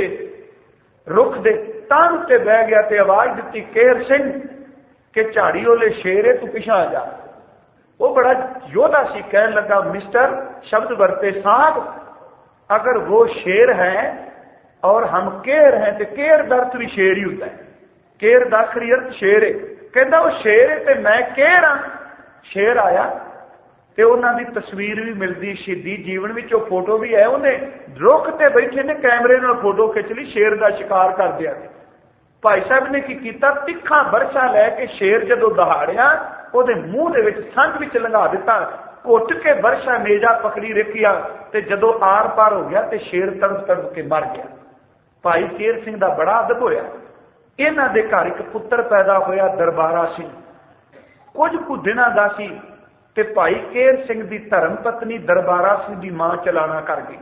रुख दे तां उत्ते बह गया ते आवाज दिती केर सिंह के झाड़ी ओले शेर है, तू पिछा आ जा। वो बड़ा योद्धा सी, कहने लगा मिस्टर, शब्द बरते साहब, अगर वो शेर है और हम केर हैं तो केर का अर्थ भी शेर ही होता है, केर का आखिरी अर्थ शेर है। कहता वो शेर है तो मैं केर हाँ। शेर आया तो उन्होंने तस्वीर भी मिलती शहीदी जीवन में, फोटो भी है, उन्हें रुख ते बैठे ने कैमरे नाल फोटो खिंच ली, शेर का शिकार कर दिया। भाई साहब ने की किया, तिखा बरछा लैके शेर जदों दहाड़िया ਉਹਦੇ ਮੂੰਹ ਦੇ ਵਿੱਚ ਸੰਗ ਵਿੱਚ ਲੰਘਾ ਦਿੱਤਾ, ਘੁੱਟ ਕੇ ਵਰਸ਼ਾ ਨੇਜਾ ਪਕੜੀ ਰੱਖਿਆ ਤੇ ਜਦੋਂ ਆਰ ਪਾਰ ਹੋ ਗਿਆ ਤੇ ਸ਼ੇਰ ਤੜਪ ਤੜਪ ਕੇ ਮਰ ਗਿਆ। ਭਾਈ ਕੇਰ ਸਿੰਘ ਦਾ ਬੜਾ ਅਦਬ ਹੋਇਆ। ਇਹਨਾਂ ਦੇ ਘਰ ਇੱਕ ਪੁੱਤਰ ਪੈਦਾ ਹੋਇਆ ਦਰਬਾਰਾ ਸਿੰਘ। ਕੁਝ ਕੁ ਦਿਨਾਂ ਦਾ ਸੀ ਤੇ ਭਾਈ ਕੇਰ ਸਿੰਘ ਦੀ ਧਰਮ ਪਤਨੀ ਦਰਬਾਰਾ ਸਿੰਘ ਦੀ ਮਾਂ ਚਲਾਣਾ ਕਰ ਗਈ।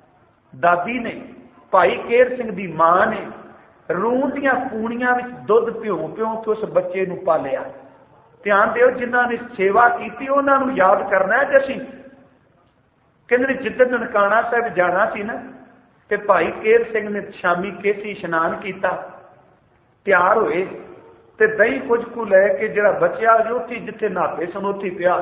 ਦਾਦੀ ਨੇ, ਭਾਈ ਕੇਰ ਸਿੰਘ ਦੀ ਮਾਂ ਨੇ ਰੂੰ ਦੀਆਂ ਪੂਣੀਆਂ ਵਿੱਚ ਦੁੱਧ ਭਿਉਂ ਭਿਉਂ ਕੇ ਉਸ ਬੱਚੇ ਨੂੰ ਪਾਲਿਆ। ਧਿਆਨ ਦਿਓ, ਜਿਨ੍ਹਾਂ ਨੇ ਸੇਵਾ ਕੀਤੀ ਉਹਨਾਂ ਨੂੰ ਯਾਦ ਕਰਨਾ ਹੈ ਕਿ ਅਸੀਂ ਕਹਿੰਦੇ ਜਿੱਦਣ ਨਨਕਾਣਾ ਸਾਹਿਬ ਜਾਣਾ ਸੀ ਨਾ, ਤੇ ਭਾਈ ਕੇਰ ਸਿੰਘ ਨੇ ਸ਼ਾਮੀ ਕੇਸੀ ਇਸ਼ਨਾਨ ਕੀਤਾ, ਤਿਆਰ ਹੋਏ ਤੇ ਦਹੀਂ ਕੁਝ ਕੁ ਲੈ ਕੇ ਜਿਹੜਾ ਬਚਿਆ ਉੱਥੇ ਜਿੱਥੇ ਨਹਾਤੇ ਸਨ ਉੱਥੇ ਪਿਆ,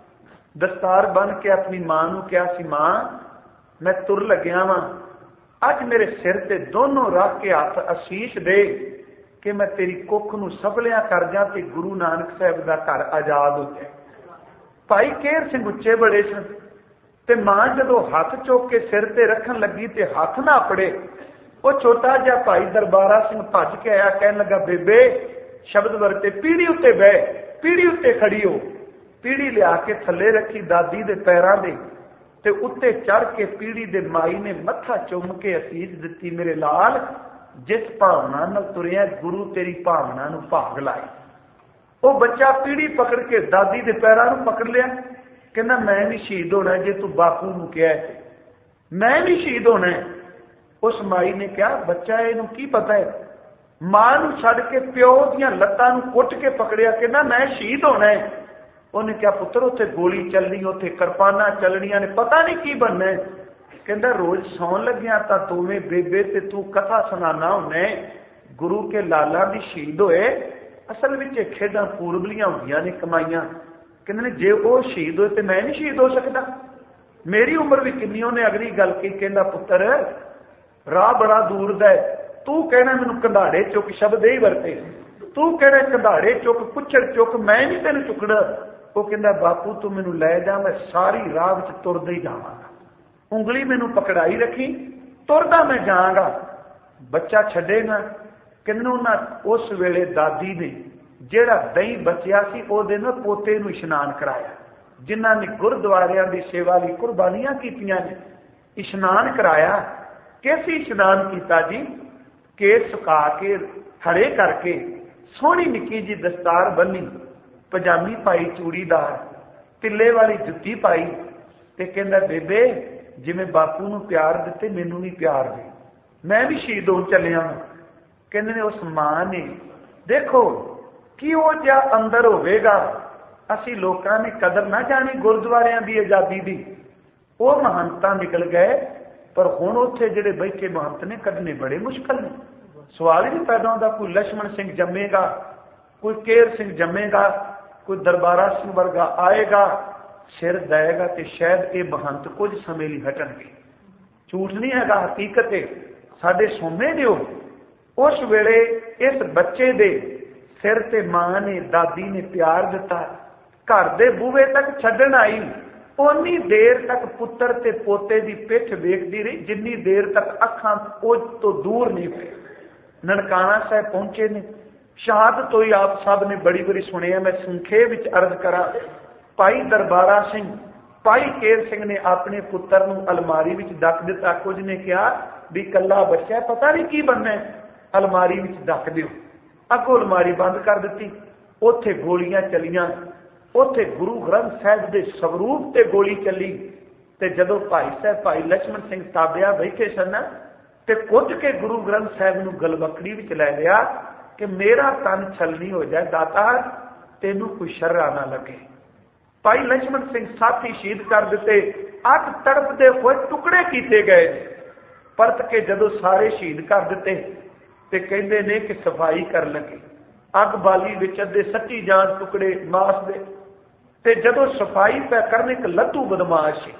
ਦਸਤਾਰ ਬੰਨ ਕੇ ਆਪਣੀ ਮਾਂ ਨੂੰ ਕਿਹਾ ਸੀ, ਮਾਂ ਮੈਂ ਤੁਰ ਲੱਗਿਆ ਵਾਂ, ਅੱਜ ਮੇਰੇ ਸਿਰ ਤੇ ਦੋਨੋਂ ਰੱਖ ਕੇ ਹੱਥ ਅਸੀਸ ਦੇ ਕਿ ਮੈਂ ਤੇਰੀ ਕੁੱਖ ਨੂੰ ਸਫਲਿਆ ਕਰ ਜਾ ਤੇ ਗੁਰੂ ਨਾਨਕ ਸਾਹਿਬ ਦਾ ਘਰ ਆਜ਼ਾਦ ਹੋ ਜਾਏ। ਭਾਈ ਕੇਰ ਸਿੰਘ ਉੱਚੇ ਬੜੇ ਸਨ ਤੇ ਮਾਂ ਜਦੋਂ ਹੱਥ ਚੁੱਕ ਕੇ ਸਿਰ ਤੇ ਰੱਖਣ ਲੱਗੀ ਤੇ ਹੱਥ ਨਾ ਆਪੜੇ, ਉਹ ਛੋਟਾ ਜਿਹਾ ਭਾਈ ਦਰਬਾਰਾ ਸਿੰਘ ਭੱਜ ਕੇ ਆਇਆ, ਕਹਿਣ ਲੱਗਾ, ਬੇਬੇ ਸ਼ਬਦ ਵਰਤੇ, ਪੀੜੀ ਉੱਤੇ ਬਹਿ, ਪੀੜੀ ਉੱਤੇ ਖੜੀ ਹੋ। ਪੀੜੀ ਲਿਆ ਕੇ ਥੱਲੇ ਰੱਖੀ ਦਾਦੀ ਦੇ ਪੈਰਾਂ ਦੇ ਤੇ ਉੱਤੇ ਚੜ ਕੇ ਪੀੜੀ ਦੇ ਮਾਈ ਨੇ ਮੱਥਾ ਚੁੰਮ ਕੇ ਅਸੀਸ ਦਿੱਤੀ, ਮੇਰੇ ਲਾਲ ਜਿਸ ਭਾਵਨਾ ਨਾਲ ਤੁਰਿਆ ਗੁਰੂ ਤੇਰੀ ਭਾਵਨਾ ਨੂੰ ਭਾਗ ਲਾਏ। ਉਹ ਬੱਚਾ ਪੀੜੀ ਪਕੜ ਕੇ ਦਾਦੀ ਦੇ ਪੈਰਾਂ ਨੂੰ ਪਕੜ ਲਿਆ, ਕਹਿੰਦਾ ਮੈਂ ਵੀ ਸ਼ਹੀਦ ਹੋਣਾ, ਜੇ ਤੂੰ ਬਾਪੂ ਨੂੰ ਕਿਹਾ ਮੈਂ ਵੀ ਸ਼ਹੀਦ ਹੋਣਾ। ਉਸ ਮਾਈ ਨੇ ਕਿਹਾ, ਬੱਚਾ ਇਹਨੂੰ ਕੀ ਪਤਾ ਹੈ, ਮਾਂ ਨੂੰ ਛੱਡ ਕੇ ਪਿਓ ਦੀਆਂ ਲੱਤਾਂ ਨੂੰ ਕੁੱਟ ਕੇ ਪਕੜਿਆ, ਕਹਿੰਦਾ ਮੈਂ ਸ਼ਹੀਦ ਹੋਣਾ। ਉਹਨੇ ਕਿਹਾ, ਪੁੱਤਰ ਉੱਥੇ ਗੋਲੀ ਚੱਲਣੀ, ਉੱਥੇ ਕਿਰਪਾਨਾਂ ਚੱਲਣੀਆਂ ਨੇ, ਪਤਾ ਨਹੀਂ ਕੀ ਬਣਨਾ। ਕਹਿੰਦਾ ਰੋਜ਼ ਸੌਣ ਲੱਗਿਆ ਤਾਂ ਦੋਵੇਂ ਬੇਬੇ ਤੇ ਤੂੰ ਕਥਾ ਸੁਣਾਣਾ ਹੁੰਨੇ ਗੁਰੂ ਕੇ ਲਾਲਾਂ ਦੀ ਸ਼ਹੀਦ ਹੋਏ। ਅਸਲ ਵਿੱਚ ਇਹ ਖੇਡਾਂ ਪੂਰਬਲੀਆਂ ਹੁੰਦੀਆਂ ਨੇ ਕਮਾਈਆਂ। ਕਹਿੰਦੇ ਨੇ ਜੇ ਉਹ ਸ਼ਹੀਦ ਹੋਏ ਤੇ ਮੈਂ ਨਹੀਂ ਸ਼ਹੀਦ ਹੋ ਸਕਦਾ, ਮੇਰੀ ਉਮਰ ਵੀ ਕਿੰਨੀ। ਉਹਨੇ ਅਗਲੀ ਗੱਲ ਕੀ, ਕਹਿੰਦਾ ਪੁੱਤਰ ਰਾਹ ਬੜਾ ਦੂਰ ਦਾ, ਤੂੰ ਕਹਿਣਾ ਮੈਨੂੰ ਕੰਧਾੜੇ ਚੁੱਕ, ਸ਼ਬਦ ਹੀ ਵਰਤੇ, ਤੂੰ ਕਹਿਣਾ ਕੰਧਾੜੇ ਚੁੱਕ, ਪੁੱਛੜ ਚੁੱਕ, ਮੈਂ ਨਹੀਂ ਤੈਨੂੰ ਚੁੱਕਣਾ। ਉਹ ਕਹਿੰਦਾ ਬਾਪੂ ਤੂੰ ਮੈਨੂੰ ਲੈ ਜਾ, ਮੈਂ ਸਾਰੀ ਰਾਹ ਵਿੱਚ ਤੁਰਦਾ ਹੀ ਜਾਵਾਂਗਾ, ਉਂਗਲੀ ਮੈਨੂੰ ਪਕੜਾਈ ਰੱਖੀ, ਤੁਰਦਾ ਮੈਂ ਜਾਵਾਂਗਾ, ਬੱਚਾ ਛੱਡੇਗਾ। ਕਹਿੰਦੇ ਉਹਨਾਂ ਉਸ ਵੇਲੇ ਦਾਦੀ ਨੇ ਜਿਹੜਾ ਦਹੀਂ ਬਚਿਆ ਸੀ ਉਹਦੇ ਨਾਲ ਪੋਤੇ ਨੂੰ ਇਸ਼ਨਾਨ ਕਰਾਇਆ, ਜਿਨ੍ਹਾਂ ਨੇ ਗੁਰਦੁਆਰਿਆਂ ਦੀ ਸੇਵਾ ਲਈ ਕੁਰਬਾਨੀਆਂ ਕੀਤੀਆਂ ਨੇ, ਇਸ਼ਨਾਨ ਕਰਾਇਆ। ਕੈਸੀ ਇਸ਼ਨਾਨ ਕੀਤਾ ਜੀ, ਕੇਸ ਸੁਕਾ ਕੇ ਹਰੇ ਕਰਕੇ ਸੋਹਣੀ ਨਿੱਕੀ ਜੀ ਦਸਤਾਰ ਬੰਨੀ, ਪਜਾਮੀ ਪਾਈ ਚੂੜੀਦਾਰ, ਤਿੱਲੇ ਵਾਲੀ ਜੁੱਤੀ ਪਾਈ ਤੇ ਕਹਿੰਦਾ ਬੇਬੇ ਜਿਵੇਂ ਬਾਪੂ ਨੂੰ ਪਿਆਰ ਦਿੱਤੇ ਮੈਨੂੰ ਵੀ ਪਿਆਰ ਦੇ, ਮੈਂ ਵੀ ਸ਼ਹੀਦ ਹੋਣ ਚੱਲਿਆ। ਕਹਿੰਦੇ ਨੇ ਉਸ ਮਾਂ ਨੇ, ਦੇਖੋ ਕੀ ਉਹ ਜਿਹਾ ਅੰਦਰ ਹੋਵੇਗਾ, ਅਸੀਂ ਲੋਕਾਂ ਨੇ ਕਦਰ ਨਾ ਜਾਣੀ ਗੁਰਦੁਆਰਿਆਂ ਦੀ ਆਜ਼ਾਦੀ ਦੀ। ਉਹ ਮਹੰਤਾਂ ਨਿਕਲ ਗਏ, ਪਰ ਹੁਣ ਉੱਥੇ ਜਿਹੜੇ ਬੈਠੇ ਮਹੰਤ ਨੇ ਕੱਢਣੇ ਬੜੇ ਮੁਸ਼ਕਲ ਨੇ। ਸਵਾਲ ਹੀ ਨਹੀਂ ਪੈਦਾ ਹੁੰਦਾ, ਕੋਈ ਲక్ష్మణ ਸਿੰਘ ਜੰਮੇਗਾ, ਕੋਈ ਕੇਰ ਸਿੰਘ ਜੰਮੇਗਾ, ਕੋਈ ਦਰਬਾਰਾ ਸਿੰਘ ਵਰਗਾ ਆਏਗਾ, ਸਿਰ ਦੇਗਾ ਤੇ ਸ਼ਾਇਦ ਇਹ ਮਹੰਤ ਕੁਝ ਸਮੇਂ ਲਈ ਹਟਣਗੇ। ਝੂਠ ਨਹੀਂ ਹੈਗਾ, ਹਕੀਕਤ ਹੈ, ਸਾਡੇ ਸੋਮੇ ਦਿਓ। ਉਸ ਵੇਲੇ ਇਸ ਬੱਚੇ ਦੇ ਸਿਰ ਤੇ ਮਾਂ ਨੇ, ਦਾਦੀ ਨੇ ਪਿਆਰ ਦਿੱਤਾ, ਘਰ ਦੇ ਬੂਹੇ ਤੱਕ ਛੱਡਣ ਆਈ। ਉਨੀ ਦੇਰ ਤੱਕ ਪੁੱਤਰ ਤੇ ਪੋਤੇ ਦੀ ਪਿੱਠ ਵੇਖਦੀ ਰਹੀ ਜਿੰਨੀ ਦੇਰ ਤੱਕ ਅੱਖਾਂ ਉਹ ਤੋਂ ਦੂਰ ਨਹੀਂ ਪਏ। ਨਨਕਾਣਾ ਸਾਹਿਬ ਪਹੁੰਚੇ ਨੇ, ਸ਼ਹਾਦਤ ਹੋਈ ਆਪ ਸਭ ਨੇ ਬੜੀ ਬੜੀ ਸੁਣਿਆ। ਮੈਂ ਸੰਖੇਪ ਵਿੱਚ ਅਰਜ਼ ਕਰਾਂ, ਭਾਈ ਦਰਬਾਰਾ ਸਿੰਘ, ਭਾਈ ਕੇਰ ਸਿੰਘ ਨੇ ਆਪਣੇ ਪੁੱਤਰ ਨੂੰ ਅਲਮਾਰੀ ਵਿੱਚ ਡੱਕ ਦਿੱਤਾ। ਕੁਝ ਨੇ ਕਿਹਾ ਵੀ ਕੱਲਾ ਬੱਚਾ, ਪਤਾ ਨਹੀਂ ਕੀ ਬਣਨਾ, ਅਲਮਾਰੀ ਵਿੱਚ ਡੱਕ ਦਿਓ। ਅੱਗੋਂ ਅਲਮਾਰੀ ਬੰਦ ਕਰ ਦਿੱਤੀ, ਉੱਥੇ ਗੋਲੀਆਂ ਚਲੀਆਂ, ਉੱਥੇ ਗੁਰੂ ਗ੍ਰੰਥ ਸਾਹਿਬ ਦੇ ਸਵਰੂਪ ਤੇ ਗੋਲੀ ਚੱਲੀ। ਤੇ ਜਦੋਂ ਭਾਈ ਸਾਹਿਬ ਭਾਈ ਲక్ష్మణ ਸਿੰਘ ਤਾਬਿਆ ਬੈਠੇ ਸਨ ਤੇ ਕੁੱਟ ਕੇ ਗੁਰੂ ਗ੍ਰੰਥ ਸਾਹਿਬ ਨੂੰ ਗਲਵਕੜੀ ਵਿੱਚ ਲੈ ਲਿਆ ਕਿ ਮੇਰਾ ਤਨ ਛਲਨੀ ਹੋ ਜਾਏ ਦਾਤਾ, ਤੈਨੂੰ ਕੋਈ ਸ਼ਰਰਾ ਨਾ ਲੱਗੇ। ਭਾਈ ਲక్ష్మణ ਸਿੰਘ ਸਾਥੀ ਸ਼ਹੀਦ ਕਰ ਦਿੱਤੇ, ਅੱਗ ਤੜਪਦੇ ਹੋਏ ਟੁਕੜੇ ਕੀਤੇ ਗਏ। ਪਰਤ ਕੇ ਜਦੋਂ ਸਾਰੇ ਸ਼ਹੀਦ ਕਰ ਦਿੱਤੇ ਤੇ ਕਹਿੰਦੇ ਨੇ ਕਿ ਸਫਾਈ ਕਰਨ ਲੱਗੇ, ਅੱਗ ਬਾਲੀ ਵਿੱਚ ਅੱਧੇ ਸੱਚੀ ਜਾਨ ਟੁਕੜੇ ਮਾਸ ਦੇ। ਤੇ ਜਦੋਂ ਸਫਾਈ ਪੈ ਕਰਨ, ਇੱਕ ਲੱਧੂ ਬਦਮਾਸ਼ ਸੀ,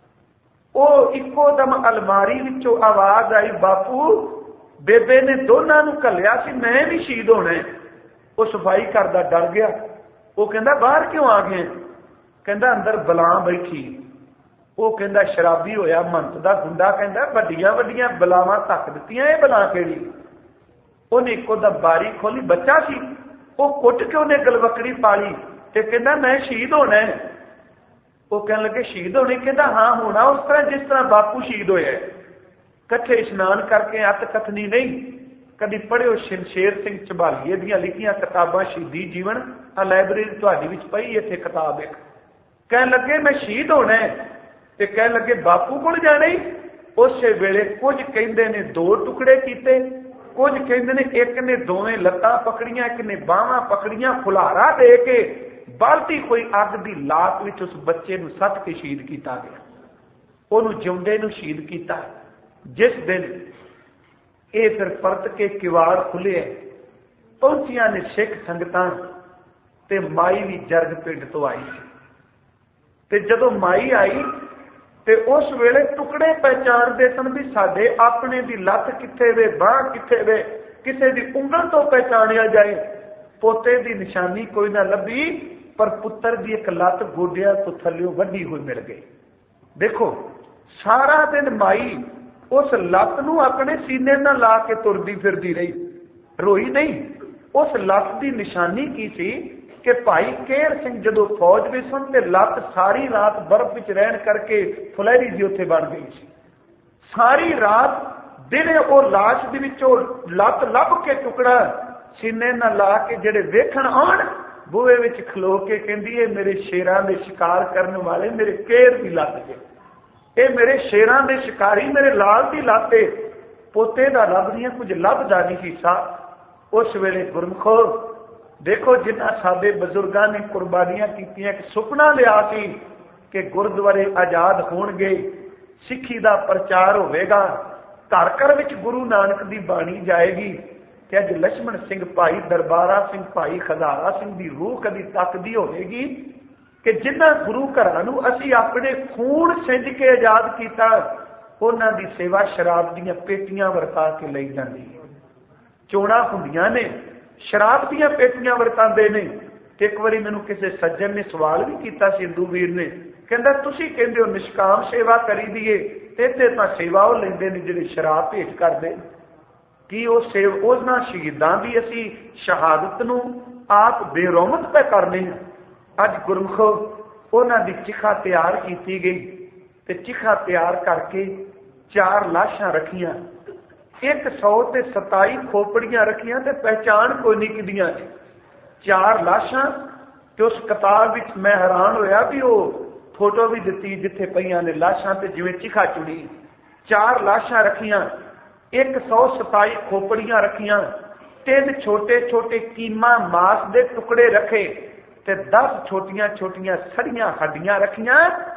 ਉਹ ਇੱਕੋ ਦਮ ਅਲਮਾਰੀ ਵਿੱਚੋਂ ਆਵਾਜ਼ ਆਈ, ਬਾਪੂ ਬੇਬੇ ਨੇ ਦੋਨਾਂ ਨੂੰ ਘੱਲਿਆ ਸੀ, ਮੈਂ ਵੀ ਸ਼ਹੀਦ ਹੋਣਾ। ਉਹ ਸਫਾਈ ਕਰਦਾ ਡਰ ਗਿਆ। ਉਹ ਕਹਿੰਦਾ ਬਾਹਰ ਕਿਉਂ ਆ ਗਏ? ਕਹਿੰਦਾ ਅੰਦਰ ਬਲਾਂ ਬੈਠੀ। ਉਹ ਕਹਿੰਦਾ ਸ਼ਰਾਬੀ ਹੋਇਆ ਮੰਤ ਦਾ ਗੁੰਡਾ, ਕਹਿੰਦਾ ਵੱਡੀਆਂ ਵੱਡੀਆਂ ਬਲਾਵਾਂ ਧੱਕ ਦਿੱਤੀਆਂ, ਇਹ ਬਲਾ ਕਿਹੜੀ? ਉਹਨੇ ਇੱਕੋ ਦਮ ਬਾਰੀ ਖੋਲੀ, ਬੱਚਾ ਸੀ, ਉਹ ਕੁੱਟ ਕੇ ਉਹਨੇ ਗਲਵਕੜੀ ਪਾਲੀ ਤੇ ਕਹਿੰਦਾ ਮੈਂ ਸ਼ਹੀਦ ਹੋਣਾ। ਉਹ ਕਹਿਣ ਲੱਗੇ ਸ਼ਹੀਦ ਹੋਣੇ? ਕਹਿੰਦਾ ਹਾਂ ਹੋਣਾ, ਉਸ ਤਰ੍ਹਾਂ ਜਿਸ ਤਰ੍ਹਾਂ ਬਾਪੂ ਸ਼ਹੀਦ ਹੋਇਆ। ਇਕੱਠੇ ਇਸ਼ਨਾਨ ਕਰਕੇ ਅੱਤ ਕਥਨੀ ਨਹੀਂ, कभी पढ़ियो शमशेर सिंह झबालीए ਦੀਆਂ लिखियां किताबां शहीदी जीवन आ लाइब्रेरी ਤੁਹਾਡੀ ਵਿੱਚ ਪਈ ਇੱਥੇ किताब एक ਕਹਿਣ ਲੱਗੇ मैं शहीद होना है ਤੇ ਕਹਿਣ ਲੱਗੇ ਬਾਪੂ ਕੋਲ ਜਾਣਾ ਹੀ ਉਸੇ ਵੇਲੇ ਕੁਝ ਕਹਿੰਦੇ ਨੇ ਦੋ ਟੁਕੜੇ ਕੀਤੇ ਕੁਝ ਕਹਿੰਦੇ ਨੇ ਇੱਕ ਨੇ ਦੋਵੇਂ ਲੱਤਾਂ ਪਕੜੀਆਂ ਇੱਕ ਨੇ ਬਾਹਾਂ ਪਕੜੀਆਂ ਫੁਲਾਰਾ ਦੇ ਕੇ ਬਾਲਟੀ ਕੋਈ ਅੱਗ ਦੀ ਲਾਟ ਵਿੱਚ ਉਸ ਬੱਚੇ ਨੂੰ ਸੱਟ ਕੇ ਸ਼ਹੀਦ ਕੀਤਾ ਗਿਆ ਉਹਨੂੰ ਜਿਉਂਦੇ ਨੂੰ ਸ਼ਹੀਦ ਕੀਤਾ ਜਿਸ ਦਿਨ ਇਹ ਫਿਰ ਪਰਤ ਕੇ ਕਿਵਾੜ ਖੁੱਲੇ ਪਹੁੰਚੀਆਂ ਨੇ ਸਿੱਖ ਸੰਗਤਾਂ ਤੇ ਮਾਈ ਵੀ ਜਰਗ ਪਿੰਡ ਤੋਂ ਆਈ ਸੀ ਤੇ ਜਦੋਂ ਮਾਈ ਆਈ ਤੇ ਉਸ ਵੇਲੇ ਟੁਕੜੇ ਪਹਿਚਾਣਦੇ ਸਨ ਵੀ ਸਾਡੇ ਆਪਣੇ ਦੀ ਲੱਤ ਕਿੱਥੇ ਵੇ ਬਾਹ ਕਿੱਥੇ ਵੇ ਕਿਸੇ ਦੀ ਉਂਗਲ ਤੋਂ ਪਹਿਚਾਣਿਆ ਜਾਏ ਪੋਤੇ ਦੀ ਨਿਸ਼ਾਨੀ ਕੋਈ ਨਾ ਲੱਭੀ ਪਰ ਪੁੱਤਰ ਦੀ ਇੱਕ ਲੱਤ ਗੋਡਿਆਂ ਤੋਂ ਥੱਲਿਓਂ ਵੱਡੀ ਹੋਈ ਮਿਲ ਗਈ ਦੇਖੋ ਸਾਰਾ ਦਿਨ ਮਾਈ ਉਸ ਲੱਤ ਨੂੰ ਆਪਣੇ ਸੀਨੇ ਨਾਲ ਲਾ ਕੇ ਤੁਰਦੀ ਫਿਰਦੀ ਰਹੀ ਰੋਈ ਨਹੀਂ ਉਸ ਲੱਤ ਦੀ ਨਿਸ਼ਾਨੀ ਕੀ ਸੀ ਕਿ ਭਾਈ ਕੇਰ ਸਿੰਘ ਜਦੋਂ ਫੌਜ ਵਿੱਚ ਸਨ ਤੇ ਲੱਤ ਸਾਰੀ ਰਾਤ ਬਰਫ਼ ਵਿੱਚ ਰਹਿਣ ਕਰਕੇ ਫੁਲੈਰੀ ਜੀ ਉੱਥੇ ਬਣ ਗਈ ਸੀ ਸਾਰੀ ਰਾਤ ਦਿਨੇ ਉਹ ਲਾਸ਼ ਦੇ ਵਿੱਚੋਂ ਲੱਤ ਲੱਭ ਕੇ ਟੁਕੜਾ ਸੀਨੇ ਨਾਲ ਲਾ ਕੇ ਜਿਹੜੇ ਵੇਖਣ ਆਉਣ ਬੂਹੇ ਵਿੱਚ ਖਲੋ ਕੇ ਕਹਿੰਦੀ ਇਹ ਮੇਰੇ ਸ਼ੇਰਾਂ ਦੇ ਸ਼ਿਕਾਰ ਕਰਨ ਵਾਲੇ ਮੇਰੇ ਕੇਰ ਦੀ ਲੱਤ ਜੇ ਇਹ ਮੇਰੇ ਸ਼ੇਰਾਂ ਦੇ ਸ਼ਿਕਾਰੀ ਮੇਰੇ ਲਾਲ ਦੀ ਲੱਤ ਏ ਪੋਤੇ ਦਾ ਲੱਭਦੀਆਂ ਕੁਝ ਲੱਭਦਾ ਨਹੀਂ ਹਿੱਸਾ ਉਸ ਵੇਲੇ ਗੁਰਮਖੋ ਦੇਖੋ ਜਿਨ੍ਹਾਂ ਸਾਡੇ ਬਜ਼ੁਰਗਾਂ ਨੇ ਕੁਰਬਾਨੀਆਂ ਕੀਤੀਆਂ ਕਿ ਸੁਪਨਾ ਲਿਆ ਸੀ ਕਿ ਗੁਰਦੁਆਰੇ ਆਜ਼ਾਦ ਹੋਣਗੇ ਸਿੱਖੀ ਦਾ ਪ੍ਰਚਾਰ ਹੋਵੇਗਾ ਘਰ ਘਰ ਵਿੱਚ ਗੁਰੂ ਨਾਨਕ ਦੀ ਬਾਣੀ ਜਾਏਗੀ ਕਿ ਅੱਜ ਲక్ష్మణ ਸਿੰਘ ਭਾਈ ਦਰਬਾਰਾ ਸਿੰਘ ਭਾਈ ਖਜ਼ਾਰਾ ਸਿੰਘ ਦੀ ਰੂਹ ਕਦੀ ਤੱਕਦੀ ਹੋਵੇਗੀ ਕਿ ਜਿਨ੍ਹਾਂ ਗੁਰੂ ਘਰਾਂ ਨੂੰ ਅਸੀਂ ਆਪਣੇ ਖੂਨ ਸਿੰਜ ਕੇ ਆਜ਼ਾਦ ਕੀਤਾ ਉਹਨਾਂ ਦੀ ਸੇਵਾ ਸ਼ਰਾਬ ਦੀਆਂ ਪੇਟੀਆਂ ਵਰਤਾ ਕੇ ਲਈ ਜਾਂਦੀ ਹੈ ਚੋਣਾਂ ਹੁੰਦੀਆਂ ਨੇ ਸ਼ਰਾਬ ਦੀਆਂ ਪੇਟੀਆਂ ਵਰਤਾਉਂਦੇ ਨੇ ਤੇ ਇੱਕ ਵਾਰੀ ਮੈਨੂੰ ਕਿਸੇ ਸੱਜਣ ਨੇ ਸਵਾਲ ਵੀ ਕੀਤਾ ਸੀ ਹਿੰਦੂ ਵੀਰ ਨੇ ਕਹਿੰਦਾ ਤੁਸੀਂ ਕਹਿੰਦੇ ਹੋ ਨਿਸ਼ਕਾਮ ਸੇਵਾ ਕਰੀ ਦੀਏ ਤੇ ਇੱਥੇ ਤਾਂ ਸੇਵਾ ਉਹ ਲੈਂਦੇ ਨੇ ਜਿਹੜੇ ਸ਼ਰਾਬ ਭੇਟ ਕਰਦੇ ਕੀ ਉਹ ਸੇਵ ਉਹਨਾਂ ਸ਼ਹੀਦਾਂ ਦੀ ਅਸੀਂ ਸ਼ਹਾਦਤ ਨੂੰ ਆਪ ਬੇਰੋਮਤ ਪੈ ਕਰਨੇ ਹਾਂ ਅੱਜ ਗੁਰਮਖੋ ਉਹਨਾਂ ਦੀ ਚਿਖਾ ਤਿਆਰ ਕੀਤੀ ਗਈ ਤੇ ਚਿਖਾ ਤਿਆਰ ਕਰਕੇ ਚਾਰ ਲਾਸ਼ਾਂ ਰੱਖੀਆਂ ਇੱਕ ਸੌ ਤੇ ਸਤਾਈ ਖੋਪੜੀਆਂ ਰੱਖੀਆਂ ਤੇ ਪਹਿਚਾਣ ਕੋਈ ਨਹੀਂ ਕਿਦੀਆਂ ਨੇ ਚਾਰ ਲਾਸ਼ਾਂ ਤੇ ਉਸ ਕਿਤਾਬ ਵਿੱਚ ਮੈਂ ਹੈਰਾਨ ਹੋਇਆ ਵੀ ਉਹ ਫੋਟੋ ਵੀ ਦਿੱਤੀ ਜਿੱਥੇ ਪਈਆਂ ਨੇ ਲਾਸ਼ਾਂ ਤੇ ਜਿਵੇਂ ਚਿਖਾ ਚੁੜੀ ਚਾਰ ਲਾਸ਼ਾਂ ਰੱਖੀਆਂ ਇੱਕ ਸੌ ਸਤਾਈ ਖੋਪੜੀਆਂ ਰੱਖੀਆਂ ਤਿੰਨ ਛੋਟੇ ਛੋਟੇ ਕੀਮਾ ਮਾਸ ਦੇ ਟੁਕੜੇ ਰੱਖੇ ਤੇ ਦਸ ਛੋਟੀਆਂ ਛੋਟੀਆਂ ਸੜੀਆਂ ਹੱਡੀਆਂ ਰੱਖੀਆਂ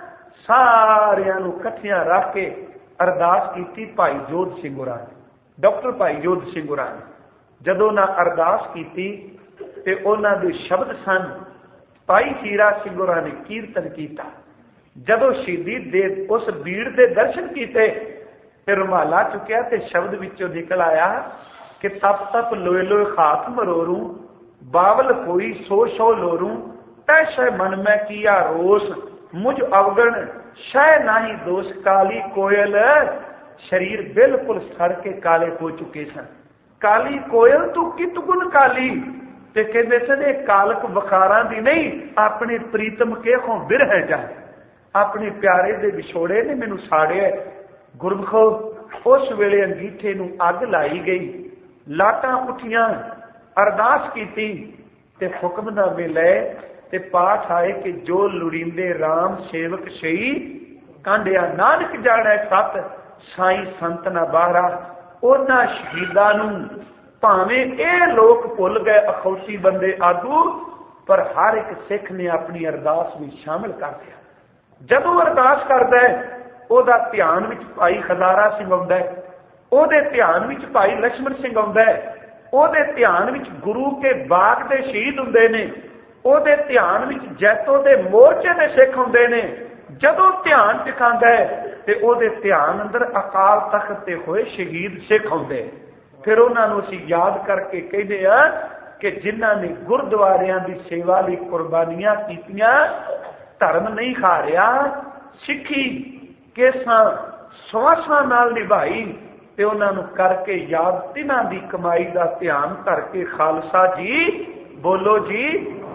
ਸਾਰਿਆਂ ਨੂੰ ਇਕੱਠਿਆਂ ਰੱਖ ਕੇ ਅਰਦਾਸ ਕੀਤੀ ਭਾਈ ਜੋਧ ਸਿੰਘ ਹੋਰਾਂ ਨੇ ਡਾਕਟਰ ਭਾਈ ਜੋਧ ਸਿੰਘ ਹੋਰਾਂ ਨੇ ਜਦੋਂ ਨਾ ਅਰਦਾਸ ਕੀਤੀ ਤੇ ਉਹਨਾਂ ਦੇ ਸ਼ਬਦ ਸਨ ਭਾਈ ਹੀਰਾ ਸਿੰਘ ਹੋਰਾਂ ਨੇ ਕੀਰਤਨ ਕੀਤਾ ਜਦੋਂ ਸ਼ਹੀਦੀ ਦੇ ਉਸ ਭੀੜ ਦੇ ਦਰਸ਼ਨ ਕੀਤੇ ਤੇ ਰੁਮਾਲਾ ਚੁੱਕਿਆ ਤੇ ਸ਼ਬਦ ਵਿੱਚੋਂ ਨਿਕਲ ਆਇਆ ਕਿ ਤਪ ਤਪ ਲੋਏ ਲੋਏ ਖਾਤ ਮਰੋਰੂ बावल कोई सो सो लोरू तैसे मन में किया रोष मुझ अवगण शह नाही दोष काली कोयल शरीर बिल्कुल सड़ के काले हो चुके सन काली कोयल तू कित गुण काली ते कहते सन ये कालक बखारा दी नहीं अपने प्रीतम के हों बिरह जाए अपने प्यारे दे विछोड़े ने मैनू साड़िया गुरमुखो उस वेले अंगीठे नू अग लाई गई लाटां उठियां अरदास की ते हुक्मनामे ले ते पाठ आए कि जो लुड़ींदे राम सेवक सही कांडिया नानक जाने सत साई संत ना बाहरा उन्हां शहीदां नूं भावें ये लोग भुल गए अखौती बंदे आगू पर हर एक सिख ने अपनी अरदास में शामिल कर दिया जदों अरदास करदा है ओहदा ध्यान विच भाई खजारा सिंह आउंदा है ओहदे ध्यान विच भाई लक्ष्मण सिंह आउंदा है ਉਹਦੇ ਧਿਆਨ ਵਿੱਚ ਗੁਰੂ ਕੇ ਬਾਗ ਦੇ ਸ਼ਹੀਦ ਹੁੰਦੇ ਨੇ ਉਹਦੇ ਧਿਆਨ ਵਿੱਚ ਜੈਤੋ ਦੇ ਮੋਰਚੇ ਦੇ ਸਿੱਖ ਹੁੰਦੇ ਨੇ ਜਦੋਂ ਧਿਆਨ ਟਿਕਾਉਂਦਾ ਹੈ ਤੇ ਉਹਦੇ ਧਿਆਨ ਅੰਦਰ ਅਕਾਲ ਤਖਤ ਤੇ ਹੋਏ ਸ਼ਹੀਦ ਸਿੱਖ ਹੁੰਦੇ ਫਿਰ ਉਹਨਾਂ ਨੂੰ ਅਸੀਂ ਯਾਦ ਕਰਕੇ ਕਹਿੰਦੇ ਆ ਕਿ ਜਿਨ੍ਹਾਂ ਨੇ ਗੁਰਦੁਆਰਿਆਂ ਦੀ ਸੇਵਾ ਲਈ ਕੁਰਬਾਨੀਆਂ ਕੀਤੀਆਂ ਧਰਮ ਨਹੀਂ ਹਾਰਿਆ ਸਿੱਖੀ ਕੇਸਾਂ ਸਵਾਸਾਂ ਨਾਲ ਨਿਭਾਈ ਤੇ ਉਹਨਾਂ ਨੂੰ ਕਰਕੇ ਯਾਦ ਤਿਨਾਂ ਦੀ ਕਮਾਈ ਦਾ ਧਿਆਨ ਧਰ ਕੇ ਖਾਲਸਾ ਜੀ ਬੋਲੋ ਜੀ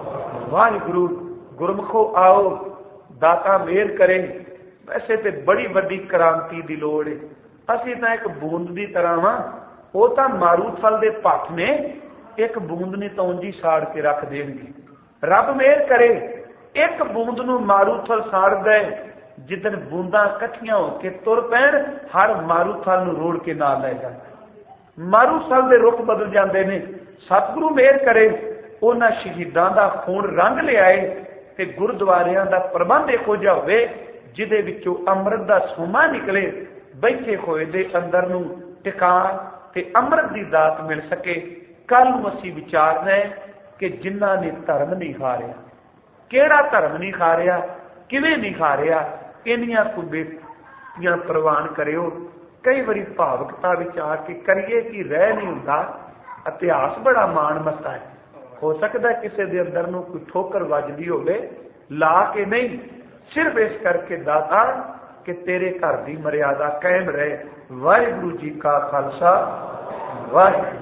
ਵਾਹਿਗੁਰੂ ਗੁਰਮਖੋ ਆਓ ਦਾਤਾ ਮਿਹਰ ਕਰੇ ਵੈਸੇ ਤੇ ਬੜੀ ਵੱਡੀ ਕ੍ਰਾਂਤੀ ਦੀ ਲੋੜ ਹੈ ਅਸੀਂ ਤਾਂ ਇੱਕ ਬੂੰਦ ਦੀ ਤਰ੍ਹਾਂ ਵਾਂ वो तो मारूथल के पथ ने एक बूंद ने तो उंजी साड़ के रख देंगे। रब मेहर करे एक बूंद नूं मारूथल साड़ दे, जिदन बूंदा कट्ठियां होके तुर पैण हर मारूथल नूं रोड़ के नाल लै जांदा। मारूथल दे रुख बदल जाते हैं। सतगुरु मेहर करे उन्हां शहीदां दा खून रंग लियाए ते गुरुद्वारियां दा प्रबंध इहो जिहा होवे जिहदे विचों अमृत दा सोमा निकले, बैठे होए दे अंदर नूं टिका ते अमृत दी दात मिल सके। कल नूं असीं विचारना है कि जिन्हां ने धर्म नहीं हारिया, किहड़ा धर्म नहीं हारिया, किवें नहीं हारिया, इन्नियां कुबेतियां प्रवान करियो। कई बारी भावुकता विच आके करिए कि रह नहीं हुंदा। इतिहास बड़ा मान मस्ता है, हो सकता किसी के अंदर नूं कोई ठोकर वजदी होवे, ला के नहीं, सिर्फ इस करके दाता कि तेरे घर की मर्यादा कायम रहे। वाहिगुरू जी का खालसा, वाहिगुरू।